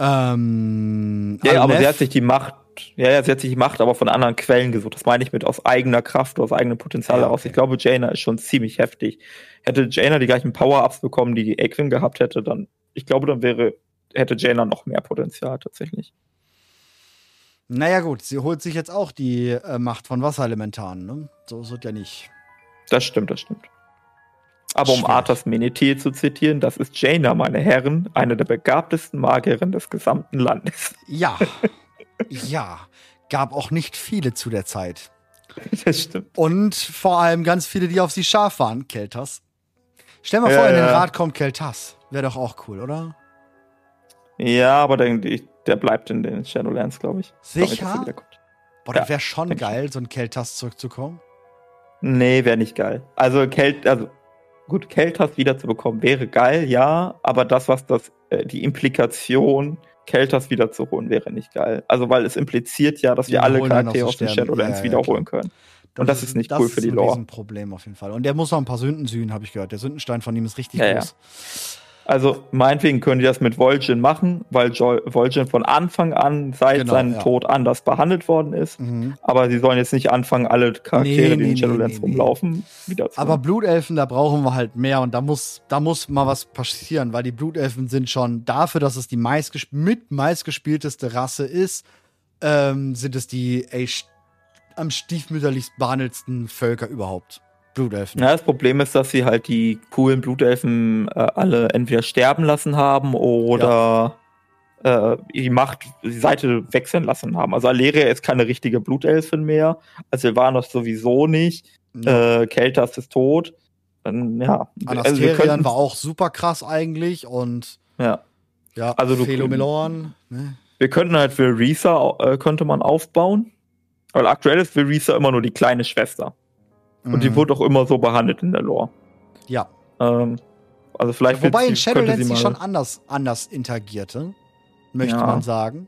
Ähm, Ja, ja, aber sie Aleph- hat sich die Macht, ja, ja, sie hat sich die Macht aber von anderen Quellen gesucht. Das meine ich mit aus eigener Kraft, aus eigenem Potenzial Ja, heraus. okay. Ich glaube, Jaina ist schon ziemlich heftig. Hätte Jaina die gleichen Power-Ups bekommen, die Equin gehabt hätte, dann, ich glaube, dann wäre, hätte Jaina noch mehr Potenzial tatsächlich. Naja, gut, sie holt sich jetzt auch die äh, Macht von Wasserelementaren, ne? So ist es ja nicht. Das stimmt, das stimmt. Aber um Schwierig. Arthas Menethil zu zitieren, das ist Jaina, meine Herren, eine der begabtesten Magierinnen des gesamten Landes. Ja. Ja. Gab auch nicht viele zu der Zeit. Das stimmt. Und vor allem ganz viele, die auf sie scharf waren. Keltas. Stell mal vor, Ja, in den ja. Rat kommt Keltas. Wäre doch auch cool, oder? Ja, aber der, der bleibt in den Shadowlands, glaube ich. Ich glaub nicht, Sicher? dass er wiederkommt. Boah, das Ja, wäre schon denk geil, so ein Keltas zurückzukommen. Nee, wäre nicht geil. Also Kelt, also gut, Keltas wiederzubekommen wäre geil, ja, aber das, was das, äh, die Implikation, Keltas wiederzuholen, wäre nicht geil. Also weil es impliziert ja, dass wir Wir alle holen dann Charaktere noch aus so den Sterne. Shadowlands Ja, ja, wiederholen können. Und das ist nicht cool für die Das ist Lore. ein Riesenproblem auf jeden Fall. Und der muss noch ein paar Sünden sühnen, habe ich gehört. Der Sündenstein von ihm ist richtig Ja, ja. groß. Also meinetwegen können die das mit Vol'jin machen, weil jo- Vol'jin von Anfang an seit Genau, seinem ja. Tod anders behandelt worden ist. Mhm. Aber sie sollen jetzt nicht anfangen, alle Charaktere, Nee, die in nee, den nee, Shadowlands nee, nee. rumlaufen, wieder zu Aber Blutelfen, da brauchen wir halt mehr und da muss, da muss mal was passieren, weil die Blutelfen sind schon dafür, dass es die meistgesp mit meistgespielteste Rasse ist, ähm, sind es die ey, st- am stiefmütterlichst behandelsten Völker überhaupt. Blutelfen. Ja, das Problem ist, dass sie halt die coolen Blutelfen äh, alle entweder sterben lassen haben oder äh, die Macht, die Seite wechseln lassen haben. Also Aleria ist keine richtige Blutelfin mehr, also Sylvanas sowieso nicht, Ja. äh, Keltas ist tot. Dann, ja. Also wir Anasterian könnten, war auch super krass eigentlich und ja. ja, Also du- Felomelorn, ne? Wir könnten halt Verisa äh, könnte man aufbauen, weil aktuell ist Verisa immer nur die kleine Schwester. Und die Mhm. wurde auch immer so behandelt in der Lore. Ja. Ähm, also vielleicht Wobei wird in sie- könnte Shadowlands sie mal- schon anders, anders interagierte, möchte Ja. man sagen.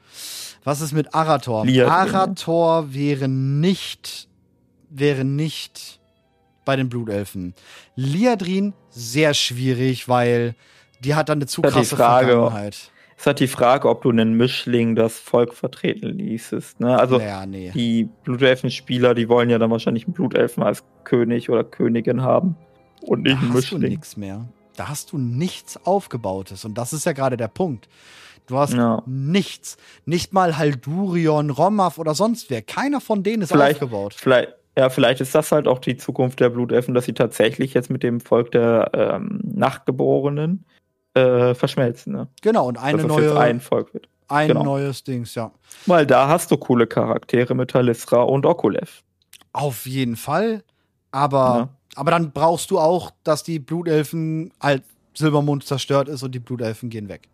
Was ist mit Arator? Liadrin, Arator wäre nicht, wäre nicht bei den Blutelfen. Liadrin sehr schwierig, weil die hat dann eine zu Das ist die krasse Frage. Vergangenheit. Es hat die Frage, ob du einen Mischling das Volk vertreten ließest. Ne? Also Naja, nee. die Blutelfen-Spieler, die wollen ja dann wahrscheinlich einen Blutelfen als König oder Königin haben und Da nicht einen hast du Mischling. nichts mehr. Da hast du nichts Aufgebautes. Und das ist ja gerade der Punkt. Du hast Ja. nichts. Nicht mal Haldurion, Romath oder sonst wer. Keiner von denen ist Vielleicht- aufgebaut. Vielleicht, ja, vielleicht ist das halt auch die Zukunft der Blutelfen, dass sie tatsächlich jetzt mit dem Volk der ähm, Nachtgeborenen äh, verschmelzen. Ne? Genau, und eine Dass das neue, jetzt ein Volk wird. ein genau. neues Dings, ja. Weil da hast du coole Charaktere mit Talisra und Okulev. Auf jeden Fall. Aber, Ja. aber dann brauchst du auch, dass die Blutelfen, halt Silbermond zerstört ist und die Blutelfen gehen weg.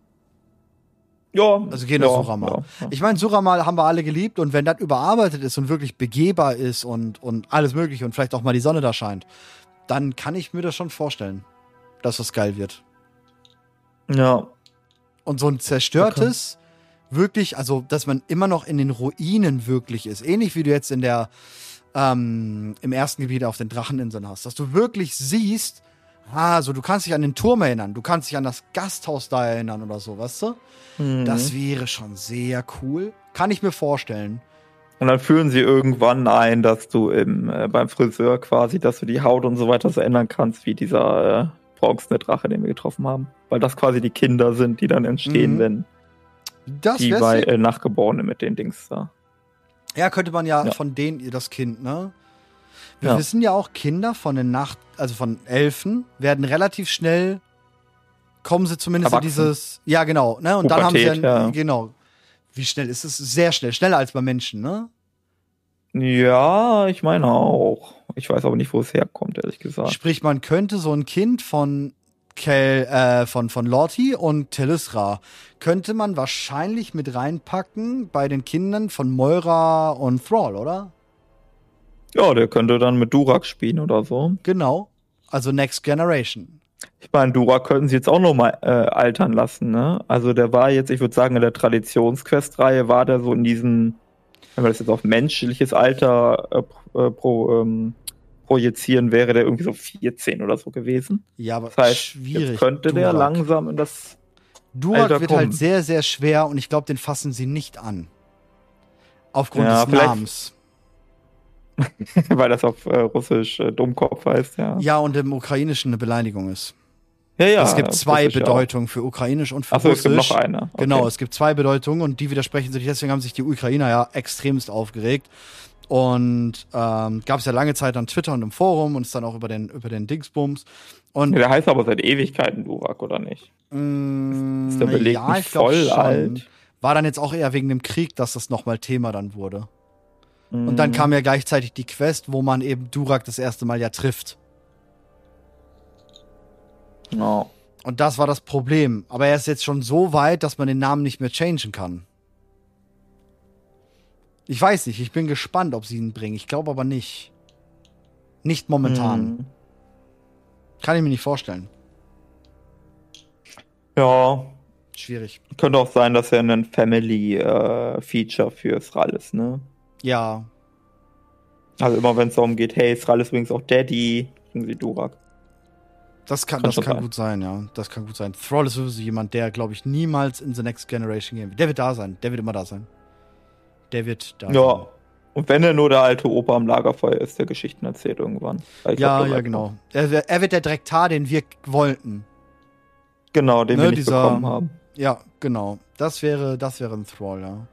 Ja. Also gehen ja, auf Suramal. ja, ja. Ich meine, Suramal haben wir alle geliebt und wenn das überarbeitet ist und wirklich begehbar ist und, und alles mögliche und vielleicht auch mal die Sonne da scheint, dann kann ich mir das schon vorstellen, dass das geil wird. Ja. Und so ein zerstörtes, wirklich, also dass man immer noch in den Ruinen wirklich ist, ähnlich wie du jetzt in der ähm, im ersten Gebiet auf den Dracheninseln hast, dass du wirklich siehst, ah, so du kannst dich an den Turm erinnern, du kannst dich an das Gasthaus da erinnern oder so, weißt du? Mhm. Das wäre schon sehr cool. Kann ich mir vorstellen. Und dann führen sie irgendwann ein, dass du im, äh, beim Friseur quasi, dass du die Haut und so weiter so ändern kannst, wie dieser äh, bronzene Drache, den wir getroffen haben. Weil das quasi die Kinder sind, die dann entstehen, Mhm. wenn Das die wäre bei sick. äh, Nachgeborenen mit den Dings da. Ja, könnte man ja, Ja. von denen das Kind, ne? Wir Ja. wissen ja auch, Kinder von den Nacht, also von Elfen, werden relativ schnell, kommen sie zumindest Erwachsen. in dieses, ja genau, ne? Und dann haben sie Pubertät, ein, ja. genau. Wie schnell ist es? Sehr schnell, schneller als bei Menschen, ne? Ja, ich meine auch. Ich weiß aber nicht, wo es herkommt, ehrlich gesagt. Sprich, man könnte so ein Kind von Kel, äh, von, von Lorti und Telisra könnte man wahrscheinlich mit reinpacken bei den Kindern von Moira und Thrall, oder? Ja, der könnte dann mit Durak spielen oder so. Genau. Also Next Generation. Ich meine, Durak könnten sie jetzt auch noch mal äh, altern lassen, ne? Also der war jetzt, ich würde sagen, in der Traditionsquest-Reihe war der so in diesen wenn wir das jetzt auf menschliches Alter äh, pro, ähm, projizieren, wäre der irgendwie so vierzehn oder so gewesen. Ja, aber das heißt, schwierig. Jetzt könnte Durak. der langsam in das Durak Alter wird kommen. halt sehr, sehr schwer und ich glaube, den fassen sie nicht an. Aufgrund Ja, des vielleicht- Namens. Weil das auf äh, Russisch äh, Dummkopf heißt, ja. Ja, und im Ukrainischen eine Beleidigung ist. Ja, ja. es gibt zwei Russisch Bedeutungen für Ukrainisch und für Achso, es Russisch. gibt noch eine. Okay. Genau, es gibt zwei Bedeutungen und die widersprechen sich. Deswegen haben sich die Ukrainer ja extremst aufgeregt. Und ähm, gab es ja lange Zeit an Twitter und im Forum und ist dann auch über den, über den Dingsbums. Und Ja, der heißt aber seit Ewigkeiten Durak, oder nicht? mh, Ist der Beleg ja, nicht ich glaub voll schon. alt? War dann jetzt auch eher wegen dem Krieg, dass das nochmal Thema dann wurde. Und Mhm. dann kam ja gleichzeitig die Quest, wo man eben Durak das erste Mal ja trifft. Ja. Und das war das Problem. Aber er ist jetzt schon so weit, dass man den Namen nicht mehr changen kann. Ich weiß nicht, ich bin gespannt, ob sie ihn bringen. Ich glaube aber nicht. Nicht momentan. Mhm. Kann ich mir nicht vorstellen. Ja, Schwierig. könnte auch sein, dass er ein Family-Feature für Thrall ne? Ja. Also immer wenn es darum geht, hey, Thrall ist übrigens auch Daddy, bringen sie Durak. Das kann, Kann das schon kann sein. gut sein, ja. Das kann gut sein. Thrall ist sowieso jemand, der, glaube ich, niemals in The Next Generation gehen wird. Der wird da sein. Der wird immer da sein. Der wird da sein. Ja. Und wenn er nur der alte Opa am Lagerfeuer ist, der Geschichten erzählt irgendwann. Weil ich Ja, glaub, ja, das genau. Er, wär- er wird der Drektar, den wir wollten. Genau, den Ne, wir nicht dieser- bekommen haben. Ja, genau. Das wäre, das wäre ein Thrall, ja.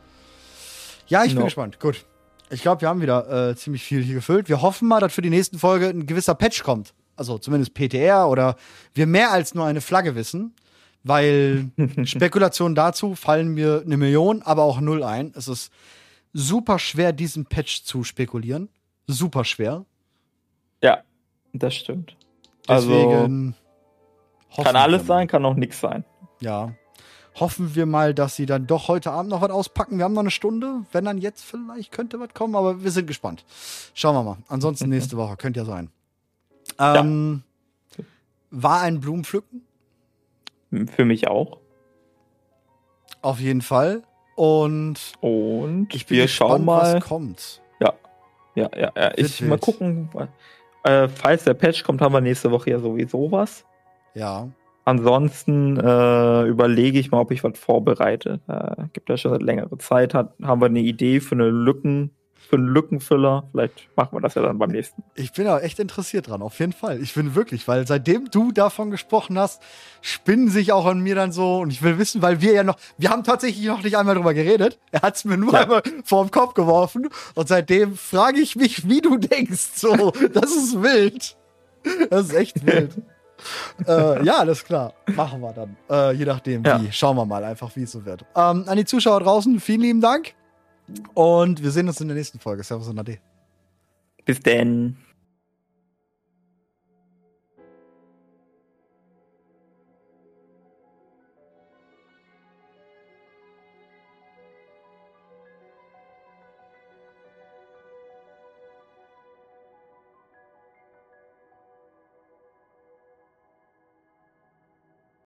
Ja, ich bin No. gespannt. Gut. Ich glaube, wir haben wieder äh, ziemlich viel hier gefüllt. Wir hoffen mal, dass für die nächsten Folge ein gewisser Patch kommt. Also zumindest P T R oder wir mehr als nur eine Flagge wissen. Weil Spekulationen dazu fallen mir eine Million, aber auch null ein. Es ist super schwer, diesen Patch zu spekulieren. Super schwer. Ja, das stimmt. Also, Deswegen hoffen kann wir alles mal. sein, kann auch nichts sein. Ja. Hoffen wir mal, dass sie dann doch heute Abend noch was auspacken. Wir haben noch eine Stunde. Wenn dann jetzt vielleicht könnte was kommen, aber wir sind gespannt. Schauen wir mal. Ansonsten nächste Woche. Könnte ja sein. Ähm, war ein Blumenpflücken. Für mich auch. Auf jeden Fall. Und Und ich bin wir gespannt, schauen mal. was kommt. Ja, ja, ja. Ich Wird mal wild. gucken. Äh, falls der Patch kommt, haben wir nächste Woche ja sowieso was. Ja. Ansonsten äh, überlege ich mal, ob ich was vorbereite. Äh, gibt ja schon seit längerer Zeit. Hat, haben wir eine Idee für eine Lücken, für einen Lückenfüller. Vielleicht machen wir das ja dann beim nächsten. Ich bin auch echt interessiert dran, auf jeden Fall. Ich bin wirklich, weil seitdem du davon gesprochen hast, spinnen sich auch an mir dann so und ich will wissen, weil wir ja noch, wir haben tatsächlich noch nicht einmal drüber geredet. Er hat es mir nur Ja. einmal vor den Kopf geworfen und seitdem frage ich mich, wie du denkst. So, das ist wild. Das ist echt wild. äh, ja, alles klar. Machen wir dann. Äh, je nachdem, Ja. wie. Schauen wir mal einfach, wie es so wird. Ähm, an die Zuschauer draußen, vielen lieben Dank. Und wir sehen uns in der nächsten Folge. Servus und Ade. Bis denn.